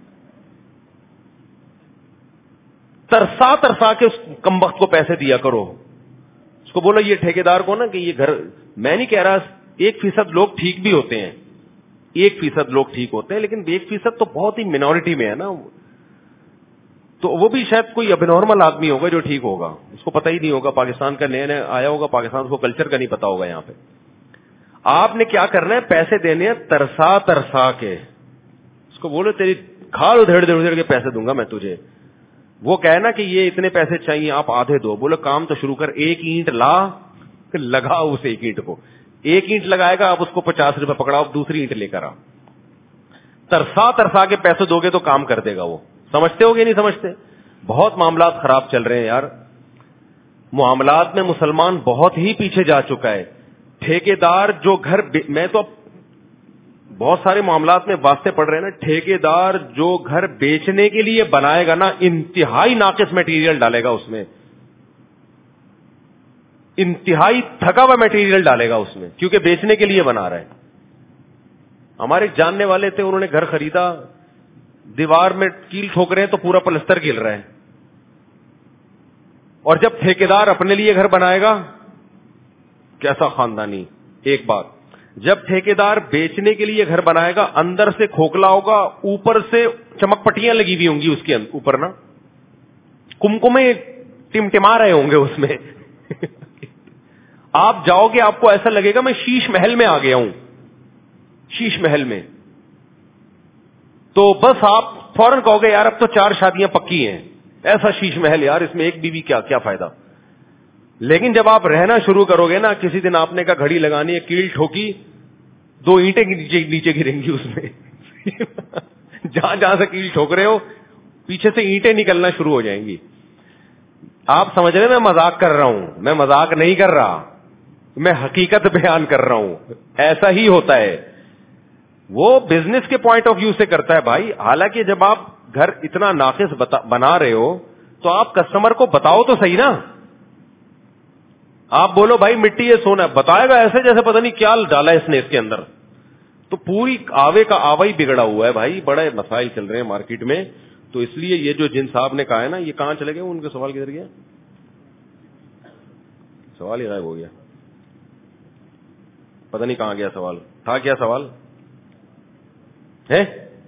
ترسا ترسا کے اس کمبخت کو پیسے دیا کرو. اس کو بولو یہ ٹھیکیدار کو نا کہ یہ گھر, میں نہیں کہہ رہا ایک فیصد لوگ ٹھیک بھی ہوتے ہیں, ایک فیصد لوگ ٹھیک ہوتے ہیں, لیکن ایک فیصد تو بہت ہی مینورٹی میں ہے نا. تو وہ بھی شاید کوئی اب نارمل آدمی ہوگا جو ٹھیک ہوگا, اس کو پتہ ہی نہیں ہوگا, پاکستان کا نیا نیا آیا ہوگا, پاکستان کو کلچر کا نہیں پتا ہوگا. یہاں پہ آپ نے کیا کرنا ہے, پیسے دینے ہیں ترسا ترسا کے. اس کو بولو تیری کھال ادھیڑ دھڑ ادھیڑ کے پیسے دوں گا میں تجھے. وہ کہے نا کہ یہ اتنے پیسے چاہیے, آپ آدھے دو. بولو کام تو شروع کر, ایک اینٹ لا, لگا اس ایک اینٹ کو, ایک اینٹ لگائے گا, آپ اس کو پچاس روپے پکڑاؤ, دوسری اینٹ لے کر آ. ترسا ترسا کے پیسے دو گے تو کام کر دے گا وہ. سمجھتے ہو گے نہیں سمجھتے؟ بہت معاملات خراب چل رہے ہیں یار. معاملات میں مسلمان بہت ہی پیچھے جا چکا ہے. ٹھیکیدار جو گھر, میں تو بہت سارے معاملات میں واسطے پڑ رہے ہیں نا, ٹھیکیدار جو گھر بیچنے کے لیے بنائے گا نا, انتہائی ناقص میٹیریل ڈالے گا اس میں, انتہائی تھکا ہوا میٹیریل ڈالے گا اس میں, کیونکہ بیچنے کے لیے بنا رہا ہے. ہمارے جاننے والے تھے, انہوں نے گھر خریدا, دیوار میں کیل ٹھوک رہے ہیں تو پورا پلستر گر رہا ہے. اور جب ٹھیکیدار اپنے لیے گھر بنائے گا, کیسا خاندانی. ایک بات, جب ٹھیکیدار بیچنے کے لیے گھر بنائے گا, اندر سے کھوکھلا ہوگا, اوپر سے چمک پٹیاں لگی ہوئی ہوں گی اس کے اوپر نا, کمکمے ٹمٹما رہے ہوں گے اس میں. آپ جاؤ گے, آپ کو ایسا لگے گا میں شیش محل میں آ گیا ہوں, شیش محل میں. تو بس آپ فوراً کہو گے یار اب تو چار شادیاں پکی ہیں, ایسا شیش محل یار, اس میں ایک بیوی کیا کیا فائدہ. لیکن جب آپ رہنا شروع کرو گے نا, کسی دن آپ نے کہا گھڑی لگانی ہے, کیل ٹھوکی, دو اینٹیں نیچے نیچے گریں گی اس میں جہاں جہاں سے کیل ٹھوک رہے ہو پیچھے سے اینٹیں نکلنا شروع ہو جائیں گی. آپ سمجھ رہے میں مذاق کر رہا ہوں؟ میں مذاق نہیں کر رہا, میں حقیقت بیان کر رہا ہوں. ایسا ہی ہوتا ہے. وہ بزنس کے پوائنٹ آف ویو سے کرتا ہے بھائی. حالانکہ جب آپ گھر اتنا ناقص بنا رہے ہو تو آپ کسٹمر کو بتاؤ تو صحیح نا. آپ بولو بھائی مٹی یہ سونا, بتائے گا ایسے جیسے پتہ نہیں کیا ڈالا اس نے اس کے اندر. تو پوری آوے کا آوا ہی بگڑا ہوا ہے بھائی. بڑے مسائل چل رہے ہیں مارکیٹ میں. تو اس لیے یہ جو جن صاحب نے کہا ہے نا, یہ کہاں چلے گئے, ان کے سوال کدھر گیا, سوال ہی غائب ہو گیا, پتہ نہیں کہاں گیا سوال. تھا کیا سوال ہے؟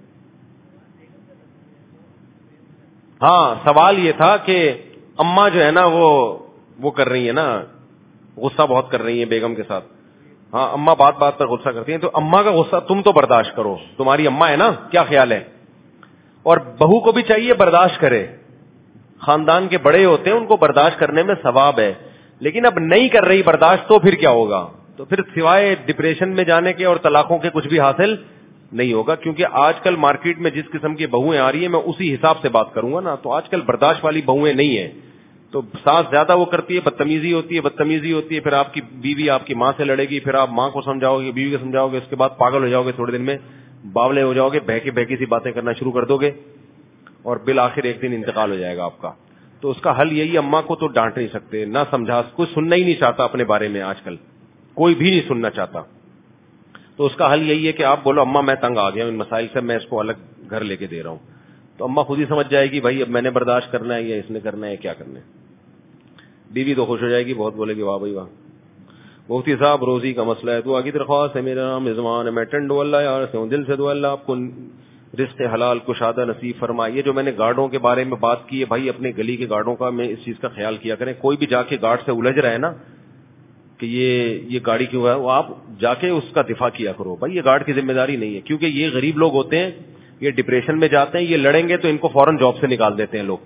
ہاں سوال یہ تھا کہ اماں جو ہے نا وہ وہ کر رہی ہے نا, غصہ بہت کر رہی ہیں بیگم کے ساتھ. ہاں اماں بات بات پر غصہ کرتی ہیں, تو اماں کا غصہ تم تو برداشت کرو, تمہاری اماں ہے نا, کیا خیال ہے. اور بہو کو بھی چاہیے برداشت کرے. خاندان کے بڑے ہوتے ہیں, ان کو برداشت کرنے میں ثواب ہے. لیکن اب نہیں کر رہی برداشت تو پھر کیا ہوگا؟ تو پھر سوائے ڈپریشن میں جانے کے اور طلاقوں کے کچھ بھی حاصل نہیں ہوگا. کیونکہ آج کل مارکیٹ میں جس قسم کی بہویں آ رہی ہیں, میں اسی حساب سے بات کروں گا نا. تو آج کل برداشت والی بہویں نہیں ہیں. تو ساس زیادہ وہ کرتی ہے, بدتمیزی ہوتی ہے, بدتمیزی ہوتی ہے, پھر آپ کی بیوی آپ کی ماں سے لڑے گی, پھر آپ ماں کو سمجھاؤ گے, بیوی کو سمجھاؤ گے, اس کے بعد پاگل ہو جاؤ گے, تھوڑے دن میں باولے ہو جاؤ گے, بہکی بہکی سی باتیں کرنا شروع کر دو گے, اور بالآخر ایک دن انتقال ہو جائے گا آپ کا. تو اس کا حل یہی, اماں کو تو ڈانٹ نہیں سکتے, نہ سمجھا, کوئی سننا ہی نہیں چاہتا اپنے بارے میں, آج کل کوئی بھی نہیں سننا چاہتا. تو اس کا حل یہی ہے کہ آپ بولو اماں میں تنگ آ گیا ہوں ان مسائل سے, میں اس کو الگ گھر لے کے دے رہا ہوں. تو اماں خود ہی سمجھ جائے گی بھائی اب میں نے برداشت کرنا ہے یا اس نے کرنا ہے, کیا کرنا ہے. بیوی تو خوش ہو جائے گی, بہت بولے گی واہ بھائی واہ. مفتی صاحب روزی کا مسئلہ ہے, تو آگے درخواست ہے, میرا نام رضوان ہے, میں ٹنڈو اللہ یار سے ہوں, دل سے دعا اللہ آپ کو رزق حلال کشادہ نصیب فرمائے. یہ جو میں نے گارڈوں کے بارے میں بات کی ہے بھائی, اپنے گلی کے گارڈوں کا میں اس چیز کا خیال کیا کریں. کوئی بھی جا کے گارڈ سے الجھ رہا ہے نا کہ یہ یہ گاڑی کیوں ہے, وہ آپ جا کے اس کا دفاع کیا کرو بھائی, یہ گارڈ کی ذمہ داری نہیں ہے. کیونکہ یہ غریب لوگ ہوتے ہیں, یہ ڈپریشن میں جاتے ہیں, یہ لڑیں گے تو ان کو فوراً جاب سے نکال دیتے ہیں لوگ.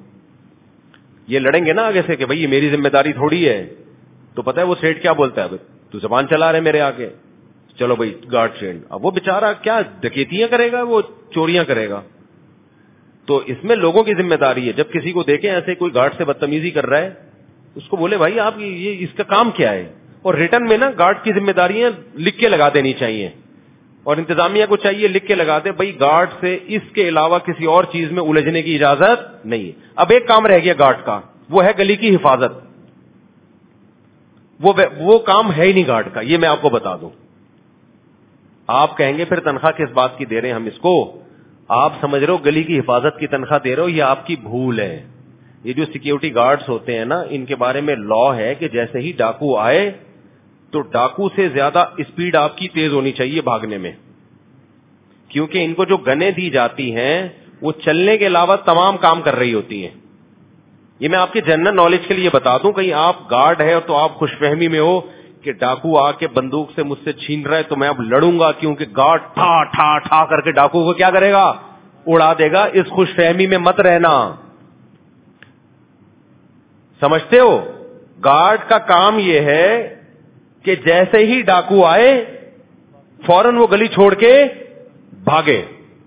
یہ لڑیں گے نا آگے سے کہ بھائی یہ میری ذمہ داری تھوڑی ہے, تو پتہ ہے وہ سیٹ کیا بولتا ہے, تو زبان چلا رہے میرے آگے, چلو بھائی گارڈ چینج. اب وہ بےچارا کیا ڈکیتیاں کرے گا, وہ چوریاں کرے گا. تو اس میں لوگوں کی ذمہ داری ہے. جب کسی کو دیکھیں ایسے کوئی گارڈ سے بدتمیزی کر رہا ہے, اس کو بولے بھائی آپ یہ اس کا کام کیا ہے, اور ریٹرن میں نا گارڈ کی ذمہ داریاں لکھ کے لگا دینی چاہیے, اور انتظامیہ کو چاہیے لکھ کے لگا دے بھائی گارڈ سے اس کے علاوہ کسی اور چیز میں الجھنے کی اجازت نہیں ہے. اب ایک کام رہ گیا گارڈ کا, وہ ہے گلی کی حفاظت. وہ وہ کام ہے ہی نہیں گارڈ کا, یہ میں آپ کو بتا دوں. آپ کہیں گے پھر تنخواہ کس بات کی دے رہے ہیں ہم اس کو, آپ سمجھ رہے ہو گلی کی حفاظت کی تنخواہ دے رہے ہو, یہ آپ کی بھول ہے. یہ جو سیکیورٹی گارڈز ہوتے ہیں نا, ان کے بارے میں لا ہے کہ جیسے ہی ڈاکو آئے تو ڈاکو سے زیادہ اسپیڈ آپ کی تیز ہونی چاہیے بھاگنے میں, کیونکہ ان کو جو گنیں دی جاتی ہیں وہ چلنے کے علاوہ تمام کام کر رہی ہوتی ہیں. یہ میں آپ کے جنرل نالج کے لیے بتا دوں, کہیں آپ گارڈ ہے تو آپ خوش فہمی میں ہو کہ ڈاکو آ کے بندوق سے مجھ سے چھین رہا ہے تو میں اب لڑوں گا, کیونکہ گارڈ ٹھا ٹھا ٹھا کر کے ڈاکو کو کیا کرے گا, اڑا دے گا. اس خوش فہمی میں مت رہنا. سمجھتے ہو, گارڈ کا کام یہ ہے کہ جیسے ہی ڈاکو آئے فوراً وہ گلی چھوڑ کے بھاگے,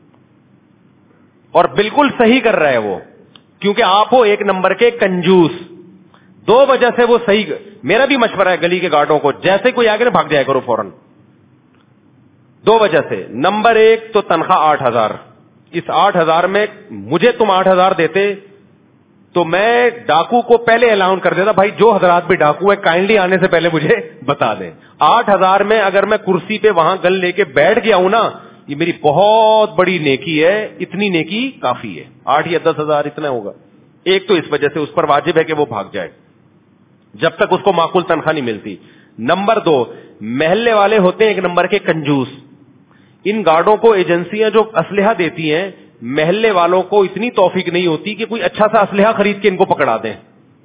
اور بالکل صحیح کر رہا ہے وہ, کیونکہ آپ ہو ایک نمبر کے کنجوس. دو وجہ سے وہ صحیح, میرا بھی مشورہ ہے گلی کے گارڈوں کو, جیسے کوئی آگے نہ بھاگ جائے کرو فوراً. دو وجہ سے, نمبر ایک تو تنخواہ آٹھ ہزار, اس آٹھ ہزار میں مجھے تم آٹھ ہزار دیتے تو میں ڈاکو کو پہلے اعلان کر دیتا بھائی جو حضرات بھی ڈاکو ہے کائنڈلی آنے سے پہلے مجھے بتا دیں. آٹھ ہزار میں اگر میں کرسی پہ وہاں گن لے کے بیٹھ گیا ہوں نا, یہ میری بہت بڑی نیکی ہے, اتنی نیکی کافی ہے. آٹھ یا دس ہزار اتنا ہوگا. ایک تو اس وجہ سے اس پر واجب ہے کہ وہ بھاگ جائے جب تک اس کو معقول تنخواہ نہیں ملتی. نمبر دو, محلے والے ہوتے ہیں ایک نمبر کے کنجوس. ان گارڈوں کو ایجنسیاں جو اسلحہ دیتی ہیں, محلے والوں کو اتنی توفیق نہیں ہوتی کہ کوئی اچھا سا اسلحہ خرید کے ان کو پکڑا دیں.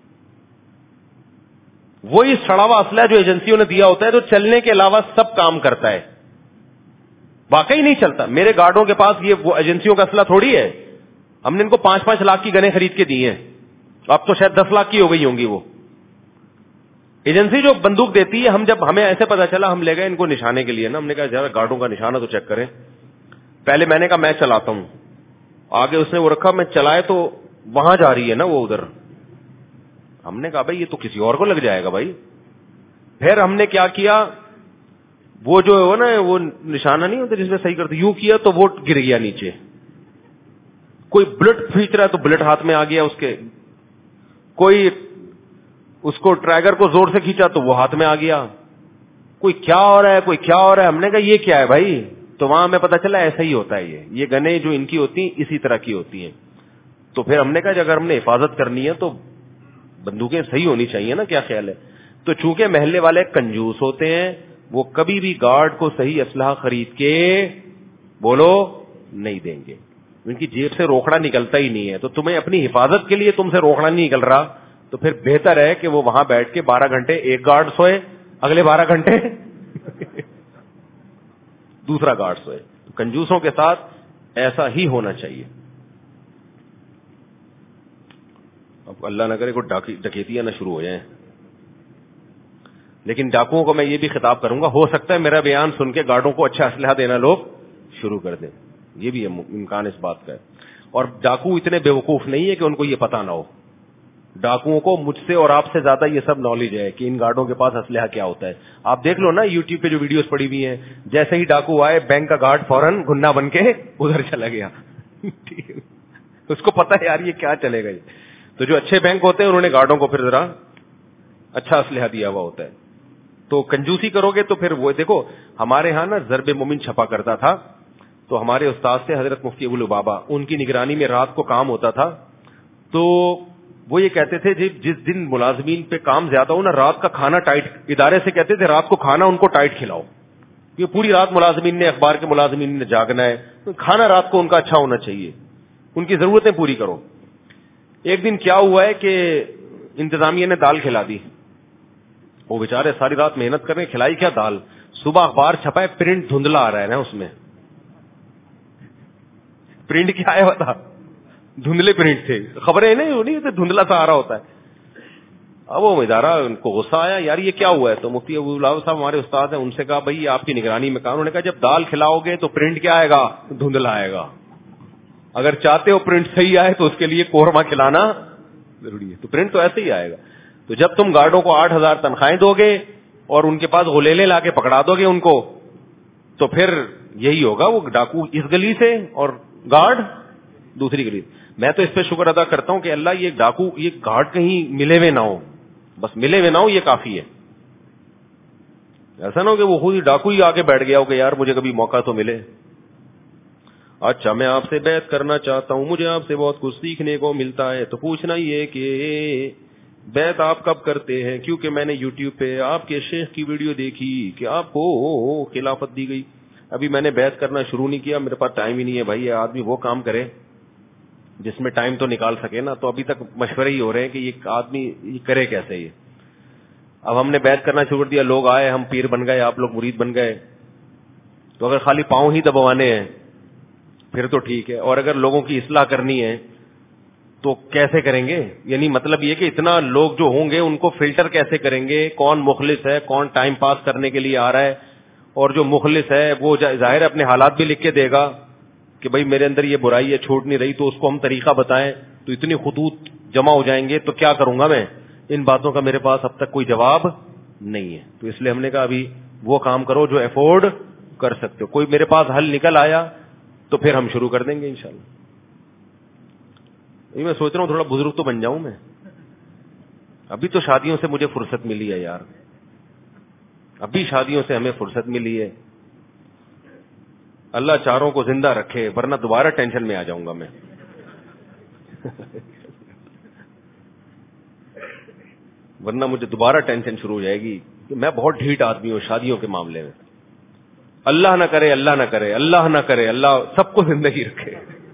وہی سڑا ہوا اسلحہ جو ایجنسیوں نے دیا ہوتا ہے تو چلنے کے علاوہ سب کام کرتا ہے. واقعی نہیں چلتا. میرے گارڈوں کے پاس یہ وہ ایجنسیوں کا اسلحہ تھوڑی ہے. ہم نے ان کو پانچ پانچ لاکھ کی گنیں خرید کے دی ہیں, اب تو شاید دس لاکھ کی ہو گئی ہوں گی. وہ ایجنسی جو بندوق دیتی ہے, ہم جب ہمیں ایسے پتا چلا, ہم لے گئے ان کو نشانے کے لیے نا, ہم نے کہا ذرا گارڈوں کا نشانہ تو چیک کریں. پہلے میں نے کہا میں چلاتا ہوں, آگے اس نے وہ رکھا, میں چلائے تو وہاں جا رہی ہے نا وہ ادھر. ہم نے کہا بھائی یہ تو کسی اور کو لگ جائے گا بھائی. پھر ہم نے کیا کیا, وہ جو ہے نا وہ نشانہ نہیں ہوتا جس میں صحیح کرتے, یوں کیا تو وہ گر گیا نیچے. کوئی بلٹ کھینچ رہا ہے تو بلٹ ہاتھ میں آ گیا اس کے, کوئی اس کو ٹریگر کو زور سے کھینچا تو وہ ہاتھ میں آ گیا. کوئی کیا ہو رہا ہے, کوئی کیا ہو رہا ہے. ہم نے کہا یہ کیا ہے بھائی, تو وہاں ہمیں پتا چلا ایسا ہی ہوتا ہے, یہ یہ گنیں جو ان کی ہوتی ہیں اسی طرح کی ہوتی ہیں. تو پھر ہم نے کہا اگر ہم نے حفاظت کرنی ہے تو بندوقیں صحیح ہونی چاہیے نا, کیا خیال ہے. تو چونکہ محلے والے کنجوس ہوتے ہیں, وہ کبھی بھی گارڈ کو صحیح اسلحہ خرید کے بولو نہیں دیں گے. ان کی جیب سے روکڑا نکلتا ہی نہیں ہے, تو تمہیں اپنی حفاظت کے لیے تم سے روکڑا نہیں نکل رہا, تو پھر بہتر ہے کہ وہ وہاں بیٹھ کے بارہ گھنٹے ایک گارڈ سوئے, اگلے بارہ گھنٹے دوسرا گارڈ سوئے. کنجوسوں کے ساتھ ایسا ہی ہونا چاہیے. اب اللہ نہ کرے کوئی ڈکیتیاں نہ شروع ہو جائیں, لیکن ڈاکوؤں کو میں یہ بھی خطاب کروں گا, ہو سکتا ہے میرا بیان سن کے گارڈوں کو اچھا اسلحہ دینا لوگ شروع کر دیں, یہ بھی امکان اس بات کا ہے. اور ڈاکو اتنے بیوقوف نہیں ہے کہ ان کو یہ پتا نہ ہو. ڈاکوؤں کو مجھ سے اور آپ سے زیادہ یہ سب نالج ہے کہ ان گارڈوں کے پاس اسلحہ کیا ہوتا ہے. آپ دیکھ لو نا یوٹیوب پہ جو ویڈیوز پڑی ہوئی ہیں, جیسے ہی ڈاکو آئے بینک کا گارڈ فوراً گھنا بن کے ادھر چلا گیا. اس کو پتا ہے یار یہ کیا چلے گا. تو جو اچھے بینک ہوتے ہیں انہوں نے گارڈوں کو پھر ذرا اچھا اسلحہ دیا ہوا ہوتا ہے. تو کنجوسی کرو گے تو پھر وہ دیکھو, ہمارے ہاں نا ضرب مومن چھپا کرتا تھا, تو ہمارے استاد سے حضرت مفتی ابو لبابہ, ان کی نگرانی میں رات کو کام ہوتا تھا. تو وہ یہ کہتے تھے جی جس دن ملازمین پہ کام زیادہ ہو نا, رات کا کھانا ٹائٹ, ادارے سے کہتے تھے رات کو کھانا ان کو ٹائٹ کھلاؤ, یہ پوری رات ملازمین نے, اخبار کے ملازمین نے جاگنا ہے, کھانا رات کو ان کا اچھا ہونا چاہیے, ان کی ضرورتیں پوری کرو. ایک دن کیا ہوا ہے کہ انتظامیہ نے دال کھلا دی, وہ بیچارے ساری رات محنت کر رہے ہیں, کھلائی کیا دال. صبح اخبار چھپا ہے, پرنٹ دھندلا آ رہا ہے نا, اس میں پرنٹ کیا آیا ہوا تھا, دھندلے پرنٹ تھے, خبریں نہیں دھندلا سا آ رہا ہوتا ہے. اب وہ ادارہ ان کو غصہ آیا, یار یہ کیا ہوا ہے. تو مفتی ابو اللہ صاحب ہمارے استاد ہیں, ان سے کہا بھائی آپ کی نگرانی میں کام. انہوں نے کہا جب دال کھلاؤ گے تو پرنٹ کیا آئے گا, دھندلا آئے گا. اگر چاہتے ہو پرنٹ صحیح آئے تو اس کے لیے قورمہ کھلانا ضروری ہے, تو پرنٹ تو ایسے ہی آئے گا. تو جب تم گارڈوں کو آٹھ ہزار تنخواہیں دو گے اور ان کے پاس غلیلے لا کے پکڑا دو گے ان کو, تو پھر یہی ہوگا, وہ ڈاکو اس گلی سے اور گارڈ دوسری گلی. میں تو اس پہ شکر ادا کرتا ہوں کہ اللہ یہ ڈاکو یہ گارڈ کہیں ملے ہوئے نہ ہو, بس ملے ہوئے نہ ہو, یہ کافی ہے. ایسا نہ ہو کہ وہ خود ہی ڈاکو ہی آگے بیٹھ گیا ہو کہ یار مجھے کبھی موقع تو ملے. اچھا میں آپ سے بیعت کرنا چاہتا ہوں, مجھے آپ سے بہت کچھ سیکھنے کو ملتا ہے. تو پوچھنا یہ کہ بیعت آپ کب کرتے ہیں, کیونکہ میں نے یوٹیوب پہ آپ کے شیخ کی ویڈیو دیکھی کہ آپ کو خلافت دی گئی. ابھی میں نے بیعت کرنا شروع نہیں کیا, میرے پاس ٹائم ہی نہیں ہے بھائی. آدمی وہ کام کرے جس میں ٹائم تو نکال سکے نا. تو ابھی تک مشورے ہی ہو رہے ہیں کہ یہ آدمی یہ کرے کیسے. یہ اب ہم نے بیعت کرنا شروع کر دیا, لوگ آئے, ہم پیر بن گئے, آپ لوگ مرید بن گئے. تو اگر خالی پاؤں ہی دبوانے ہیں پھر تو ٹھیک ہے, اور اگر لوگوں کی اصلاح کرنی ہے تو کیسے کریں گے. یعنی مطلب یہ کہ اتنا لوگ جو ہوں گے ان کو فلٹر کیسے کریں گے, کون مخلص ہے, کون ٹائم پاس کرنے کے لیے آ رہا ہے, اور جو مخلص ہے وہ ظاہر اپنے حالات بھی لکھ کے دے گا کہ بھائی میرے اندر یہ برائی ہے, چھوٹ نہیں رہی, تو اس کو ہم طریقہ بتائیں. تو اتنے خطوط جمع ہو جائیں گے, تو کیا کروں گا میں. ان باتوں کا میرے پاس اب تک کوئی جواب نہیں ہے. تو اس لیے ہم نے کہا ابھی وہ کام کرو جو افورڈ کر سکتے ہو. کوئی میرے پاس حل نکل آیا تو پھر ہم شروع کر دیں گے انشاءاللہ. یہ میں سوچ رہا ہوں تھوڑا بزرگ تو بن جاؤں میں. ابھی تو شادیوں سے مجھے فرصت ملی ہے یار, ابھی شادیوں سے ہمیں فرصت ملی ہے. اللہ چاروں کو زندہ رکھے, ورنہ دوبارہ ٹینشن میں آ جاؤں گا میں. ورنہ مجھے دوبارہ ٹینشن شروع ہو جائے گی کہ میں بہت ڈھیٹ آدمی ہوں شادیوں کے معاملے میں. اللہ نہ کرے, اللہ نہ کرے, اللہ نہ کرے, اللہ سب کو زندگی رکھے,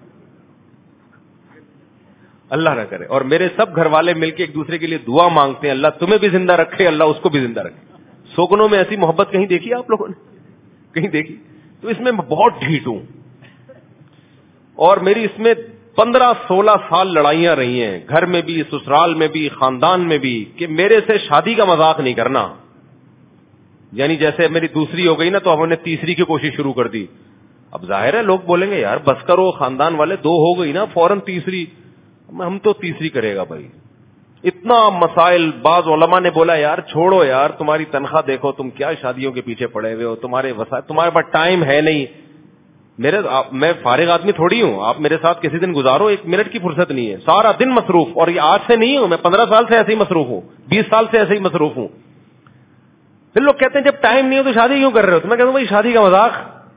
اللہ نہ کرے. اور میرے سب گھر والے مل کے ایک دوسرے کے لیے دعا مانگتے ہیں, اللہ تمہیں بھی زندہ رکھے, اللہ اس کو بھی زندہ رکھے. سوگنوں میں ایسی محبت کہیں دیکھی آپ لوگوں نے, کہیں دیکھی؟ تو اس میں بہت ڈھیٹ ہوں, اور میری اس میں پندرہ سولہ سال لڑائیاں رہی ہیں, گھر میں بھی, سسرال میں بھی, خاندان میں بھی, کہ میرے سے شادی کا مذاق نہیں کرنا. یعنی جیسے میری دوسری ہو گئی نا, تو ہم نے تیسری کی کوشش شروع کر دی. اب ظاہر ہے لوگ بولیں گے یار بس کرو, خاندان والے, دو ہو گئی نا فوراً تیسری. ہم تو تیسری کرے گا بھائی. اتنا مسائل, بعض علماء نے بولا یار چھوڑو یار, تمہاری تنخواہ دیکھو, تم کیا شادیوں کے پیچھے پڑے ہوئے ہو, تمہارے وسائل, تمہارے پاس ٹائم ہے نہیں. میرے میں فارغ آدمی تھوڑی ہوں, آپ میرے ساتھ کسی دن گزارو, ایک منٹ کی فرصت نہیں ہے, سارا دن مصروف. اور یہ آج سے نہیں ہوں, میں پندرہ سال سے ایسے ہی مصروف ہوں, بیس سال سے ایسے ہی مصروف ہوں. پھر لوگ کہتے ہیں جب ٹائم نہیں ہو تو شادی کیوں کر رہے ہو؟ تو میں کہتا ہوں بھائی شادی کا مذاق,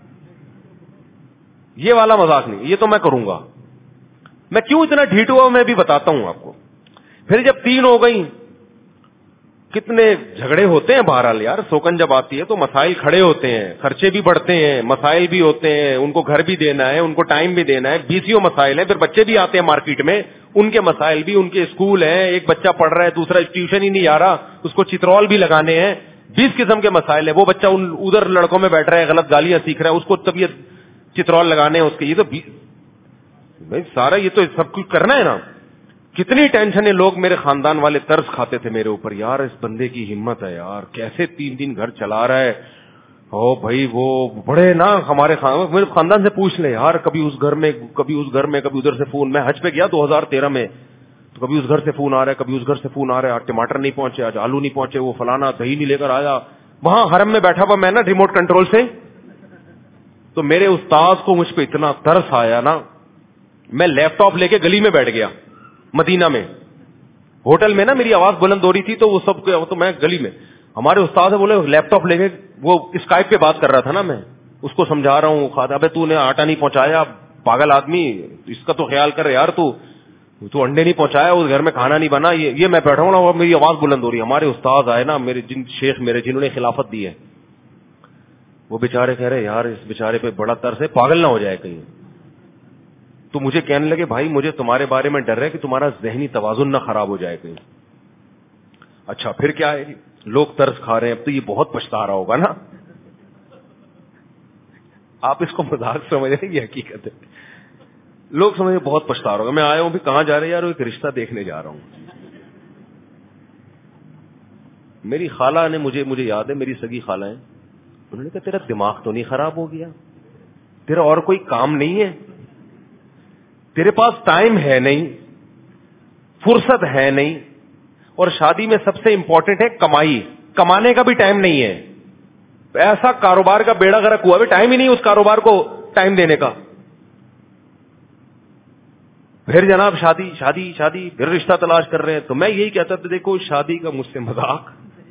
یہ والا مذاق نہیں, یہ تو میں کروں گا. میں کیوں اتنا ڈھیٹ ہوا میں بھی بتاتا ہوں آپ کو. پھر جب تین ہو گئی, کتنے جھگڑے ہوتے ہیں بہرحال یار, سوکن جب آتی ہے تو مسائل کھڑے ہوتے ہیں, خرچے بھی بڑھتے ہیں, مسائل بھی ہوتے ہیں, ان کو گھر بھی دینا ہے, ان کو ٹائم بھی دینا ہے, بیسیوں مسائل ہیں. پھر بچے بھی آتے ہیں مارکیٹ میں, ان کے مسائل بھی, ان کے اسکول ہیں, ایک بچہ پڑھ رہا ہے, دوسرا ٹیوشن ہی نہیں آ رہا, اس کو چترول بھی لگانے ہیں, بیس قسم کے مسائل ہیں. وہ بچہ ادھر لڑکوں میں بیٹھ رہا ہے, غلط گالیاں سیکھ رہا ہے, اس کو طبیعت چترول لگانے ہیں اس کے. یہ تو سارا یہ تو سب کچھ کرنا ہے نا. کتنی ٹینشن ہے. لوگ میرے خاندان والے ترس کھاتے تھے میرے اوپر, یار اس بندے کی ہمت ہے یار, کیسے تین تین گھر چلا رہا ہے. او بھائی وہ بڑے نا ہمارے میرے خاندان سے پوچھ لیں یار, کبھی اس گھر میں کبھی اس گھر میں کبھی ادھر سے فون. میں حج پہ گیا دو ہزار تیرہ میں, تو کبھی اس گھر سے فون آ رہا ہے, کبھی اس گھر سے فون آ رہا ہے, آج ٹماٹر نہیں پہنچے, آج آلو نہیں پہنچے, وہ فلانا دہی نہیں لے کر آیا. وہاں حرم میں بیٹھا ہوا میں نا ریموٹ کنٹرول سے, تو میرے استاد کو مجھ پہ اتنا ترس آیا نا, میں لیپ ٹاپ لے کے گلی میں بیٹھ گیا مدینہ میں. ہوٹل میں نا میری آواز بلند ہو رہی تھی, تو وہ سب تو میں گلی میں, ہمارے استاد سے بولے لیپ ٹاپ لے کے, وہ اسکائپ پہ بات کر رہا تھا نا, میں اس کو سمجھا رہا ہوں, ابے تو نے آٹا نہیں پہنچایا پاگل آدمی, اس کا تو خیال کر یار, تو تو انڈے نہیں پہنچایا, اس گھر میں کھانا نہیں بنا. یہ یہ میں بیٹھا ہوں نا, اور میری آواز بلند ہو رہی ہے. ہمارے استاد آئے نا, میرے جن شیخ میرے جنہوں نے خلافت دی ہے, وہ بےچارے کہہ رہے یار اس بےچارے پہ بڑا ترس ہے, پاگل نہ ہو جائے کہیں. تو مجھے کہنے لگے بھائی مجھے تمہارے بارے میں ڈر ہے کہ تمہارا ذہنی توازن نہ خراب ہو جائے کہیں. اچھا پھر کیا ہے, لوگ ترس کھا رہے ہیں, اب تو یہ بہت پچھتا رہا ہوگا نا. آپ اس کو مذاق سمجھ رہے ہیں, یہ حقیقت ہے. لوگ سمجھے بہت پچھتا رہا ہوگا. میں آیا ہوں بھی کہاں جا رہے یار, ایک رشتہ دیکھنے جا رہا ہوں. میری خالہ نے مجھے مجھے یاد ہے, میری سگی خالہ ہیں, انہوں نے کہا تیرا دماغ تو نہیں خراب ہو گیا, تیرا اور کوئی کام نہیں ہے, تیرے پاس ٹائم ہے نہیں, فرصت ہے نہیں, اور شادی میں سب سے امپورٹنٹ ہے کمائی, کمانے کا بھی ٹائم نہیں ہے. ایسا کاروبار کا بیڑا غرق ہوا ہے, ٹائم ہی نہیں اس کاروبار کو ٹائم دینے کا. پھر جناب شادی شادی شادی پھر رشتہ تلاش کر رہے ہیں. تو میں یہی کہتا تھا دیکھو شادی کا مجھ سے مذاق,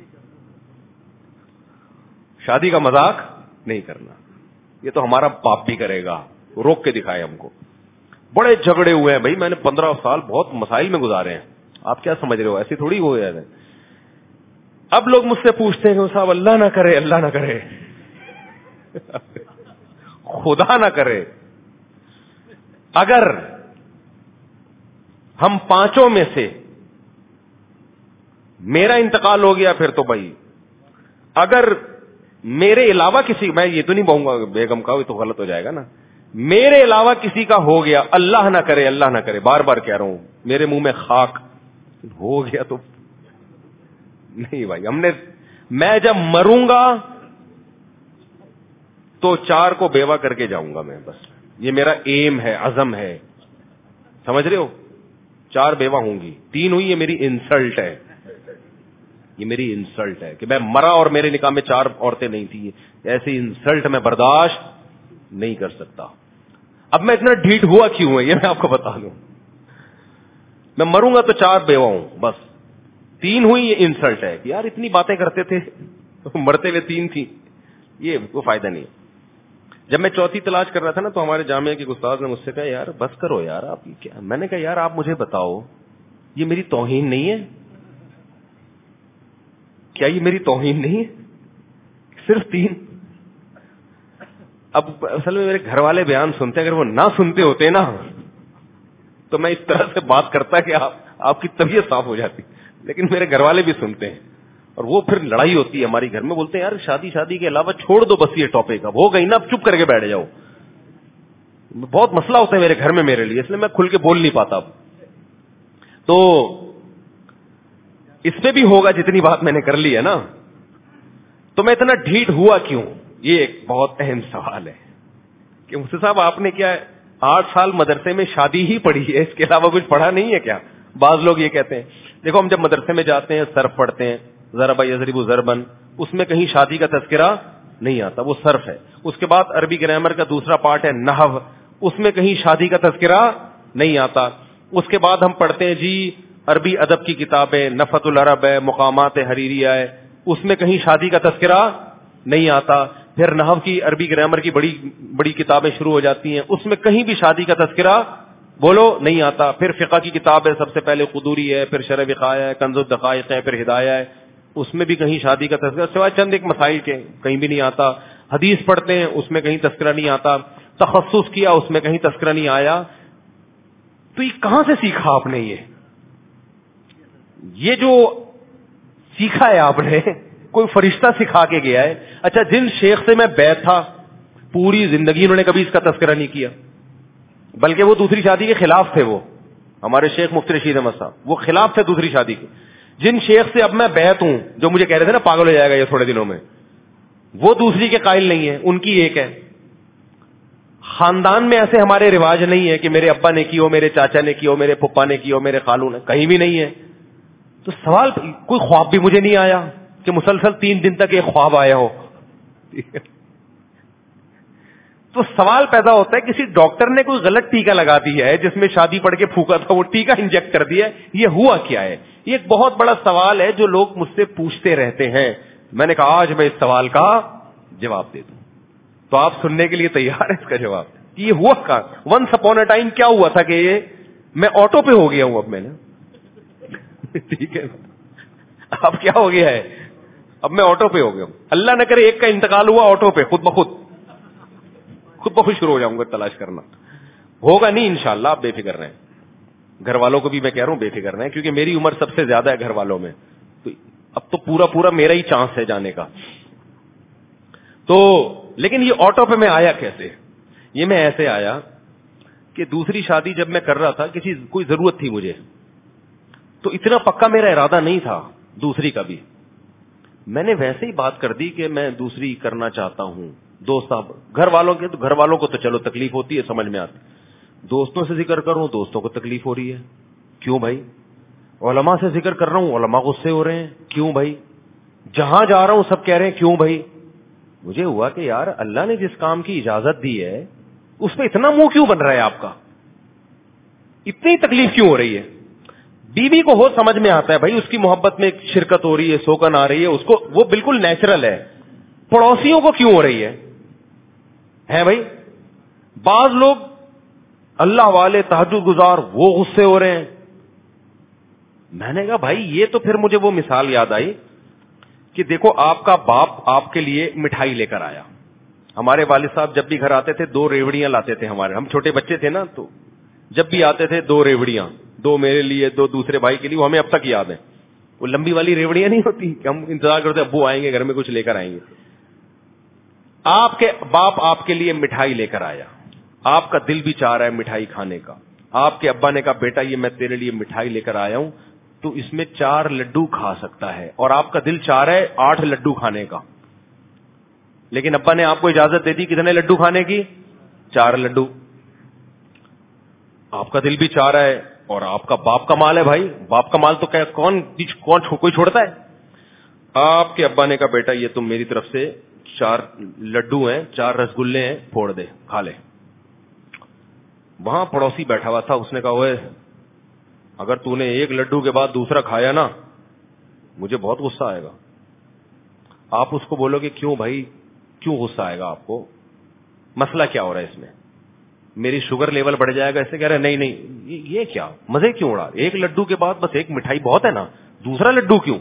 شادی کا مذاق نہیں کرنا. یہ تو ہمارا باپ بھی کرے گا, روک کے دکھائے ہم کو. بڑے جھگڑے ہوئے ہیں بھائی, میں نے پندرہ سال بہت مسائل میں گزارے ہیں. آپ کیا سمجھ رہے ہو, ایسی تھوڑی ہو جائے. اب لوگ مجھ سے پوچھتے ہیں کہ صاحب اللہ نہ کرے, اللہ نہ کرے, خدا نہ کرے, اگر ہم پانچوں میں سے میرا انتقال ہو گیا, پھر تو بھائی اگر میرے علاوہ کسی, میں یہ تو نہیں بہوں گا بیگم کا, تو غلط ہو جائے گا نا, میرے علاوہ کسی کا ہو گیا, اللہ نہ کرے, اللہ نہ کرے, بار بار کہہ رہا ہوں, میرے منہ میں خاک ہو گیا تو نہیں بھائی. ہم نے, میں جب مروں گا تو چار کو بیوہ کر کے جاؤں گا میں, بس یہ میرا ایم ہے, عزم ہے, سمجھ رہے ہو. چار بیوہ ہوں گی, تین ہوئی, یہ میری انسلٹ ہے, یہ میری انسلٹ ہے کہ میں مرا اور میرے نکاح میں چار عورتیں نہیں تھی. ایسی انسلٹ میں برداشت نہیں کر سکتا. اب میں اتنا ڈھیٹ ہوا کیوں ہے یہ میں آپ کو بتا دوں. میں مروں گا تو چار بیوہ ہوں, بس تین ہوئی, یہ انسلٹ ہے کہ یار اتنی باتیں کرتے تھے مرتے ہوئے تین تھی, یہ کوئی فائدہ نہیں. جب میں چوتھی تلاش کر رہا تھا نا, تو ہمارے جامعہ کے استاد نے مجھ سے کہا یار بس کرو یار آپ کیا. میں نے کہا یار آپ مجھے بتاؤ, یہ میری توہین نہیں ہے کیا, یہ میری توہین نہیں ہے, صرف تین. اب اصل میں میرے گھر والے بیان سنتے, اگر وہ نہ سنتے ہوتے نا تو میں اس طرح سے بات کرتا کہ آپ آپ کی طبیعت صاف ہو جاتی, لیکن میرے گھر والے بھی سنتے ہیں. اور وہ پھر لڑائی ہوتی ہے ہماری گھر میں, بولتے ہیں یار شادی شادی کے علاوہ چھوڑ دو بس یہ ٹاپک, اب ہو گئی نا, اب چپ کر کے بیٹھ جاؤ. بہت مسئلہ ہوتا ہے میرے گھر میں میرے لیے, اس لیے میں کھل کے بول نہیں پاتا. اب تو اس میں بھی ہوگا جتنی بات میں نے کر لی ہے نا. تو میں اتنا ڈھیٹ ہوا کیوں, یہ ایک بہت اہم سوال ہے کہ مفتی صاحب آپ نے کیا آٹھ سال مدرسے میں شادی ہی پڑھی ہے, اس کے علاوہ کچھ پڑھا نہیں ہے کیا؟ بعض لوگ یہ کہتے ہیں. دیکھو ہم جب مدرسے میں جاتے ہیں صرف پڑھتے ہیں, ضرب یضرب ضربن, اس میں کہیں شادی کا تذکرہ نہیں آتا, وہ صرف ہے. اس کے بعد عربی گرامر کا دوسرا پارٹ ہے نحو, اس میں کہیں شادی کا تذکرہ نہیں آتا. اس کے بعد ہم پڑھتے ہیں جی عربی ادب کی کتابیں, نفت العرب ہے, مقامات حریریہ ہے, اس میں کہیں شادی کا تذکرہ نہیں آتا. پھر نحو کی عربی گرامر کی بڑی بڑی کتابیں شروع ہو جاتی ہیں, اس میں کہیں بھی شادی کا تذکرہ بولو نہیں آتا. پھر فقہ کی کتاب ہے, سب سے پہلے قدوری ہے, پھر شرح وقایہ ہے, کنز الدقائق ہے, پھر ہدایہ ہے, اس میں بھی کہیں شادی کا تذکرہ سوائے چند ایک مسائل کے کہیں بھی نہیں آتا. حدیث پڑھتے ہیں, اس میں کہیں تذکرہ نہیں آتا. تخصص کیا, اس میں کہیں تذکرہ نہیں آیا. تو یہ کہاں سے سیکھا آپ نے؟ یہ یہ جو سیکھا ہے آپ نے, کوئی فرشتہ سکھا کے گیا ہے؟ اچھا, جن شیخ سے میں بیعت تھا پوری زندگی انہوں نے کبھی اس کا تذکرہ نہیں کیا, بلکہ وہ دوسری شادی کے خلاف تھے. وہ ہمارے شیخ مفتی رشید احمد صاحب, وہ خلاف تھے دوسری شادی کے. جن شیخ سے اب میں بیعت ہوں, جو مجھے کہہ رہے تھے نا پاگل ہو جائے گا یہ تھوڑے دنوں میں, وہ دوسری کے قائل نہیں ہے, ان کی ایک ہے. خاندان میں ایسے ہمارے رواج نہیں ہے کہ میرے ابا نے کی ہو, میرے چاچا نے کی ہو, میرے پھپھا نے کی ہو, میرے خالو نے, کہیں بھی نہیں ہے. تو سوال, کوئی خواب بھی مجھے نہیں آیا کہ مسلسل تین دن تک ایک خواب آیا ہو. تو سوال پیدا ہوتا ہے کسی ڈاکٹر نے کوئی غلط ٹیکا لگا دیا ہے جس میں شادی پڑھ کے پھونکا تھا, وہ ٹیکا انجیکٹ کر دیا, یہ ہوا کیا ہے؟ یہ ایک بہت بڑا سوال ہے جو لوگ مجھ سے پوچھتے رہتے ہیں. میں نے کہا آج میں اس سوال کا جواب دے دوں, تو آپ سننے کے لیے تیار ہیں اس کا جواب؟ یہ ہوا کہاں؟ ونس اپون اے ٹائم کیا ہوا تھا کہ یہ میں آٹو پہ ہو گیا ہوں اب میں نے. ٹھیک ہے, اب کیا ہو گیا ہے؟ اب میں آٹو پہ ہو گیا ہوں. اللہ نہ کرے ایک کا انتقال ہوا آٹو پہ, خود بخود خود بخود شروع ہو جاؤں گا تلاش کرنا. ہوگا نہیں انشاءاللہ, آپ بے فکر رہیں. گھر والوں کو بھی میں کہہ رہا ہوں بے فکر رہیں, کیونکہ میری عمر سب سے زیادہ ہے گھر والوں میں, تو اب تو پورا پورا میرا ہی چانس ہے جانے کا. تو لیکن یہ آٹو پہ میں آیا کیسے؟ یہ میں ایسے آیا کہ دوسری شادی جب میں کر رہا تھا, کسی کوئی ضرورت تھی مجھے, تو اتنا پکا میرا ارادہ نہیں تھا دوسری کا بھی. میں نے ویسے ہی بات کر دی کہ میں دوسری کرنا چاہتا ہوں. دوست صاحب, گھر والوں کے تو گھر والوں کو تو چلو تکلیف ہوتی ہے, سمجھ میں آتی. دوستوں سے ذکر کر رہا ہوں, دوستوں کو تکلیف ہو رہی ہے. کیوں بھائی؟ علماء سے ذکر کر رہا ہوں, علماء غصے ہو رہے ہیں. کیوں بھائی؟ جہاں جا رہا ہوں سب کہہ رہے ہیں کیوں بھائی. مجھے ہوا کہ یار اللہ نے جس کام کی اجازت دی ہے اس پہ اتنا منہ کیوں بن رہا ہے آپ کا, اتنی تکلیف کیوں ہو رہی ہے؟ بیوی کو ہو سمجھ میں آتا ہے بھائی, اس کی محبت میں شرکت ہو رہی ہے, سوکن آ رہی ہے, اس کو وہ بالکل نیچرل ہے. پڑوسیوں کو کیوں ہو رہی ہے ہے بھائی؟ بعض لوگ اللہ والے تہجد گزار, وہ غصے ہو رہے ہیں. میں نے کہا بھائی یہ تو پھر مجھے وہ مثال یاد آئی کہ دیکھو آپ کا باپ آپ کے لیے مٹھائی لے کر آیا. ہمارے والد صاحب جب بھی گھر آتے تھے دو ریوڑیاں لاتے تھے ہمارے, ہم چھوٹے بچے تھے نا, تو جب بھی آتے تھے دو ریوڑیاں, دو میرے لیے دو دوسرے بھائی کے لیے, وہ ہمیں اب تک یاد ہیں. وہ لمبی والی ریوڑیاں نہیں ہوتی کہ ہم انتظار کرتے ابو آئیں گے گھر میں کچھ لے کر آئیں گے. آپ کے باپ آپ کے لیے مٹھائی لے کر آیا, آپ کا دل بھی چاہ رہا ہے مٹھائی کھانے کا. آپ کے ابا نے کہا بیٹا یہ میں تیرے لیے مٹھائی لے کر آیا ہوں, تو اس میں چار لڈو کھا سکتا ہے, اور آپ کا دل چاہ رہا ہے آٹھ لڈو کھانے کا. لیکن ابا نے آپ کو اجازت دے دی کتنے لڈو کھانے کی؟ چار لڈو. آپ کا دل بھی چاہ رہا ہے, اور آپ کا باپ کا مال ہے بھائی, باپ کا مال تو کیا کون کون کوئی چھوڑتا ہے؟ آپ کے ابا نے کہا بیٹا یہ تم میری طرف سے چار لڈو ہیں, چار رسگلے ہیں, پھوڑ دے کھا لے. وہاں پڑوسی بیٹھا ہوا تھا, اس نے کہا اوے اگر تو نے ایک لڈو کے بعد دوسرا کھایا نا مجھے بہت غصہ آئے گا. آپ اس کو بولو گے کیوں بھائی, کیوں غصہ آئے گا آپ کو, مسئلہ کیا ہو رہا ہے اس میں, میری شوگر لیول بڑھ جائے گا. ایسے کہہ رہے نہیں نہیں یہ کیا مزے کیوں اڑا, ایک لڈو کے بعد بس ایک مٹھائی بہت ہے نا, دوسرا لڈو کیوں؟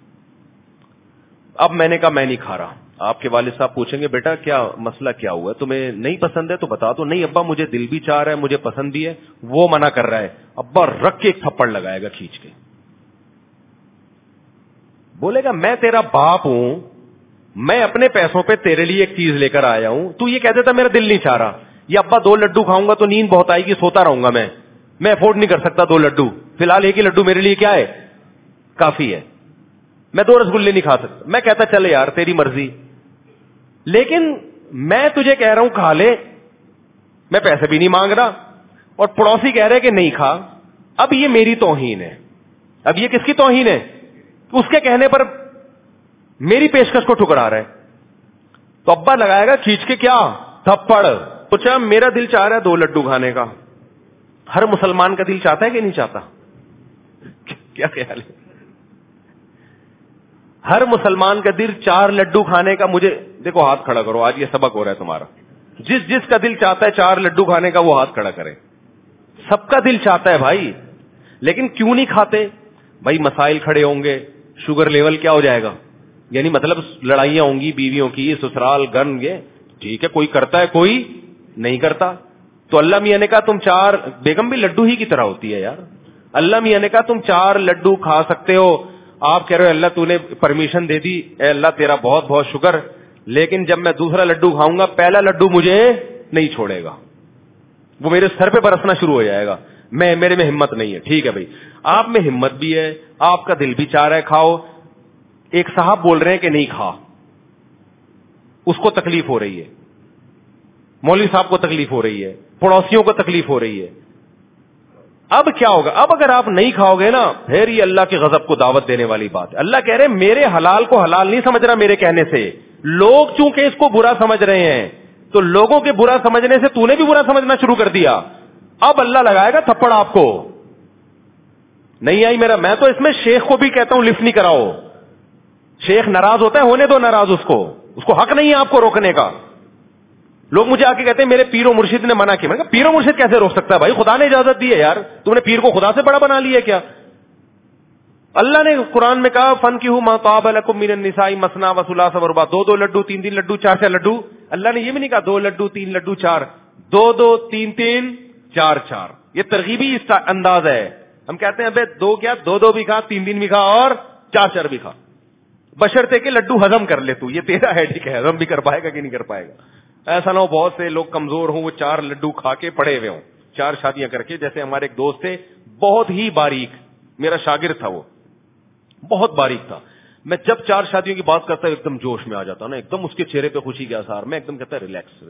اب میں نے کہا میں نہیں کھا رہا. آپ کے والد صاحب پوچھیں گے بیٹا کیا مسئلہ کیا ہوا ہے, تمہیں نہیں پسند ہے تو بتا دو. نہیں ابا مجھے دل بھی چاہ رہا ہے, مجھے پسند بھی ہے, وہ منع کر رہا ہے. ابا رکھ کے ایک تھپڑ لگائے گا کھینچ کے. بولے گا میں تیرا باپ ہوں, میں اپنے پیسوں پہ تیرے لیے ایک چیز لے کر آیا ہوں, تو یہ کہہ دیتا میرا دل نہیں چاہ رہا, یہ ابا دو لڈو کھاؤں گا تو نیند بہت آئے گی, سوتا رہوں گا, میں میں افورڈ نہیں کر سکتا دو لڈو, فی الحال ایک ہی لڈو میرے لیے کیا ہے, کافی ہے, میں دو رسگلے نہیں کھا سکتا. میں کہتا چلے یار تیری مرضی, لیکن میں تجھے کہہ رہا ہوں کھا لے, میں پیسے بھی نہیں مانگ رہا, اور پڑوسی کہہ رہے کہ نہیں کھا. اب یہ میری توہین ہے, اب یہ کس کی توہین ہے, اس کے کہنے پر میری پیشکش کو ٹھکرا رہا ہے. تو ابا لگائے گا کھینچ کے کیا تھپڑ. پوچھا میرا دل چاہ رہا ہے دو لڈو کھانے کا, ہر مسلمان کا دل چاہتا ہے کہ نہیں چاہتا, کیا خیال ہے؟ ہر مسلمان کا دل چار لڈو کھانے کا, مجھے دیکھو ہاتھ کھڑا کرو, آج یہ سبق ہو رہا ہے تمہارا, جس جس کا دل چاہتا ہے چار لڈو کھانے کا وہ ہاتھ کھڑا کرے. سب کا دل چاہتا ہے بھائی, لیکن کیوں نہیں کھاتے بھائی؟ مسائل کھڑے ہوں گے, شوگر لیول کیا ہو جائے گا, یعنی مطلب لڑائیاں ہوں گی بیویوں کی, سسرال گن, یہ ٹھیک ہے, کوئی کرتا ہے کوئی نہیں کرتا. تو اللہ میاں نے کہا تم چار, بیگم بھی لڈو ہی کی طرح ہوتی ہے یار, اللہ میاں نے کہا تم چار لڈو کھا سکتے ہو. آپ کہہ رہے ہو اللہ تو نے پرمیشن دے دی, اے اللہ تیرا بہت بہت شکر, لیکن جب میں دوسرا لڈو کھاؤں گا پہلا لڈو مجھے نہیں چھوڑے گا, وہ میرے سر پہ برسنا شروع ہو جائے گا, میں میرے میں ہمت نہیں ہے. ٹھیک ہے بھائی, آپ میں ہمت بھی ہے, آپ کا دل بھی چاہ رہا ہے کھاؤ. ایک صاحب بول رہے ہیں کہ نہیں کھا, اس کو تکلیف ہو رہی ہے, مولوی صاحب کو تکلیف ہو رہی ہے, پڑوسیوں کو تکلیف ہو رہی ہے. اب کیا ہوگا؟ اب اگر آپ نہیں کھاؤ گے نا, پھر یہ اللہ کے غضب کو دعوت دینے والی بات ہے. اللہ کہہ رہے میرے حلال کو حلال نہیں سمجھ رہا میرے کہنے سے, لوگ چونکہ اس کو برا سمجھ رہے ہیں, تو لوگوں کے برا سمجھنے سے تو نے بھی برا سمجھنا شروع کر دیا. اب اللہ لگائے گا تھپڑ آپ کو. نہیں آئی میرا, میں تو اس میں شیخ کو بھی کہتا ہوں لفٹ نہیں کراؤ. شیخ ناراض ہوتا ہے, ہونے دو ناراض, اس کو اس کو حق نہیں ہے آپ کو روکنے کا. لوگ مجھے آ کے کہتے ہیں میرے پیر و مرشد نے منع کیا. میں کہا پیر و مرشد کیسے روک سکتا ہے بھائی؟ خدا نے اجازت دی ہے یار, تم نے پیر کو خدا سے بڑا بنا لیا کیا؟ اللہ نے قرآن میں کہا فن کی ہوں ما طاب لکم من النساء مثنی و ثلاث و رباع, دو دو لڈو, تین تین لڈو, چار چار لڈو. اللہ نے یہ بھی نہیں کہا دو لڈو تین لڈو چار, دو دو تین تین چار چار. یہ ترغیبی انداز ہے. ہم کہتے ہیں ابے دو کیا, دو دو بھی کھا, تین تین بھی کھا, اور چار چار بھی کھا, بشرطے کہ لڈو ہضم کر لے. تو یہ تیرا ہے, ٹھیک ہے, ہضم بھی کر پائے گا کہ نہیں کر پائے گا. ایسا نہ ہو بہت سے لوگ کمزور ہوں, وہ چار لڈو کھا کے پڑے ہوئے ہوں, چار شادیاں کر کے. جیسے ہمارے ایک دوست تھے بہت ہی باریک, میرا شاگرد تھا, وہ بہت باریک تھا. میں جب چار شادیوں کی بات کرتا ہوں ایک دم جوش میں آ جاتا ہوں نا, ایک دم اس کے چہرے پہ خوشی کے آثار, میں ایک دم کہتا ریلیکس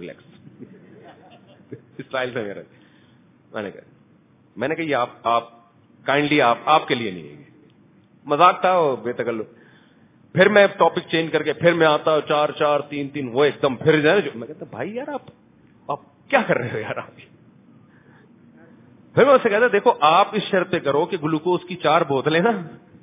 ریلیکس اسٹائل تھا میرا. میں نے کہا میں نے کہا یہ آپ آپ کائنڈلی آپ آپ کے لیے نہیں ہے, مذاق تھا بے تکلف. پھر میں ٹاپک چینج کر کے پھر میں آتا ہوں چار چار تین تین, وہ ایک دم پھر میں کہتا بھائی یار آپ آپ کیا کر رہے ہو یار آپ. پھر میں اسے کہتا دیکھو آپ اس شرط پہ کرو کہ گلوکوز کی چار بوتلیں نا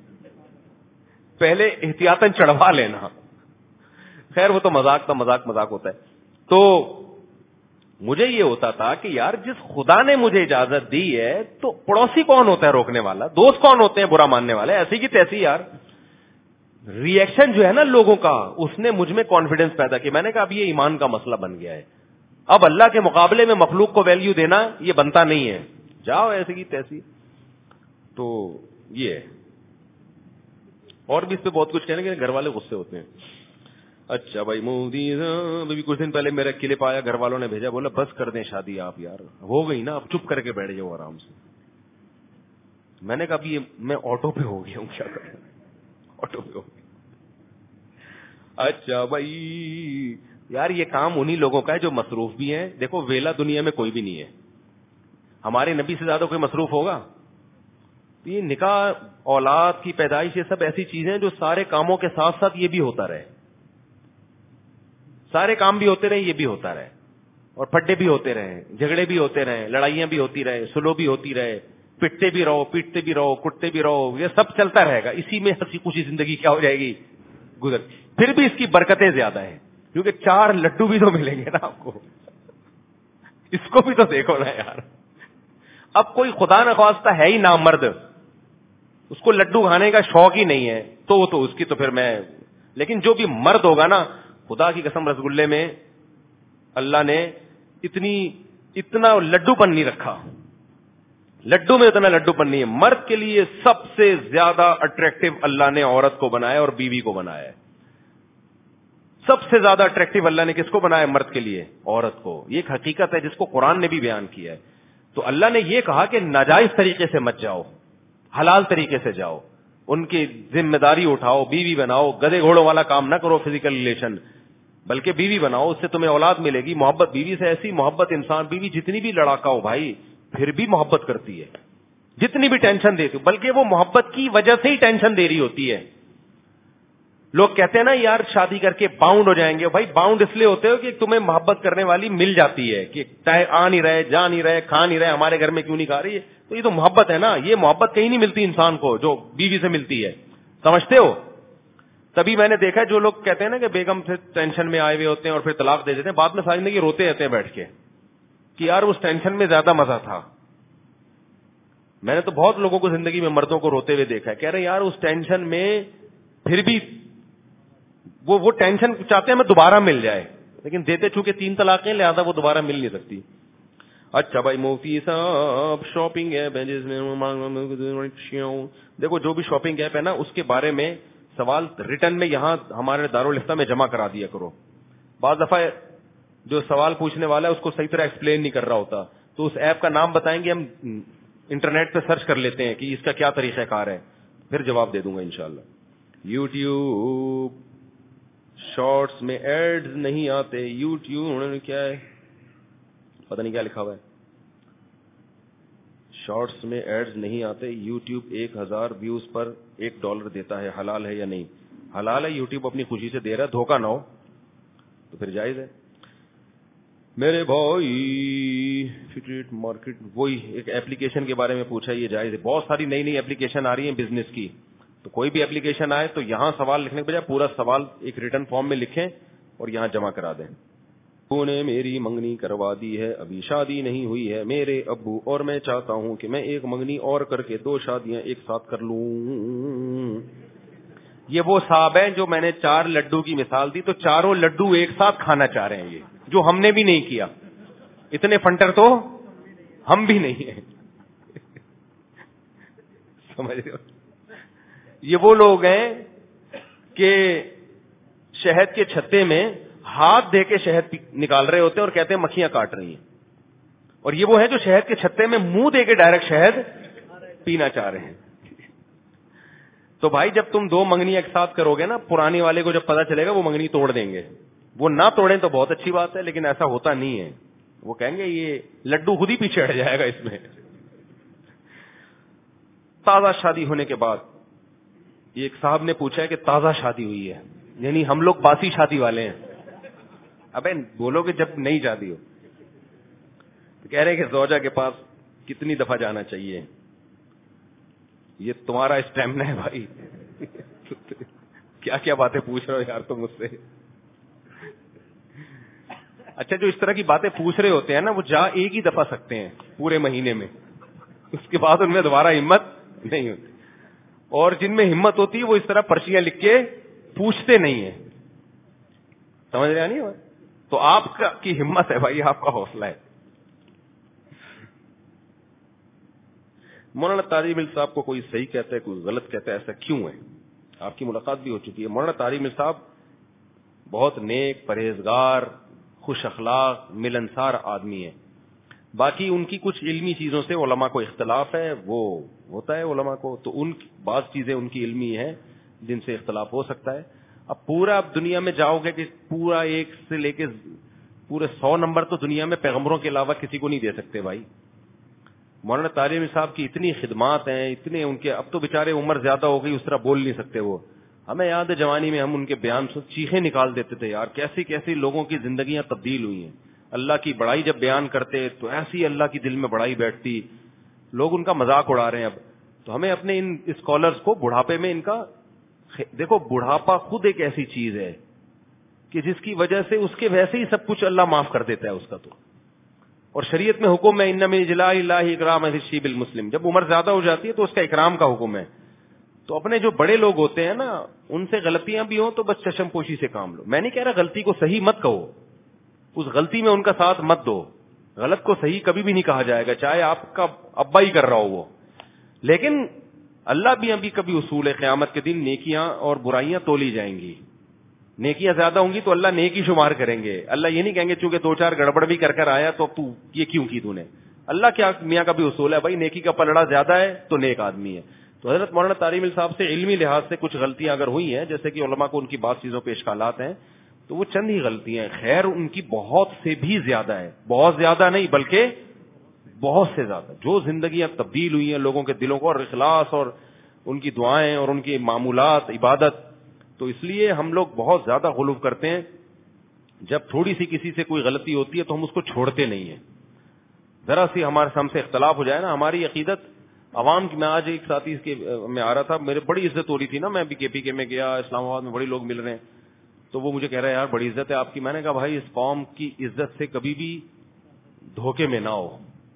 پہلے احتیاطاً چڑھوا لینا. خیر وہ تو مذاق تھا, مذاق مذاق ہوتا ہے. تو مجھے یہ ہوتا تھا کہ یار جس خدا نے مجھے اجازت دی ہے تو پڑوسی کون ہوتا ہے روکنے والا, دوست کون ہوتے ہیں برا ماننے والے, ایسی کی تیسی. یار ری ایکشن جو ہے نا لوگوں کا, اس نے مجھ میں کانفیڈنس پیدا کیا. میں نے کہا اب یہ ایمان کا مسئلہ بن گیا ہے, اب اللہ کے مقابلے میں مخلوق کو ویلیو دینا یہ بنتا نہیں ہے, جاؤ ایسی کی تیسی. تو یہ ہے, اور بھی اس پہ بہت کچھ کہنے کے گھر والے غصے ہوتے ہیں. اچھا بھائی مودی ابھی کچھ دن پہلے میرا کلپ آیا, گھر والوں نے بھیجا, بولا بس کر دیں شادی آپ, یار ہو گئی نا, اب چپ کر کے بیٹھ جاؤ آرام سے. میں نے کہا اب یہ میں آٹو پہ ہو گیا ہوں, کیا کریں, آٹو پہ ہو گیا. اچھا بھائی یار یہ کام انہی لوگوں کا ہے جو مصروف بھی ہیں. دیکھو ویلا دنیا میں کوئی بھی نہیں ہے, ہمارے نبی سے زیادہ کوئی مصروف ہوگا؟ یہ نکاح, اولاد کی پیدائش, یہ سب ایسی چیزیں ہیں جو سارے کاموں کے ساتھ ساتھ یہ بھی ہوتا رہے, سارے کام بھی ہوتے رہے, یہ بھی ہوتا رہے, اور پھڈے بھی ہوتے رہے, جھگڑے بھی ہوتے رہے, لڑائیاں بھی ہوتی رہے, سلو بھی ہوتی رہے, پٹتے بھی رہو, پیٹتے بھی رہو, کٹتے بھی رہو, یہ سب چلتا رہے گا. اسی میں ہنسی خوشی زندگی کیا ہو جائے گی, گزر. پھر بھی اس کی برکتیں زیادہ ہیں, کیونکہ چار لڈو بھی تو ملیں گے نا آپ کو, اس کو بھی تو دیکھو نا یار. اب کوئی خدا نخواستہ ہے ہی نام مرد, اس کو لڈو کھانے کا شوق ہی نہیں ہے, تو وہ تو اس کی تو پھر میں, لیکن جو بھی مرد ہوگا نا, خدا کی قسم رسگلے میں اللہ نے اتنی اتنا لڈو پن نہیں رکھا, لڈو میں اتنا لڈو پن نہیں ہے. مرد کے لیے سب سے زیادہ اٹریکٹو اللہ نے عورت کو بنایا اور بیوی کو بنایا ہے. سب سے زیادہ اٹریکٹو اللہ نے کس کو بنایا؟ مرد کے لیے عورت کو. یہ ایک حقیقت ہے جس کو قرآن نے بھی بیان کیا ہے. تو اللہ نے یہ کہا کہ ناجائز طریقے سے مت جاؤ, حلال طریقے سے جاؤ, ان کی ذمہ داری اٹھاؤ, بیوی بناؤ. گدے گھوڑوں والا کام نہ کرو فزیکل ریلیشن, بلکہ بیوی بناؤ, اس سے تمہیں اولاد ملے گی. محبت بیوی سے ایسی محبت, انسان بیوی جتنی بھی لڑاکا ہو بھائی پھر بھی محبت کرتی ہے, جتنی بھی ٹینشن دیتی ہو, بلکہ وہ محبت کی وجہ سے ہی ٹینشن دے رہی ہوتی ہے. لوگ کہتے ہیں نا یار شادی کر کے باؤنڈ ہو جائیں گے. بھائی باؤنڈ اس لیے ہوتے ہو کہ تمہیں محبت کرنے والی مل جاتی ہے, کہ آ نہیں رہے, جا نہیں رہے, کھا نہیں رہے, ہمارے گھر میں کیوں نہیں کھا رہی ہے. تو یہ تو محبت ہے نا. یہ محبت کہیں نہیں ملتی انسان کو جو بیوی سے ملتی ہے, سمجھتے ہو. تبھی میں نے دیکھا جو لوگ کہتے ہیں نا کہ بیگم سے ٹینشن میں آئے ہوئے ہوتے ہیں اور پھر طلاق دے دیتے ہیں, بعد میں ساری زندگی روتے رہتے ہیں بیٹھ کے کہ یار اس ٹینشن میں زیادہ مزہ تھا. میں نے تو بہت لوگوں کو زندگی میں مردوں کو روتے ہوئے دیکھا ہے, کہہ رہے یار اس ٹینشن میں پھر بھی وہ وہ ٹینشن چاہتے ہیں میں دوبارہ مل جائے, لیکن دیتے چونکہ تین طلاقیں لہذا وہ دوبارہ مل نہیں سکتی. اچھا بھائی مفتی صاحب شاپنگ ایپ ہے جس میں دیکھو جو بھی شاپنگ ایپ ہے نا اس کے بارے میں سوال ریٹرن میں یہاں ہمارے دارالفتہ میں جمع کرا دیا کرو. بعض دفعہ جو سوال پوچھنے والا ہے اس کو صحیح طرح ایکسپلین نہیں کر رہا ہوتا, تو اس ایپ کا نام بتائیں گے, ہم انٹرنیٹ پہ سرچ کر لیتے ہیں کہ اس کا کیا طریقہ کار ہے, پھر جواب دے دوں گا انشاءاللہ. یوٹیوب شارٹس میں ایڈز نہیں آتے. یوٹیوب کیا ہے پتہ نہیں کیا لکھا ہوا ہے, شارٹس میں ایڈز نہیں آتے. یوٹیوب ایک ہزار ویوز پر ایک ڈالر دیتا ہے, حلال ہے یا نہیں؟ حلال ہے, یوٹیوب اپنی خوشی سے دے رہا ہے, دھوکہ نہ ہو تو پھر جائز ہے. میرے بھائی فٹریٹ مارکیٹ وہی ایک ایپلیکیشن کے بارے میں پوچھا, یہ جائز ہے. بہت ساری نئی نئی ایپلیکیشن آ رہی ہیں بزنس کی, تو کوئی بھی ایپلیکیشن آئے تو یہاں سوال لکھنے کے بجائے پورا سوال ایک ریٹرن فارم میں لکھیں اور یہاں جمع کرا دیں. ابو نے میری منگنی کروا دی ہے, ابھی شادی نہیں ہوئی ہے میرے ابو, اور میں چاہتا ہوں کہ میں ایک منگنی اور کر کے دو شادیاں ایک ساتھ کر لوں. یہ وہ صاحب ہیں جو میں نے چار لڈو کی مثال دی, تو چاروں لڈو ایک ساتھ کھانا چاہ رہے ہیں, یہ جو ہم نے بھی نہیں کیا. اتنے فنٹر تو ہم بھی نہیں ہیں, سمجھ رہے ہو. یہ وہ لوگ ہیں کہ شہد کے چھتے میں ہاتھ دے کے شہد نکال رہے ہوتے ہیں اور کہتے ہیں مکھیاں کاٹ رہی ہیں, اور یہ وہ ہیں جو شہد کے چھتے میں منہ دے کے ڈائریکٹ شہد پینا چاہ رہے ہیں. تو بھائی جب تم دو منگنی ایک ساتھ کرو گے نا, پرانے والے کو جب پتا چلے گا وہ منگنی توڑ دیں گے. وہ نہ توڑیں تو بہت اچھی بات ہے, لیکن ایسا ہوتا نہیں ہے. وہ کہیں گے یہ لڈو خود ہی پیچھے ہٹ جائے گا اس میں. تازہ شادی ہونے کے بعد ایک صاحب نے پوچھا ہے کہ تازہ شادی ہوئی ہے, یعنی ہم لوگ باسی شادی والے ہیں. ابے بولو کہ جب نئی شادی ہو, تو کہہ رہے کہ زوجہ کے پاس کتنی دفعہ جانا چاہیے. یہ تمہارا اسٹیمنا ہے بھائی. کیا کیا باتیں پوچھ رہے ہو یار تم مجھ سے. اچھا جو اس طرح کی باتیں پوچھ رہے ہوتے ہیں نا, وہ جا ایک ہی دفعہ سکتے ہیں پورے مہینے میں, اس کے بعد ان میں دوبارہ ہمت نہیں ہوتی. اور جن میں ہمت ہوتی ہے وہ اس طرح پرچیاں لکھ کے پوچھتے نہیں ہیں, سمجھ رہے نہیں. تو آپ کا کی ہمت ہے بھائی, آپ کا حوصلہ ہے. مولانا طارق مل صاحب کو کوئی صحیح کہتا ہے کوئی غلط کہتا ہے, ایسا کیوں ہے؟ آپ کی ملاقات بھی ہو چکی ہے. مولانا طارق مل صاحب بہت نیک, پرہیزگار, خوش اخلاق, ملنسار آدمی ہے. باقی ان کی کچھ علمی چیزوں سے علماء کو اختلاف ہے, وہ ہوتا ہے علماء کو, تو ان بعض چیزیں ان کی علمی ہیں جن سے اختلاف ہو سکتا ہے. اب پورا اب دنیا میں جاؤ گے کہ پورا ایک سے لے کے پورے سو نمبر تو دنیا میں پیغمبروں کے علاوہ کسی کو نہیں دے سکتے بھائی. مولانا طارق صاحب کی اتنی خدمات ہیں, اتنے ان کے, اب تو بےچارے عمر زیادہ ہو گئی, اس طرح بول نہیں سکتے وہ. ہمیں یاد ہے جوانی میں ہم ان کے بیان سے چیخیں نکال دیتے تھے یار, کیسی کیسی لوگوں کی زندگیاں تبدیل ہوئی ہیں. اللہ کی بڑائی جب بیان کرتے تو ایسی اللہ کی دل میں بڑائی بیٹھتی, لوگ ان کا مذاق اڑا رہے ہیں اب. تو ہمیں اپنے ان اسکالرز کو بڑھاپے میں ان کا, دیکھو بڑھاپا خود ایک ایسی چیز ہے کہ جس کی وجہ سے اس کے ویسے ہی سب کچھ اللہ معاف کر دیتا ہے اس کا. تو اور شریعت میں حکم ہے ان من اجلال اللہ اکرام الشیب المسلم, جب عمر زیادہ ہو جاتی ہے تو اس کا اکرام کا حکم ہے. تو اپنے جو بڑے لوگ ہوتے ہیں نا, ان سے غلطیاں بھی ہوں تو بس چشم پوشی سے کام لو. میں نہیں کہہ رہا غلطی کو صحیح مت کہو, اس غلطی میں ان کا ساتھ مت دو, غلط کو صحیح کبھی بھی نہیں کہا جائے گا, چاہے آپ کا ابا ہی کر رہا ہو وہ. لیکن اللہ بھی ابھی کبھی اصول ہے, قیامت کے دن نیکیاں اور برائیاں تولی جائیں گی. نیکیاں زیادہ ہوں گی تو اللہ نیکی شمار کریں گے. اللہ یہ نہیں کہیں گے چونکہ دو چار گڑبڑ بھی کر کر آیا تو اب تو یہ کیوں کی تو نے. اللہ کیا میاں کا بھی اصول ہے بھائی, نیکی کا پلڑا زیادہ ہے تو نیک آدمی ہے. تو حضرت مولانا طارق مل صاحب سے علمی لحاظ سے کچھ غلطیاں اگر ہوئی ہیں, جیسے کہ علماء کو ان کی بعض چیزوں پہ اشکالات ہیں, تو وہ چند ہی غلطیاں ہیں. خیر ان کی بہت سے بھی زیادہ ہے, بہت زیادہ نہیں بلکہ بہت سے زیادہ. جو زندگیاں تبدیل ہوئی ہیں لوگوں کے دلوں کو, اور اخلاص اور ان کی دعائیں اور ان کی معمولات عبادت, تو اس لیے ہم لوگ بہت زیادہ غلو کرتے ہیں. جب تھوڑی سی کسی سے کوئی غلطی ہوتی ہے تو ہم اس کو چھوڑتے نہیں ہیں. ذرا سی ہمارے ہم سے اختلاف ہو جائے نا, ہماری عقیدت عوام کی, میں آج ایک ساتھی کے میں آ رہا تھا, میرے بڑی عزت ہو رہی تھی نا, میں بھی کے پی کے میں گیا, اسلام آباد میں بڑے لوگ مل رہے ہیں, تو وہ مجھے کہہ رہے ہیں یار بڑی عزت ہے آپ کی. میں نے کہا بھائی اس قوم کی عزت سے کبھی بھی دھوکے میں نہ ہو,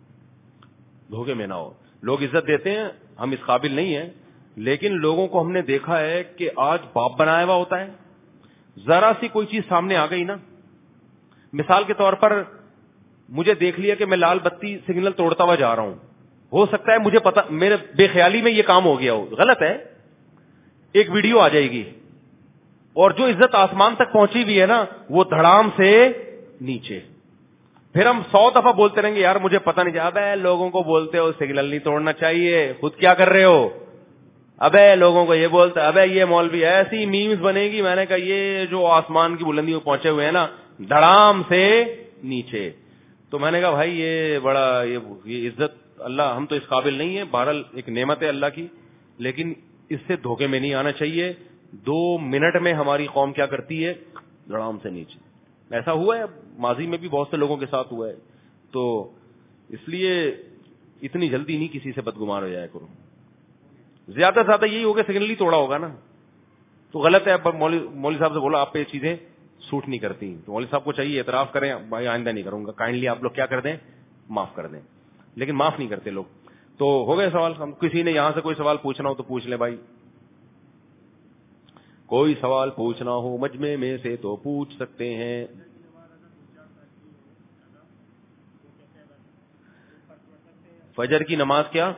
دھوکے میں نہ ہو. لوگ عزت دیتے ہیں, ہم اس قابل نہیں ہیں, لیکن لوگوں کو ہم نے دیکھا ہے کہ آج باپ بنایا ہوا ہوتا ہے, ذرا سی کوئی چیز سامنے آ گئی نا, مثال کے طور پر مجھے دیکھ لیا کہ میں لال بتی سگنل توڑتا ہوا جا رہا ہوں, ہو سکتا ہے مجھے پتا, میرے بے خیالی میں یہ کام ہو گیا ہو, غلط ہے, ایک ویڈیو آ جائے گی اور جو عزت آسمان تک پہنچی ہوئی ہے نا وہ دھڑام سے نیچے. پھر ہم سو دفعہ بولتے رہیں گے یار مجھے پتا نہیں, ابے لوگوں کو بولتے ہو سگنل نہیں توڑنا چاہیے, خود کیا کر رہے ہو, ابے لوگوں کو یہ بولتے, ابے یہ مولوی ایسی میمز بنے گی. میں نے کہا یہ جو آسمان کی بلندی میں پہنچے ہوئے ہیں نا دھڑام سے نیچے. تو میں نے کہا بھائی یہ بڑا یہ عزت اللہ, ہم تو اس قابل نہیں ہے. بہرحال ایک نعمت ہے اللہ کی, لیکن اس سے دھوکے میں نہیں آنا چاہیے. دو منٹ میں ہماری قوم کیا کرتی ہے, دھڑام سے نیچے. ایسا ہوا ہے ماضی میں بھی, بہت سے لوگوں کے ساتھ ہوا ہے. تو اس لیے اتنی جلدی نہیں کسی سے بدگمان ہو جایا کرو. زیادہ سے زیادہ یہی ہوگا سگنل ہی توڑا ہوگا نا تو غلط ہے. مولوی صاحب سے بولا آپ پہ یہ چیزیں سوٹ نہیں کرتی, تو مولوی صاحب کو چاہیے اعتراف کریں, بھائی آئندہ نہیں کروں گا, کائنڈلی آپ لوگ کیا کر دیں, معاف کر دیں. لیکن معاف نہیں کرتے لوگ. تو ہو گئے سوال. ہم کسی نے یہاں سے کوئی سوال پوچھنا ہو تو پوچھ لیں بھائی, کوئی سوال پوچھنا ہو مجمع میں سے تو پوچھ سکتے ہیں. فجر کی نماز کیا,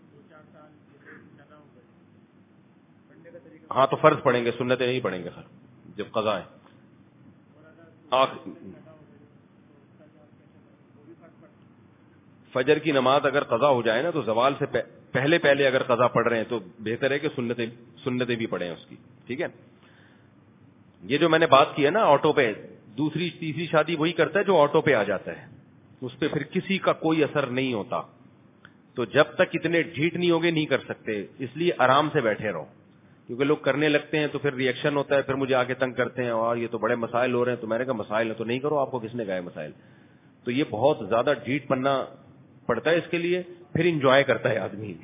ہاں تو فرض پڑھیں گے, سنتیں نہیں پڑھیں گے سر جب قضا ہے. فجر کی نماز اگر قضا ہو جائے نا تو زوال سے پہلے پہلے اگر قضا پڑھ رہے ہیں تو بہتر ہے کہ سنتیں سنتیں بھی پڑھیں اس کی. ٹھیک ہے, یہ جو میں نے بات کی ہے نا آٹو پہ, دوسری تیسری شادی وہی کرتا ہے جو آٹو پہ آ جاتا ہے, اس پہ پھر کسی کا کوئی اثر نہیں ہوتا. تو جب تک اتنے ڈھیٹ نہیں ہوگے نہیں کر سکتے, اس لیے آرام سے بیٹھے رہو, کیونکہ لوگ کرنے لگتے ہیں تو پھر ریئیکشن ہوتا ہے, پھر مجھے آگے تنگ کرتے ہیں اور یہ تو بڑے مسائل ہو رہے ہیں. تو میں نے کہا مسائل ہے تو نہیں کرو, آپ کو کس نے کہا ہے مسائل. تو یہ بہت زیادہ ڈھیٹ پننا پڑتا ہے اس کے لیے, پھر انجوائے کرتا ہے آدمی.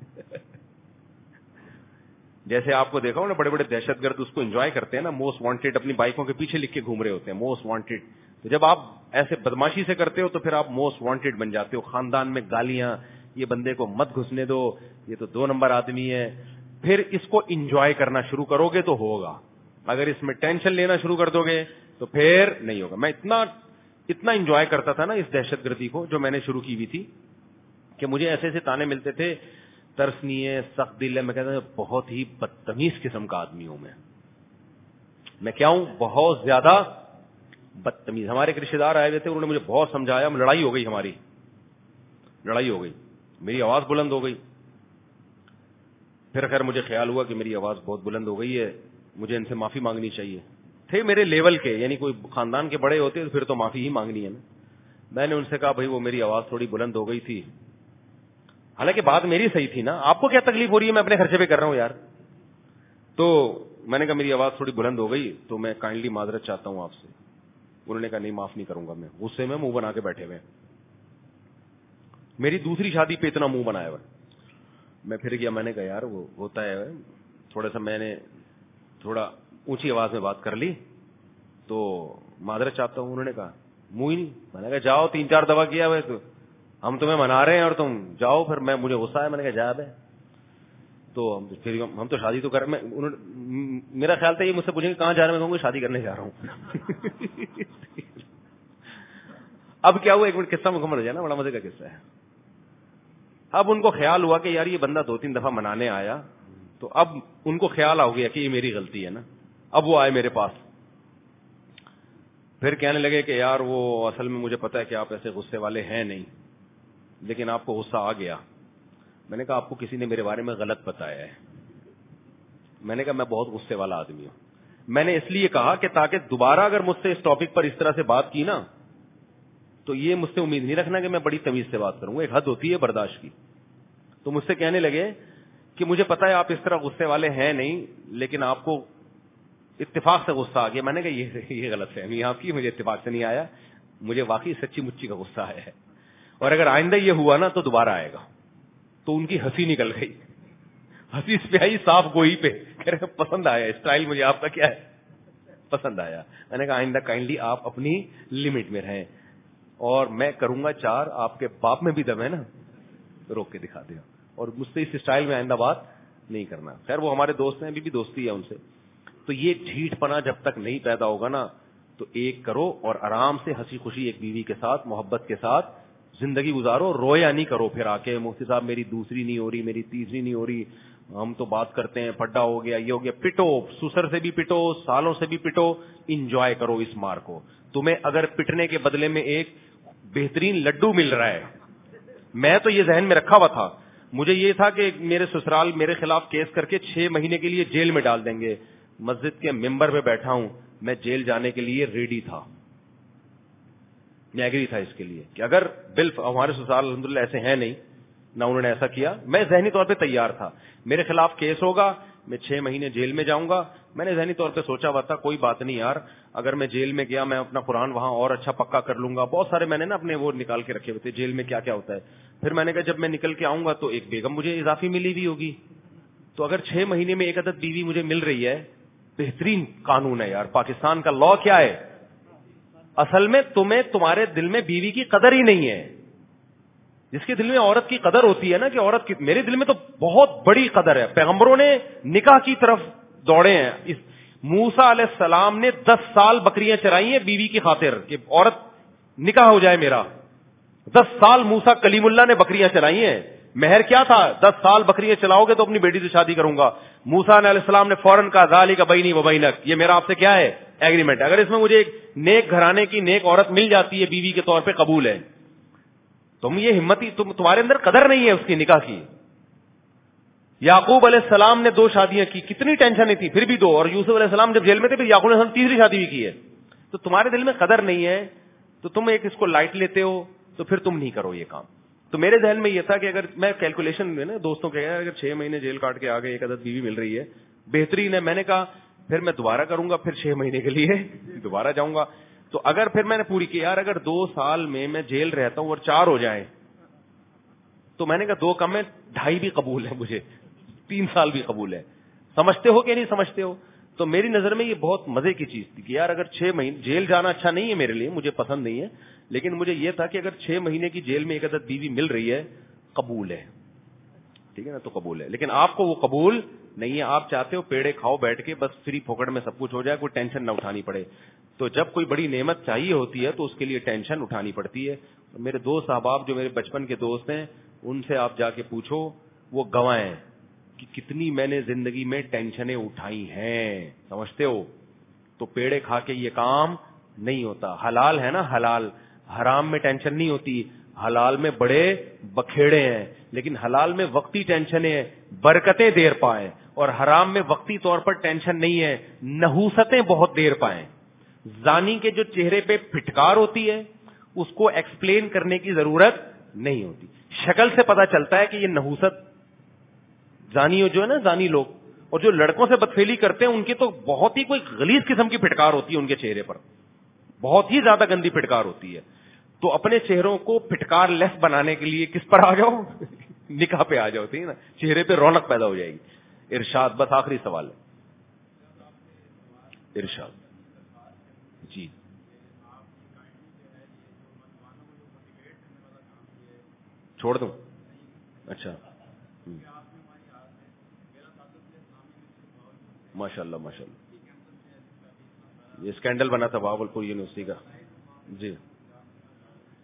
جیسے آپ کو دیکھا ہو نا بڑے بڑے دہشت گرد اس کو انجوائے کرتے ہیں نا, موسٹ وانٹیڈ اپنی بائکوں کے پیچھے لکھ کے گھوم رہے ہوتے ہیں موسٹ وانٹیڈ. تو جب آپ ایسے بدماشی سے کرتے ہو تو پھر آپ موسٹ وانٹیڈ بن جاتے ہو. خاندان میں گالیاں, یہ بندے کو مت گھسنے دو, یہ تو دو نمبر آدمی ہے. پھر اس کو انجوائے کرنا شروع کرو گے تو ہوگا, اگر اس میں ٹینشن لینا شروع کر دو گے تو پھر نہیں ہوگا. میں اتنا اتنا انجوائے کرتا تھا نا اس دہشت گردی کو جو میں نے شروع کی ہوئی تھی, کہ مجھے ایسے ایسے تانے ملتے تھے, ترس نہیں ہے, سخت دل ہے. میں کہتا ہوں بہت ہی بدتمیز قسم کا آدمی ہوں میں. میں کیا ہوں, بہت زیادہ بدتمیز. ہمارے ایک رشتے دار آئے ہوئے تھے, انہوں نے مجھے بہت سمجھایا, لڑائی ہو گئی, ہماری لڑائی ہو گئی, میری آواز بلند ہو گئی. پھر خیر مجھے خیال ہوا کہ میری آواز بہت بلند ہو گئی ہے, مجھے ان سے معافی مانگنی چاہیے. تھے میرے لیول کے, یعنی کوئی خاندان کے بڑے ہوتے تو پھر تو معافی ہی مانگنی ہے نا. میں نے ان سے کہا بھائی وہ میری آواز تھوڑی بلند ہو گئی تھی, حالانکہ بات میری صحیح تھی نا, آپ کو کیا تکلیف ہو رہی ہے, میں اپنے خرچے پہ کر رہا ہوں یار. تو میں نے کہا میری آواز تھوڑی بلند ہو گئی تو میں کائنڈلی معذرت چاہتا ہوں آپ سے. انہوں نے کہا نہیں معاف نہیں کروں گا میں. غصے میں منہ بنا کے بیٹھے ہوئے. میری دوسری شادی پہ اتنا منہ بنایا ہوا. میں پھر گیا, میں نے کہا یار وہ ہوتا ہے, تھوڑا سا میں نے تھوڑا اونچی آواز میں بات کر لی تو معذرت چاہتا ہوں. انہوں نے کہا منہ ہی نہیں. میں نے کہا جاؤ, تین چار دفعہ کیا ہوئے تو ہم تمہیں منا رہے ہیں اور تم جاؤ. پھر میں مجھے غصہ ہے, میں نے کہا جا بے, تو پھر ہم تو شادی تو کر, میں میرا خیال تھا یہ مجھ سے پوچھیں گے کہاں جا رہے ہیں, میں کہوں گا شادی کرنے جا رہا ہوں. اب کیا ہوا, ایک منٹ قصہ مکمل ہو جائے نا, بڑا مزے کا قصہ ہے. اب ان کو خیال ہوا کہ یار یہ بندہ دو تین دفعہ منانے آیا, تو اب ان کو خیال آ گیا کہ یہ میری غلطی ہے نا. اب وہ آئے میرے پاس, پھر کہنے لگے کہ یار وہ اصل میں مجھے پتا ہے کہ آپ ایسے غصے والے ہیں نہیں, لیکن آپ کو غصہ آ گیا. میں نے کہا آپ کو کسی نے میرے بارے میں غلط بتایا ہے. میں نے کہا میں بہت غصے والا آدمی ہوں. میں نے اس لیے کہا کہ تاکہ دوبارہ اگر مجھ سے اس ٹاپک پر اس طرح سے بات کی نا, تو یہ مجھ سے امید نہیں رکھنا کہ میں بڑی تمیز سے بات کروں گا, ایک حد ہوتی ہے برداشت کی. تو مجھ سے کہنے لگے کہ مجھے پتا ہے آپ اس طرح غصے والے ہیں نہیں, لیکن آپ کو اتفاق سے غصہ آ گیا. میں نے کہا یہ یہ غلط فہمی آپ کی, مجھے اتفاق سے نہیں آیا, مجھے واقعی سچی مچی کا غصہ آیا ہے, اور اگر آئندہ یہ ہوا نا تو دوبارہ آئے گا. تو ان کی ہنسی نکل گئی, ہنسی اس پہ آئی صاف گوئی پہ, کہہ رہے پسند آیا اسٹائل, مجھے آپ کا کیا ہے پسند آیا. میں نے کہا آئندہ کائنڈلی آپ اپنی لمٹ میں رہیں, اور میں کروں گا چار, آپ کے باپ میں بھی دم ہے نا, روک کے دکھا دیا, اور مجھ سے اس اسٹائل میں آئندہ بات نہیں کرنا. خیر وہ ہمارے دوست ہیں, ابھی بھی دوستی ہے ان سے. تو یہ ڈھیٹ پنا جب تک نہیں پیدا ہوگا نا, تو ایک کرو اور آرام سے ہنسی خوشی ایک بیوی کے ساتھ محبت کے ساتھ زندگی گزارو. رویا نہیں کرو پھر آ کے مفتی صاحب میری دوسری نہیں ہو رہی, میری تیسری نہیں ہو رہی, ہم تو بات کرتے ہیں, پڈا ہو گیا, یہ ہو گیا. پٹو, سسر سے بھی پٹو, سالوں سے بھی پٹو, انجوائے کرو اس مار کو. تمہیں اگر پٹنے کے بدلے میں ایک بہترین لڈو مل رہا ہے, میں تو یہ ذہن میں رکھا ہوا تھا, مجھے یہ تھا کہ میرے سسرال میرے خلاف کیس کر کے چھ مہینے کے لیے جیل میں ڈال دیں گے. مسجد کے ممبر پہ بیٹھا ہوں, میں جیل جانے کے لیے ریڈی تھا, میں ایگری تھا اس کے لیے کہ اگر بل ہمارے سسرال الحمدللہ ایسے ہیں نہیں, نہ انہوں نے ایسا کیا, میں ذہنی طور پہ تیار تھا. میرے خلاف کیس ہوگا, میں چھ مہینے جیل میں جاؤں گا. میں نے ذہنی طور پہ سوچا ہوا تھا کوئی بات نہیں یار, اگر میں جیل میں گیا میں اپنا قرآن وہاں اور اچھا پکا کر لوں گا. بہت سارے میں نے نا اپنے وہ نکال کے رکھے ہوئے تھے جیل میں کیا کیا ہوتا ہے. پھر میں نے کہا جب میں نکل کے آؤں گا تو ایک بیگم مجھے اضافی ملی ہوئی ہوگی, تو اگر چھ مہینے میں ایک عدد بیوی مجھے مل رہی ہے, بہترین قانون ہے یار. پاکستان کا لا کیا ہے, اصل میں تمہیں تمہارے دل میں بیوی کی قدر ہی نہیں ہے. جس کے دل میں عورت کی قدر ہوتی ہے نا, کہ عورت کی, میرے دل میں تو بہت بڑی قدر ہے. پیغمبروں نے نکاح کی طرف دوڑے ہیں. اس موسیٰ علیہ السلام نے دس سال بکریاں چرائی ہیں بیوی کی خاطر کہ عورت نکاح ہو جائے میرا. دس سال موسیٰ کلیم اللہ نے بکریاں چرائی ہیں. مہر کیا تھا, دس سال بکریاں چلاؤ گے تو اپنی بیٹی سے شادی کروں گا. موسیٰ علیہ السلام نے فوراً کہا ذالک بینی و بینک, یہ میرا آپ سے کیا ہے ایگریمنٹ. اگر اس میں مجھے ایک نیک گھرانے کی نیک عورت مل جاتی ہے بیوی کے طور پہ, قبول ہے. تم یہ ہمتی, تم تمہارے اندر قدر نہیں ہے اس کی نکاح کی. یعقوب علیہ السلام نے دو شادیاں کی, کتنی ٹینشن نہیں تھی, پھر بھی دو. اور یوسف علیہ السلام جب جیل میں تھے پھر یعقوب علیہ السلام تیسری شادی بھی کی ہے. تو تمہارے دل میں قدر نہیں ہے, تو تم ایک اس کو لائٹ لیتے ہو, تو پھر تم نہیں کرو یہ کام. تو میرے ذہن میں یہ تھا کہ اگر میں کیلکولیشن میں نا دوستوں کے اگر چھ مہینے جیل کاٹ کے آگے ایک عدد بیوی مل رہی ہے, بہترین ہے. میں نے کہا پھر میں دوبارہ کروں گا, پھر چھ مہینے کے لیے دوبارہ جاؤں گا. تو اگر پھر میں نے پوری کی یار, اگر دو سال میں میں جیل رہتا ہوں اور چار ہو جائیں, تو میں نے کہا دو کم ہے, ڈھائی بھی قبول ہے مجھے, تین سال بھی قبول ہے. سمجھتے ہو کہ نہیں سمجھتے ہو؟ تو میری نظر میں یہ بہت مزے کی چیز تھی کہ یار اگر چھ مہینے جیل جانا اچھا نہیں ہے میرے لیے, مجھے پسند نہیں ہے, لیکن مجھے یہ تھا کہ اگر چھ مہینے کی جیل میں ایک عدد بیوی مل رہی ہے, قبول ہے, ٹھیک ہے نا, تو قبول ہے. لیکن آپ کو وہ قبول نہیں ہے, آپ چاہتے ہو پیڑے کھاؤ بیٹھ کے, بس فری پھوکٹ میں سب کچھ ہو جائے, کوئی ٹینشن نہ اٹھانی پڑے. تو جب کوئی بڑی نعمت چاہیے ہوتی ہے تو اس کے لیے ٹینشن اٹھانی پڑتی ہے. میرے دوست احباب جو میرے بچپن کے دوست ہیں, ان سے آپ جا کے پوچھو, وہ گواہ ہیں کہ کتنی میں نے زندگی میں ٹینشنیں اٹھائی ہیں, سمجھتے ہو. تو پیڑے کھا کے یہ کام نہیں ہوتا. حلال ہے نا حلال, حرام میں ٹینشن نہیں ہوتی, حلال میں بڑے بکھیڑے ہیں, لیکن حلال میں وقتی ٹینشنیں ہیں, برکتیں دیر پائیں, اور حرام میں وقتی طور پر ٹینشن نہیں ہے, نحوستیں بہت دیر پائیں. زانی کے جو چہرے پہ پھٹکار ہوتی ہے اس کو ایکسپلین کرنے کی ضرورت نہیں ہوتی, شکل سے پتا چلتا ہے کہ یہ نحوست. زانی جو ہے نا زانی لوگ, اور جو لڑکوں سے بدفعلی کرتے ہیں ان کی تو بہت ہی کوئی غلیظ قسم کی پھٹکار ہوتی ہے ان کے چہرے پر, بہت ہی زیادہ گندی پھٹکار ہوتی ہے. تو اپنے چہروں کو پھٹکار لیس بنانے کے لیے کس پر آ جاؤ, نکاح پہ آ جاؤ, ٹھیک ہے نا, چہرے پہ رونق پیدا ہو جائے گی. ارشاد, بس آخری سوال ہے, ارشاد. جی چھوڑ دوں, اچھا, ماشاء اللہ ماشاء اللہ, یہ اسکینڈل بنا تھا بہاولپور یونیورسٹی کا. جی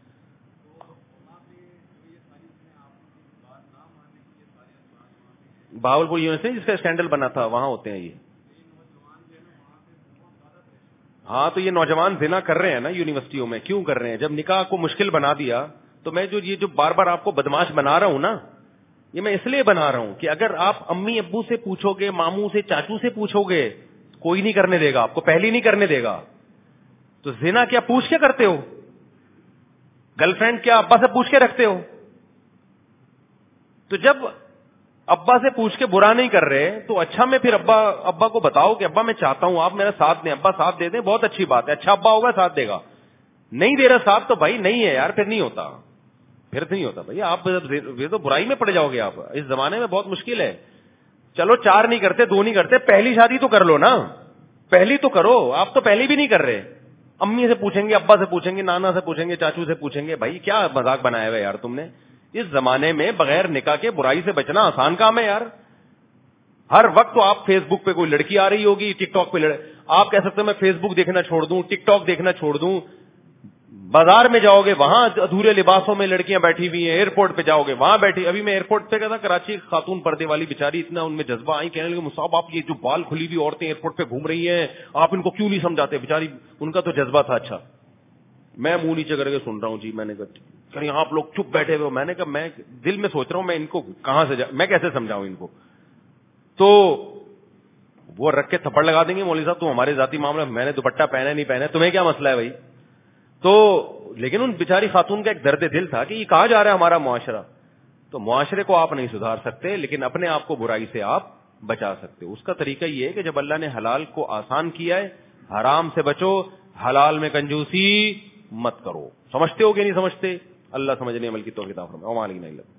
بہاولپور یونیورسٹی جس کا اسکینڈل بنا تھا وہاں ہوتے ہیں یہ. ہاں تو یہ نوجوان زنا کر رہے ہیں نا یونیورسٹیوں میں, کیوں کر رہے ہیں؟ جب نکاح کو مشکل بنا دیا تو میں جو یہ جو بار بار آپ کو بدماش بنا رہا ہوں نا, یہ میں اس لیے بنا رہا ہوں کہ اگر آپ امی ابو سے پوچھو گے, ماموں سے, چاچو سے پوچھو گے, کوئی نہیں کرنے دے گا آپ کو, پہلی نہیں کرنے دے گا. تو زنا کیا پوچھ کے کرتے ہو؟ گرل فرینڈ کیا ابا سے پوچھ کے رکھتے ہو؟ تو جب ابا سے پوچھ کے برا نہیں کر رہے تو اچھا میں پھر ابا ابا کو بتاؤ کہ ابا میں چاہتا ہوں آپ میرا ساتھ دیں. ابا ساتھ دے دیں, بہت اچھی بات ہے, اچھا ابا ہوگا ساتھ دے گا. نہیں دے رہا ساتھ تو بھائی نہیں ہے یار, پھر نہیں ہوتا, پھر نہیں ہوتا بھائی. آپ یہ تو برائی میں پڑ جاؤ گے آپ, اس زمانے میں بہت مشکل ہے. چلو چار نہیں کرتے, دو نہیں کرتے, پہلی شادی تو کر لو نا, پہلی تو کرو. آپ تو پہلی بھی نہیں کر رہے, امی سے پوچھیں گے, ابا سے پوچھیں گے, نانا سے پوچھیں گے, چاچو سے پوچھیں گے. بھائی کیا مذاق بنایا ہوا یار تم نے. اس زمانے میں بغیر نکاح کے برائی سے بچنا آسان کام ہے یار. ہر وقت تو آپ فیس بک پہ کوئی لڑکی آ رہی ہوگی, ٹک ٹاک پہ لڑ... آپ کہہ سکتے ہیں میں فیس بک دیکھنا چھوڑ دوں, ٹک ٹاک دیکھنا چھوڑ دوں. بازار میں جاؤ گے وہاں ادھورے لباسوں میں لڑکیاں بیٹھی ہوئی ہیں, ایئرپورٹ پہ جاؤ گے وہاں بیٹھی. ابھی میں ایئرپورٹ پہ گیا تھا کراچی, خاتون پردے والی بیچاری, اتنا ان میں جذبہ آئی, کہنے لگے مصعب آپ یہ جو بال کھلی ہوئی عورتیں ایئرپورٹ پہ گھوم رہی ہیں آپ ان کو کیوں نہیں سمجھاتے. بیچاری ان کا تو جذبہ تھا. اچھا میں منہ نیچے کر کے سن رہا ہوں جی. میں نے کہا کہیں آپ لوگ چپ بیٹھے ہوئے. میں نے کہا میں دل میں سوچ رہا ہوں میں ان کو کہاں سے جا... میں کیسے سمجھاؤں ان کو. تو وہ رکھ کے تھپڑ لگا دیں گے مولوی صاحب تو ہمارے ذاتی معاملہ, میں نے دوپٹہ پہنا نہیں پہنا, تمہیں کیا مسئلہ ہے بھائی. تو لیکن ان بیچاری خاتون کا ایک درد دل تھا کہ یہ کہا جا رہا ہے ہمارا معاشرہ. تو معاشرے کو آپ نہیں سدھار سکتے لیکن اپنے آپ کو برائی سے آپ بچا سکتے ہو. اس کا طریقہ یہ ہے کہ جب اللہ نے حلال کو آسان کیا ہے, حرام سے بچو, حلال میں کنجوسی مت کرو. سمجھتے ہو کہ نہیں سمجھتے؟ اللہ سمجھنے عمل کی توفیق عطا فرمائے.